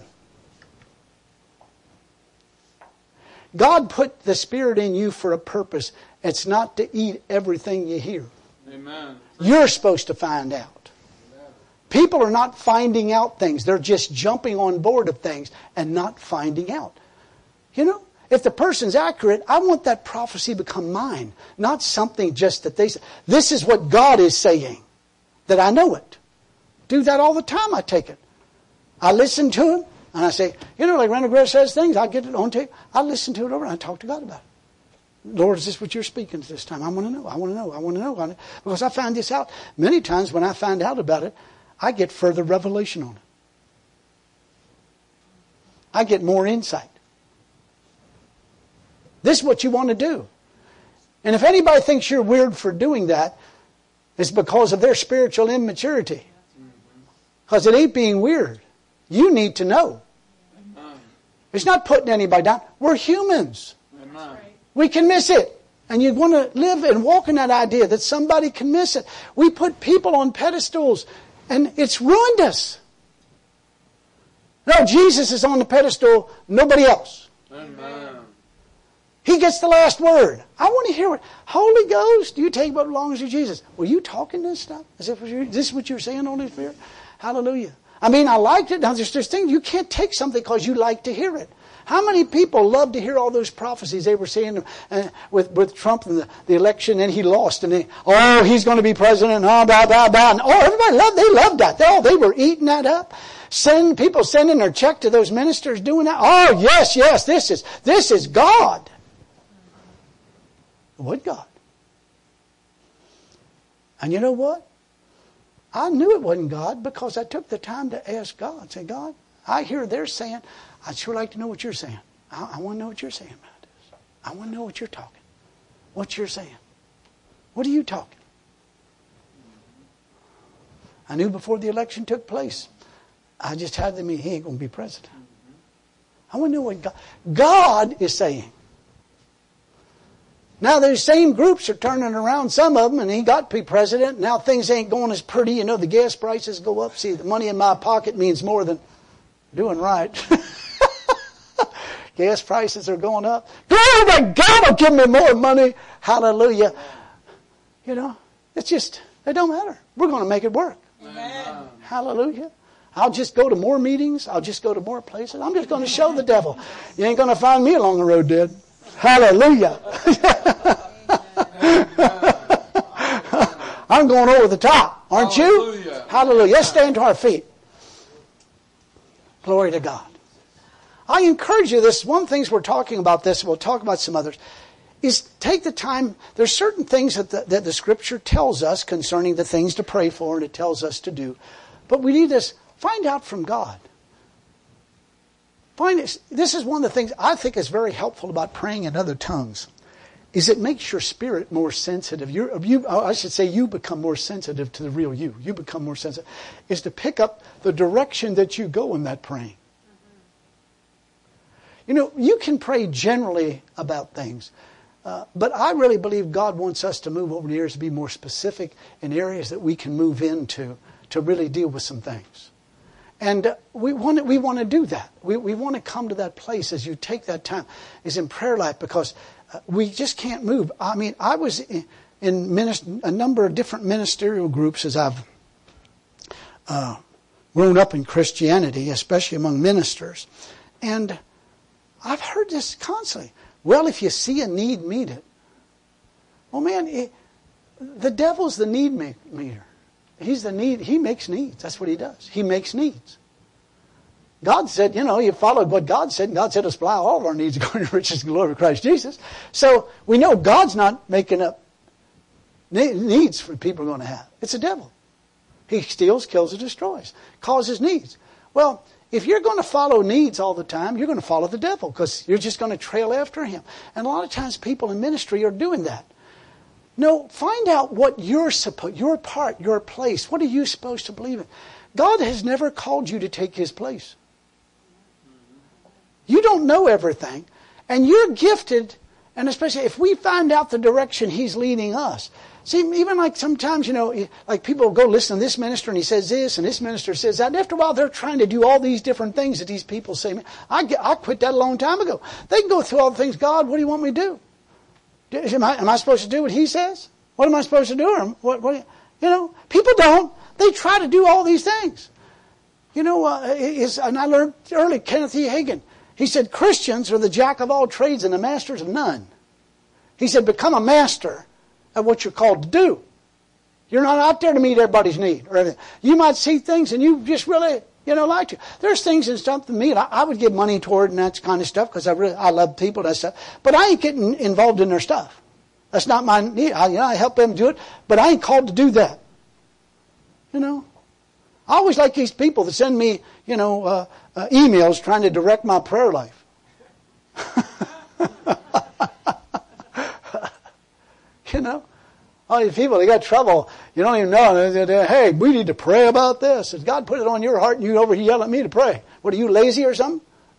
God put the Spirit in you for a purpose. It's not to eat everything you hear. Amen. You're supposed to find out. Amen. People are not finding out things. They're just jumping on board of things and not finding out. If the person's accurate, I want that prophecy to become mine. Not something just that they say. This is what God is saying. That I know it. Do that all the time, I take it. I listen to him. And I say, like Randall Greer says things, I get it on tape. I listen to it over and I talk to God about it. Lord, is this what you're speaking to this time? I want to know. I want to know. I want to know. Because I found this out. Many times when I find out about it, I get further revelation on it. I get more insight. This is what you want to do. And if anybody thinks you're weird for doing that, it's because of their spiritual immaturity. Because it ain't being weird. You need to know. It's not putting anybody down. We're humans. Amen. We can miss it. And you want to live and walk in that idea that somebody can miss it. We put people on pedestals and it's ruined us. No, Jesus is on the pedestal, nobody else. Amen. He gets the last word. I want to hear it. Holy Ghost, you take what belongs to Jesus. Were you talking this stuff? Is this what you're saying, Holy Spirit? Hallelujah. I liked it. Now, there's things, you can't take something because you like to hear it. How many people love to hear all those prophecies they were saying with Trump and the election, and he lost, and he's going to be president, blah, blah, blah. And, everybody loved that. They were eating that up. People sending their check to those ministers doing that. Oh, yes, this is God. What God? And you know what? I knew it wasn't God because I took the time to ask God. Say, God, I hear they're saying, I'd sure like to know what you're saying. I want to know what you're saying about this. I want to know what you're talking. What you're saying. What are you talking? I knew before the election took place, I just had them, he ain't going to be president. I want to know what God is saying. Now those same groups are turning around, some of them, and he got to be president. Now things ain't going as pretty. You know, the gas prices go up. See, the money in my pocket means more than doing right. Gas prices are going up. Glory to God will give me more money. Hallelujah. You know, it's just, it don't matter. We're going to make it work. Amen. Hallelujah. I'll just go to more meetings. I'll just go to more places. I'm just going to show the devil. You ain't going to find me along the road dead. Hallelujah. I'm going over the top. Aren't you? Hallelujah. Hallelujah. Let's stand to our feet. Glory to God. I encourage you, this one of the things we're talking about this, we'll talk about some others, is take the time. There's certain things that the Scripture tells us concerning the things to pray for and it tells us to do. But we need to find out from God. This is one of the things I think is very helpful about praying in other tongues, is it makes your spirit more sensitive. You become more sensitive to the real you. You become more sensitive. Is to pick up the direction that you go in that praying. You know, you can pray generally about things, but I really believe God wants us to move over the years to be more specific in areas that we can move into to really deal with some things. And we want to do that. We want to come to that place as you take that time, is in prayer life, because we just can't move. I mean, I was in a number of different ministerial groups as I've grown up in Christianity, especially among ministers. And I've heard this constantly. Well, if you see a need, meet it. Well, man, the devil's the need meter. He's the need. He makes needs. That's what he does. He makes needs. God said, you know, you followed what God said, and God said to supply all of our needs according to riches and glory of Christ Jesus. So we know God's not making up needs for people are going to have. It's the devil. He steals, kills, and destroys. Causes needs. Well, if you're going to follow needs all the time, you're going to follow the devil, because you're just going to trail after him. And a lot of times people in ministry are doing that. No, find out what your part, your place. What are you supposed to believe in? God has never called you to take his place. You don't know everything. And you're gifted, and especially if we find out the direction he's leading us. See, even like sometimes, you know, like people go listen to this minister and he says this and this minister says that. And after a while, they're trying to do all these different things that these people say. I quit that a long time ago. They can go through all the things. God, what do you want me to do? Am I supposed to do what he says? What am I supposed to do? Or what, you know, people don't. They try to do all these things. You know, and I learned early, Kenneth E. Hagin. He said, Christians are the jack of all trades and the masters of none. He said, become a master at what you're called to do. You're not out there to meet everybody's need or anything. You might see things and you just really, you know, like to. There's things and stuff to me I would give money toward and that kind of stuff because I love people and that stuff. But I ain't getting involved in their stuff. That's not my need. I help them do it, but I ain't called to do that. You know, I always like these people that send me, you know, emails trying to direct my prayer life. You know, all these people, they got trouble. You don't even know. They, hey, we need to pray about this. If God put it on your heart and you over here yell at me to pray. What, are you lazy or something?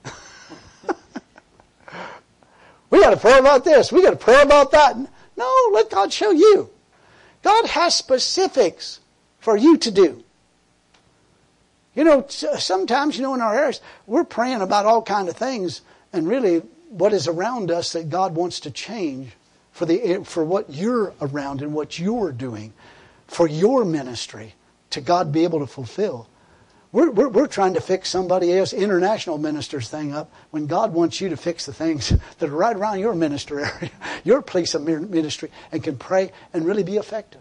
We got to pray about this. We got to pray about that. No, let God show you. God has specifics for you to do. You know, sometimes, you know, in our areas, we're praying about all kinds of things, and really what is around us that God wants to change for what you're around and what you're doing for your ministry to God be able to fulfill. We're trying to fix somebody else, international minister's thing up, when God wants you to fix the things that are right around your ministry area, your place of ministry, and can pray and really be effective.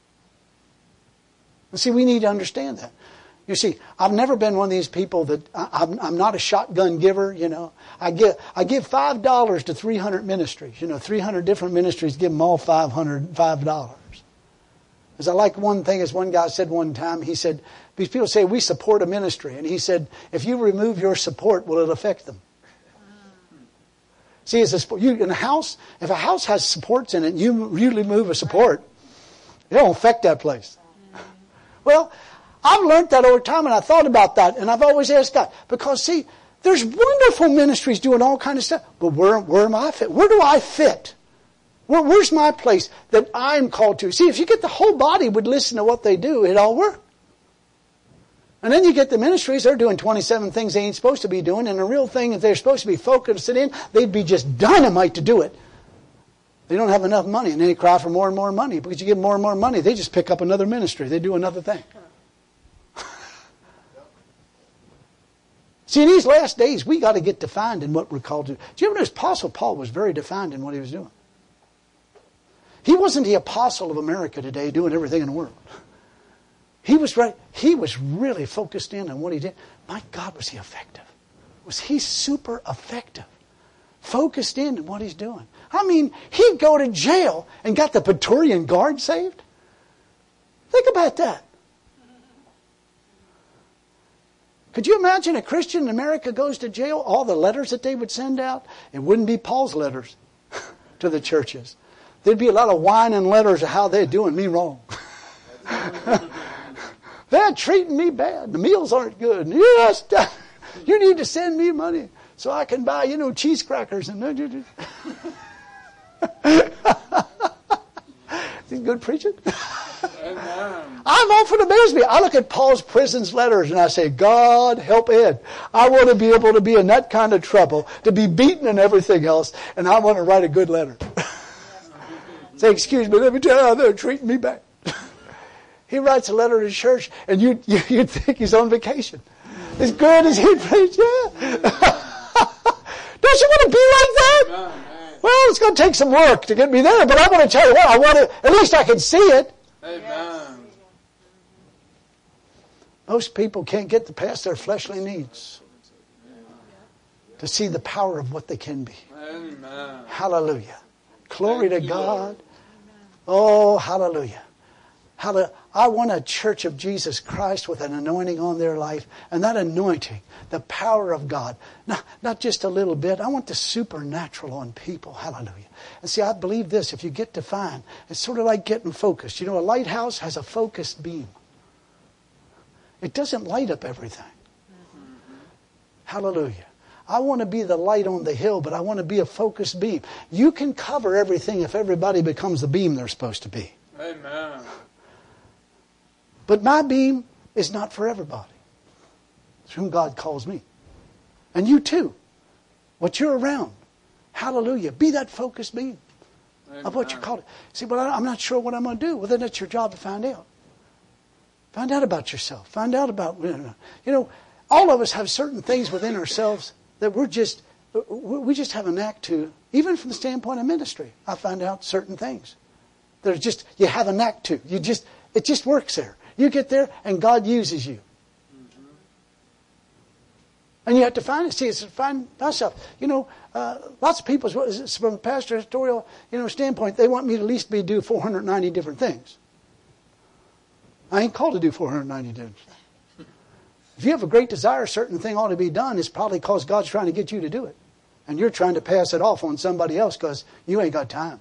And see, we need to understand that. You see, I've never been one of these people that I'm not a shotgun giver. You know, I give $5 to 300 ministries. You know, 300 different ministries. Give them all $5. As I like one thing, as one guy said one time, he said, these people say we support a ministry, and he said, if you remove your support, will it affect them? See, in a house, if a house has supports in it, and you remove a support, it don't affect that place. Well, I've learned that over time, and I thought about that, and I've always asked God, because see, there's wonderful ministries doing all kinds of stuff, but where am I fit? Where do I fit Where's my place that I'm called to? See, if you get the whole body would listen to what they do, it'd all work. And then you get the ministries, they're doing 27 things they ain't supposed to be doing, and the real thing that they're supposed to be focused in, they'd be just dynamite to do it. They don't have enough money, and then they cry for more and more money. Because you give more and more money, they just pick up another ministry. They do another thing. See, in these last days, we got to get defined in what we're called to do. Do you ever notice Apostle Paul was very defined in what he was doing? He wasn't the apostle of America today doing everything in the world. He was right. He was really focused in on what he did. My God, was he effective? Was he super effective? Focused in on what he's doing. I mean, he'd go to jail and got the Praetorian Guard saved. Think about that. Could you imagine a Christian in America goes to jail? All the letters that they would send out, it wouldn't be Paul's letters to the churches. There'd be a lot of whining letters of how they're doing me wrong. They're treating me bad. The meals aren't good. Yes, you need to send me money so I can buy, cheese crackers. And is he good preaching? I'm often amazed me. I look at Paul's prison's letters and I say, God help Ed. I want to be able to be in that kind of trouble, to be beaten and everything else, and I want to write a good letter. Say, excuse me, let me tell you how they're treating me bad. He writes a letter to the church, and you'd think he's on vacation. As good as he preached, yeah. Don't you want to be like that? Well, it's going to take some work to get me there, but I want to tell you what, I want to, at least I can see it. Amen. Most people can't get past their fleshly needs to see the power of what they can be. Amen. Hallelujah. Glory to God. Oh, hallelujah. I want a church of Jesus Christ with an anointing on their life. And that anointing, the power of God, not just a little bit. I want the supernatural on people. Hallelujah. And see, I believe this. If you get defined, it's sort of like getting focused. A lighthouse has a focused beam. It doesn't light up everything. Hallelujah. I want to be the light on the hill, but I want to be a focused beam. You can cover everything if everybody becomes the beam they're supposed to be. Amen. But my beam is not for everybody. It's whom God calls me. And you too. What you're around. Hallelujah. Be that focused beam of what you're called. See, but I'm not sure what I'm going to do. Well, then it's your job to find out. Find out about yourself. Find out about, all of us have certain things within ourselves that we just have a knack to, even from the standpoint of ministry. I find out certain things. There's just, you have a knack to. It just works there. You get there and God uses you. And you have to find it. See, it's find myself. Lots of people, from a pastoral standpoint, they want me to at least do 490 different things. I ain't called to do 490 different things. If you have a great desire, a certain thing ought to be done, it's probably because God's trying to get you to do it. And you're trying to pass it off on somebody else because you ain't got time.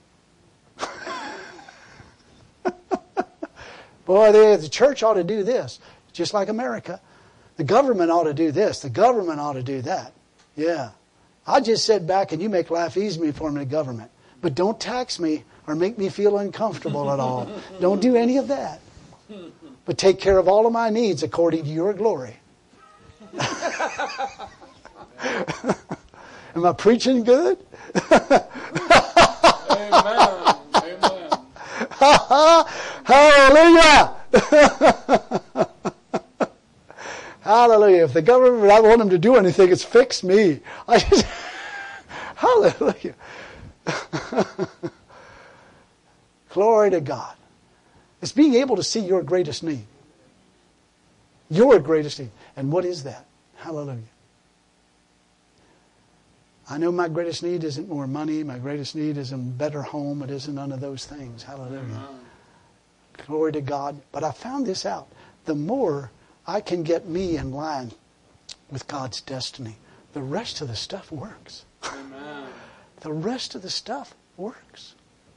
Boy, the church ought to do this, just like America. The government ought to do this. The government ought to do that. Yeah. I just sit back and you make life easy for me, the government. But don't tax me or make me feel uncomfortable at all. Don't do any of that. But take care of all of my needs according to your glory. Am I preaching good? Amen. Amen. Hallelujah! Hallelujah. If the government, I want them to do anything, it's fix me. Hallelujah. Glory to God. It's being able to see your greatest need. Your greatest need. And what is that? Hallelujah. I know my greatest need isn't more money. My greatest need isn't a better home. It isn't none of those things. Hallelujah. Glory to God. But I found this out. The more I can get me in line with God's destiny, the rest of the stuff works. Amen. The rest of the stuff works.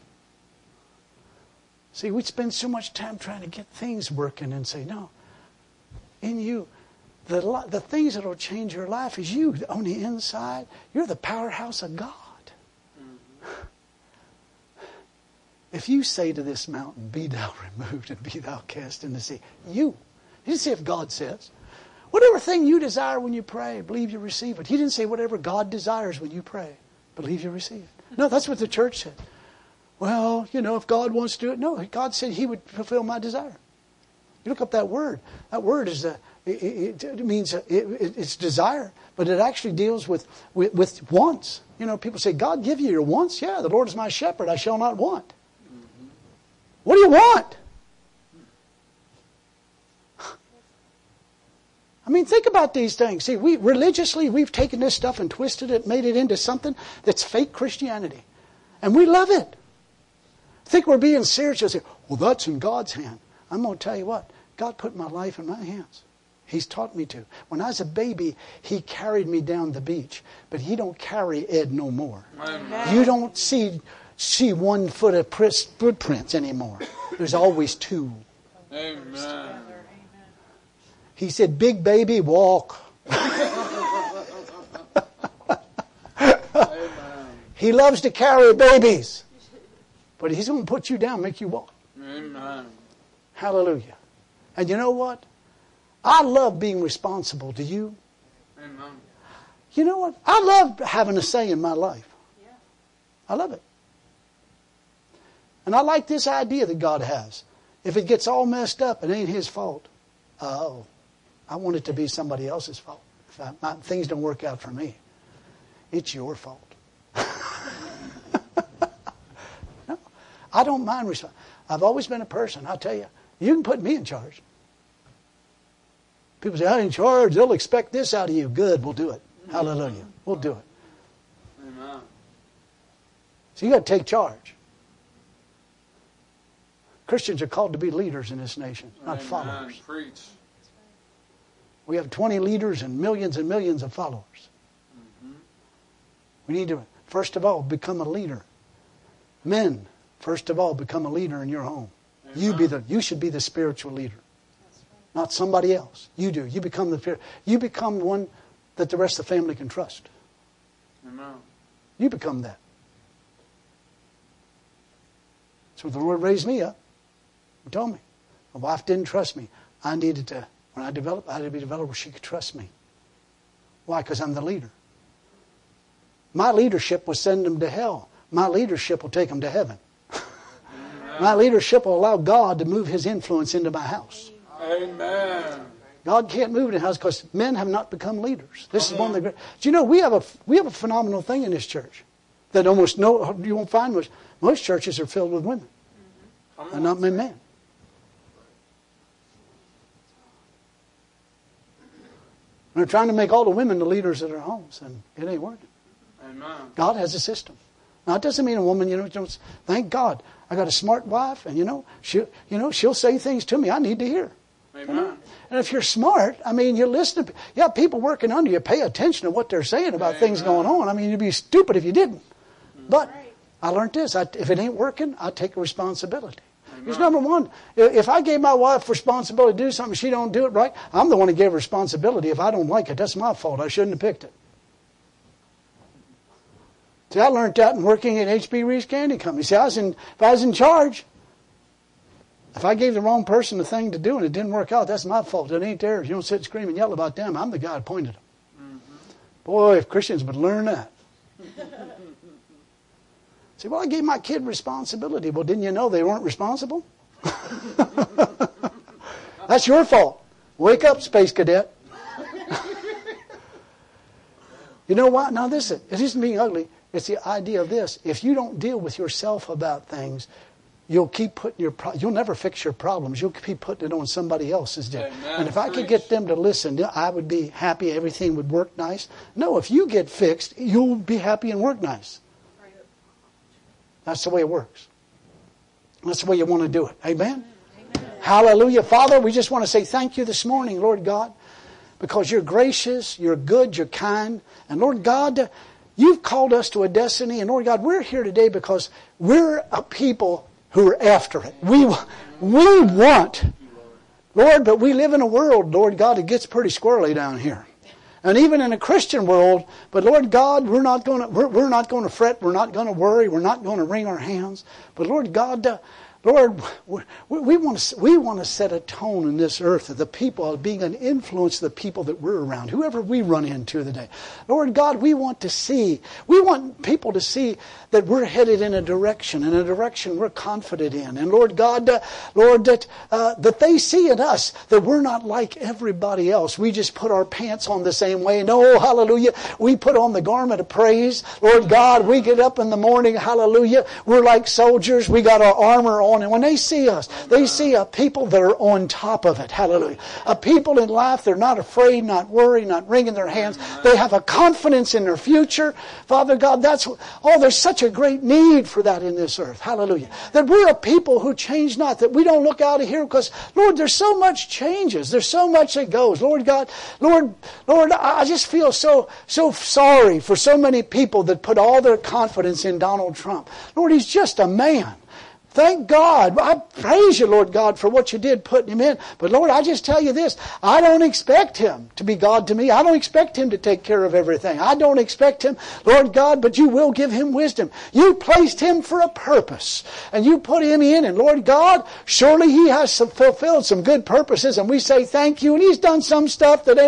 See, we spend so much time trying to get things working and say, no, in you, the things that will change your life is you on the inside. You're the powerhouse of God. If you say to this mountain, be thou removed and be thou cast in the sea. You. He didn't say if God says. Whatever thing you desire when you pray, believe you receive it. He didn't say whatever God desires when you pray, believe you receive it. No, that's what the church said. Well, if God wants to do it. No, God said He would fulfill my desire. You look up that word. That word is it means it's desire, but it actually deals with wants. People say, God give you your wants? Yeah, the Lord is my shepherd, I shall not want. What do you want? I mean, think about these things. See, we've taken this stuff and twisted it, made it into something that's fake Christianity. And we love it. Think we're being serious. You'll say, well, that's in God's hand. I'm going to tell you what. God put my life in my hands. He's taught me to. When I was a baby, He carried me down the beach. But He don't carry Ed no more. Amen. You don't see 1 foot of footprints anymore. There's always 2. Amen. He said, big baby, walk. He loves to carry babies. But He's going to put you down, make you walk. Amen. Hallelujah. And you know what? I love being responsible. Do you? Amen. You know what? I love having a say in my life. Yeah. I love it. And I like this idea that God has. If it gets all messed up, it ain't His fault. Oh, I want it to be somebody else's fault. If things don't work out for me, it's your fault. No, I don't mind I've always been a person, I'll tell you, you can put me in charge. People say, I'm in charge, they'll expect this out of you. Good, we'll do it. Hallelujah. We'll do it. Amen. So you got to take charge. Christians are called to be leaders in this nation, not followers. Preach. We have 20 leaders and millions of followers. Mm-hmm. We need to, first of all, become a leader. Men, first of all, become a leader in your home. Amen. You should be the spiritual leader. Not somebody else. You do. You become one that the rest of the family can trust. Amen. You become that. So the Lord raised me up. He told me. My wife didn't trust me. I had to be developed where she could trust me. Why? Because I'm the leader. My leadership will send them to hell. My leadership will take them to heaven. My leadership will allow God to move His influence into my house. Amen. God can't move in the house because men have not become leaders. This is one of the great. Do you know we have a phenomenal thing in this church that you won't find much. Most churches are filled with women, and not men. They're trying to make all the women the leaders of their homes, and it ain't working. Amen. God has a system. Now, it doesn't mean a woman, thank God, I got a smart wife, and she'll say things to me I need to hear. Amen. And if you're smart, you're listening. You have people working under you. Pay attention to what they're saying about things going on. You'd be stupid if you didn't. But I learned this. If it ain't working, I take responsibility. Because number one, if I gave my wife responsibility to do something, she don't do it right, I'm the one who gave responsibility. If I don't like it, that's my fault. I shouldn't have picked it. See, I learned that in working at H.B. Reese Candy Company. See, if I was in charge, if I gave the wrong person the thing to do and it didn't work out, that's my fault. It ain't theirs. You don't sit and scream and yell about them. I'm the guy who appointed them. Mm-hmm. Boy, if Christians would learn that. See, well, I gave my kid responsibility. Well, didn't you know they weren't responsible? That's your fault. Wake up, Space Cadet. You know what? Now, it isn't being ugly. It's the idea of this. If you don't deal with yourself about things, you'll keep putting you'll never fix your problems. You'll keep putting it on somebody else's deal. And if I could get them to listen, I would be happy. Everything would work nice. No, if you get fixed, you'll be happy and work nice. That's the way it works. That's the way you want to do it. Amen? Amen. Hallelujah. Father, we just want to say thank you this morning, Lord God, because you're gracious, you're good, you're kind. And Lord God, you've called us to a destiny. And Lord God, we're here today because we're a people who are after it. We want, Lord, but we live in a world, Lord God, that gets pretty squirrely down here. And even in a Christian world, but Lord God, we're not going to fret, we're not going to worry, we're not going to wring our hands. But Lord God, Lord, we want to set a tone in this earth that the people are being an influence to the people that we're around, whoever we run into today. Lord God, we want people to see that we're headed in a direction we're confident in. And Lord God, that they see in us that we're not like everybody else. We just put our pants on the same way. No, hallelujah. We put on the garment of praise. Lord God, we get up in the morning, hallelujah. We're like soldiers. We got our armor on. And when they see us, they see a people that are on top of it. Hallelujah. A people in life, they're not afraid, not worried, not wringing their hands. They have a confidence in their future. Father God, there's such a great need for that in this earth. Hallelujah. That we're a people who change not. That we don't look out of here because, Lord, there's so much changes. There's so much that goes. Lord God, Lord, I just feel so sorry for so many people that put all their confidence in Donald Trump. Lord, he's just a man. Thank God. I praise you, Lord God, for what you did putting him in. But Lord, I just tell you this. I don't expect him to be God to me. I don't expect him to take care of everything. I don't expect him, Lord God, but you will give him wisdom. You placed him for a purpose. And you put him in. And Lord God, surely he has fulfilled some good purposes. And we say thank you. And he's done some stuff that,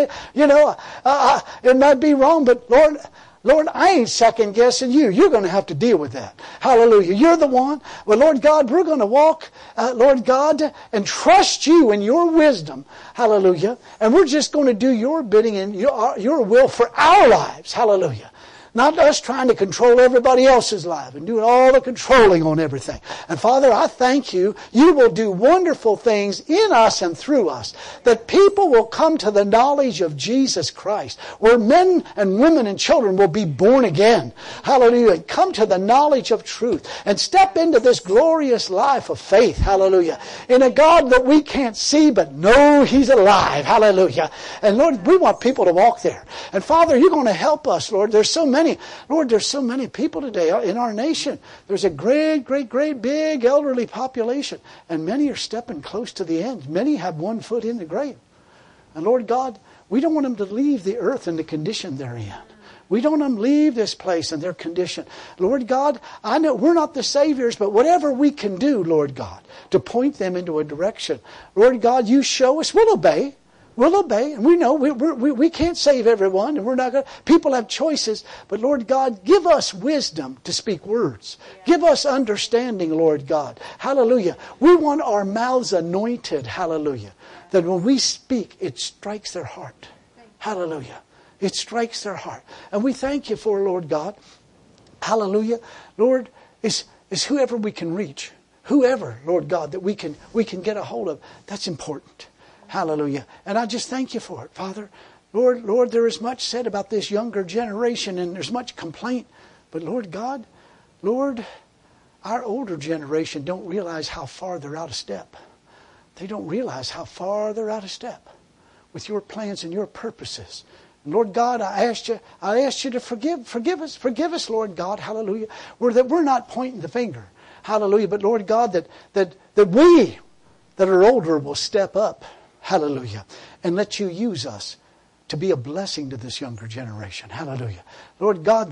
it might be wrong. But Lord, I ain't second guessing you. You're going to have to deal with that. Hallelujah. You're the one. Well, Lord God, we're going to walk, Lord God, and trust you in your wisdom. Hallelujah. And we're just going to do your bidding and your will for our lives. Hallelujah. Not us trying to control everybody else's life and doing all the controlling on everything. And Father, I thank you. You will do wonderful things in us and through us. That people will come to the knowledge of Jesus Christ. Where men and women and children will be born again. Hallelujah. And come to the knowledge of truth. And step into this glorious life of faith. Hallelujah. In a God that we can't see but know He's alive. Hallelujah. And Lord, we want people to walk there. And Father, you're going to help us, Lord. There's so many people today in our nation. There's a great big elderly population. And many are stepping close to the end. Many have one foot in the grave. And Lord God, we don't want them to leave the earth in the condition they're in. We don't want them to leave this place in their condition. Lord God, I know we're not the saviors, but whatever we can do, Lord God, to point them into a direction. Lord God, you show us, we'll obey. We'll obey, and we know we can't save everyone, and we're not going to. People have choices, but Lord God, give us wisdom to speak words. Give us understanding, Lord God. Hallelujah. We want our mouths anointed, hallelujah. That when we speak, it strikes their heart. Hallelujah. It strikes their heart. And we thank you for, Lord God. Hallelujah. Lord, is whoever we can reach. Whoever, Lord God, that we can get a hold of. That's important. Hallelujah. And I just thank you for it, Father. Lord, there is much said about this younger generation and there's much complaint. But Lord God, Lord, our older generation don't realize how far they're out of step. They don't realize how far they're out of step with your plans and your purposes. And Lord God, I asked you to forgive us, Lord God, hallelujah. That we're not pointing the finger. Hallelujah. But Lord God, that we that are older will step up. Hallelujah. And let you use us to be a blessing to this younger generation. Hallelujah. Lord God,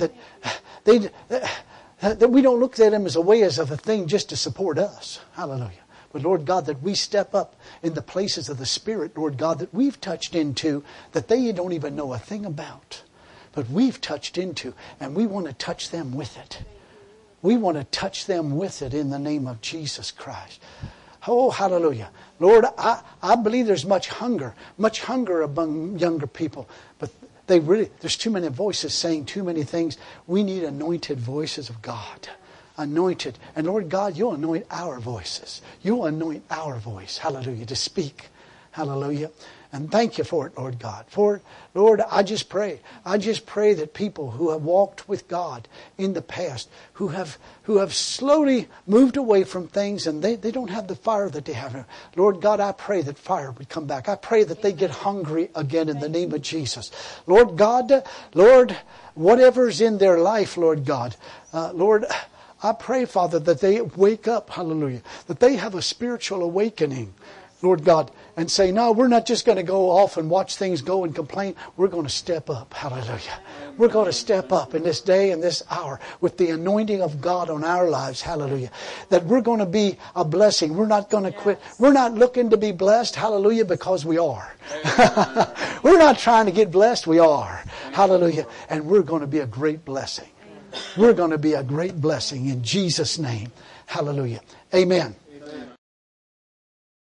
that we don't look at them as a thing just to support us. Hallelujah. But Lord God, that we step up in the places of the Spirit, Lord God, that we've touched into, that they don't even know a thing about. But we've touched into, and we want to touch them with it. We want to touch them with it in the name of Jesus Christ. Oh, hallelujah. Lord, I believe there's much hunger among younger people. But there's too many voices saying too many things. We need anointed voices of God. Anointed. And Lord God, you'll anoint our voices. You'll anoint our voice. Hallelujah. To speak. Hallelujah. And thank you for it, Lord God. For it, Lord, I just pray that people who have walked with God in the past, who have slowly moved away from things and they don't have the fire that they have. Lord God, I pray that fire would come back. I pray that they get hungry again in the name of Jesus. Lord God, Lord, whatever's in their life, Lord God, Lord, I pray, Father, that they wake up, hallelujah, that they have a spiritual awakening. Lord God, and say, no, we're not just going to go off and watch things go and complain. We're going to step up. Hallelujah. We're going to step up in this day and this hour with the anointing of God on our lives. Hallelujah. That we're going to be a blessing. We're not going to quit. We're not looking to be blessed. Hallelujah. Because we are. We're not trying to get blessed. We are. Hallelujah. And we're going to be a great blessing. We're going to be a great blessing in Jesus' name. Hallelujah. Amen.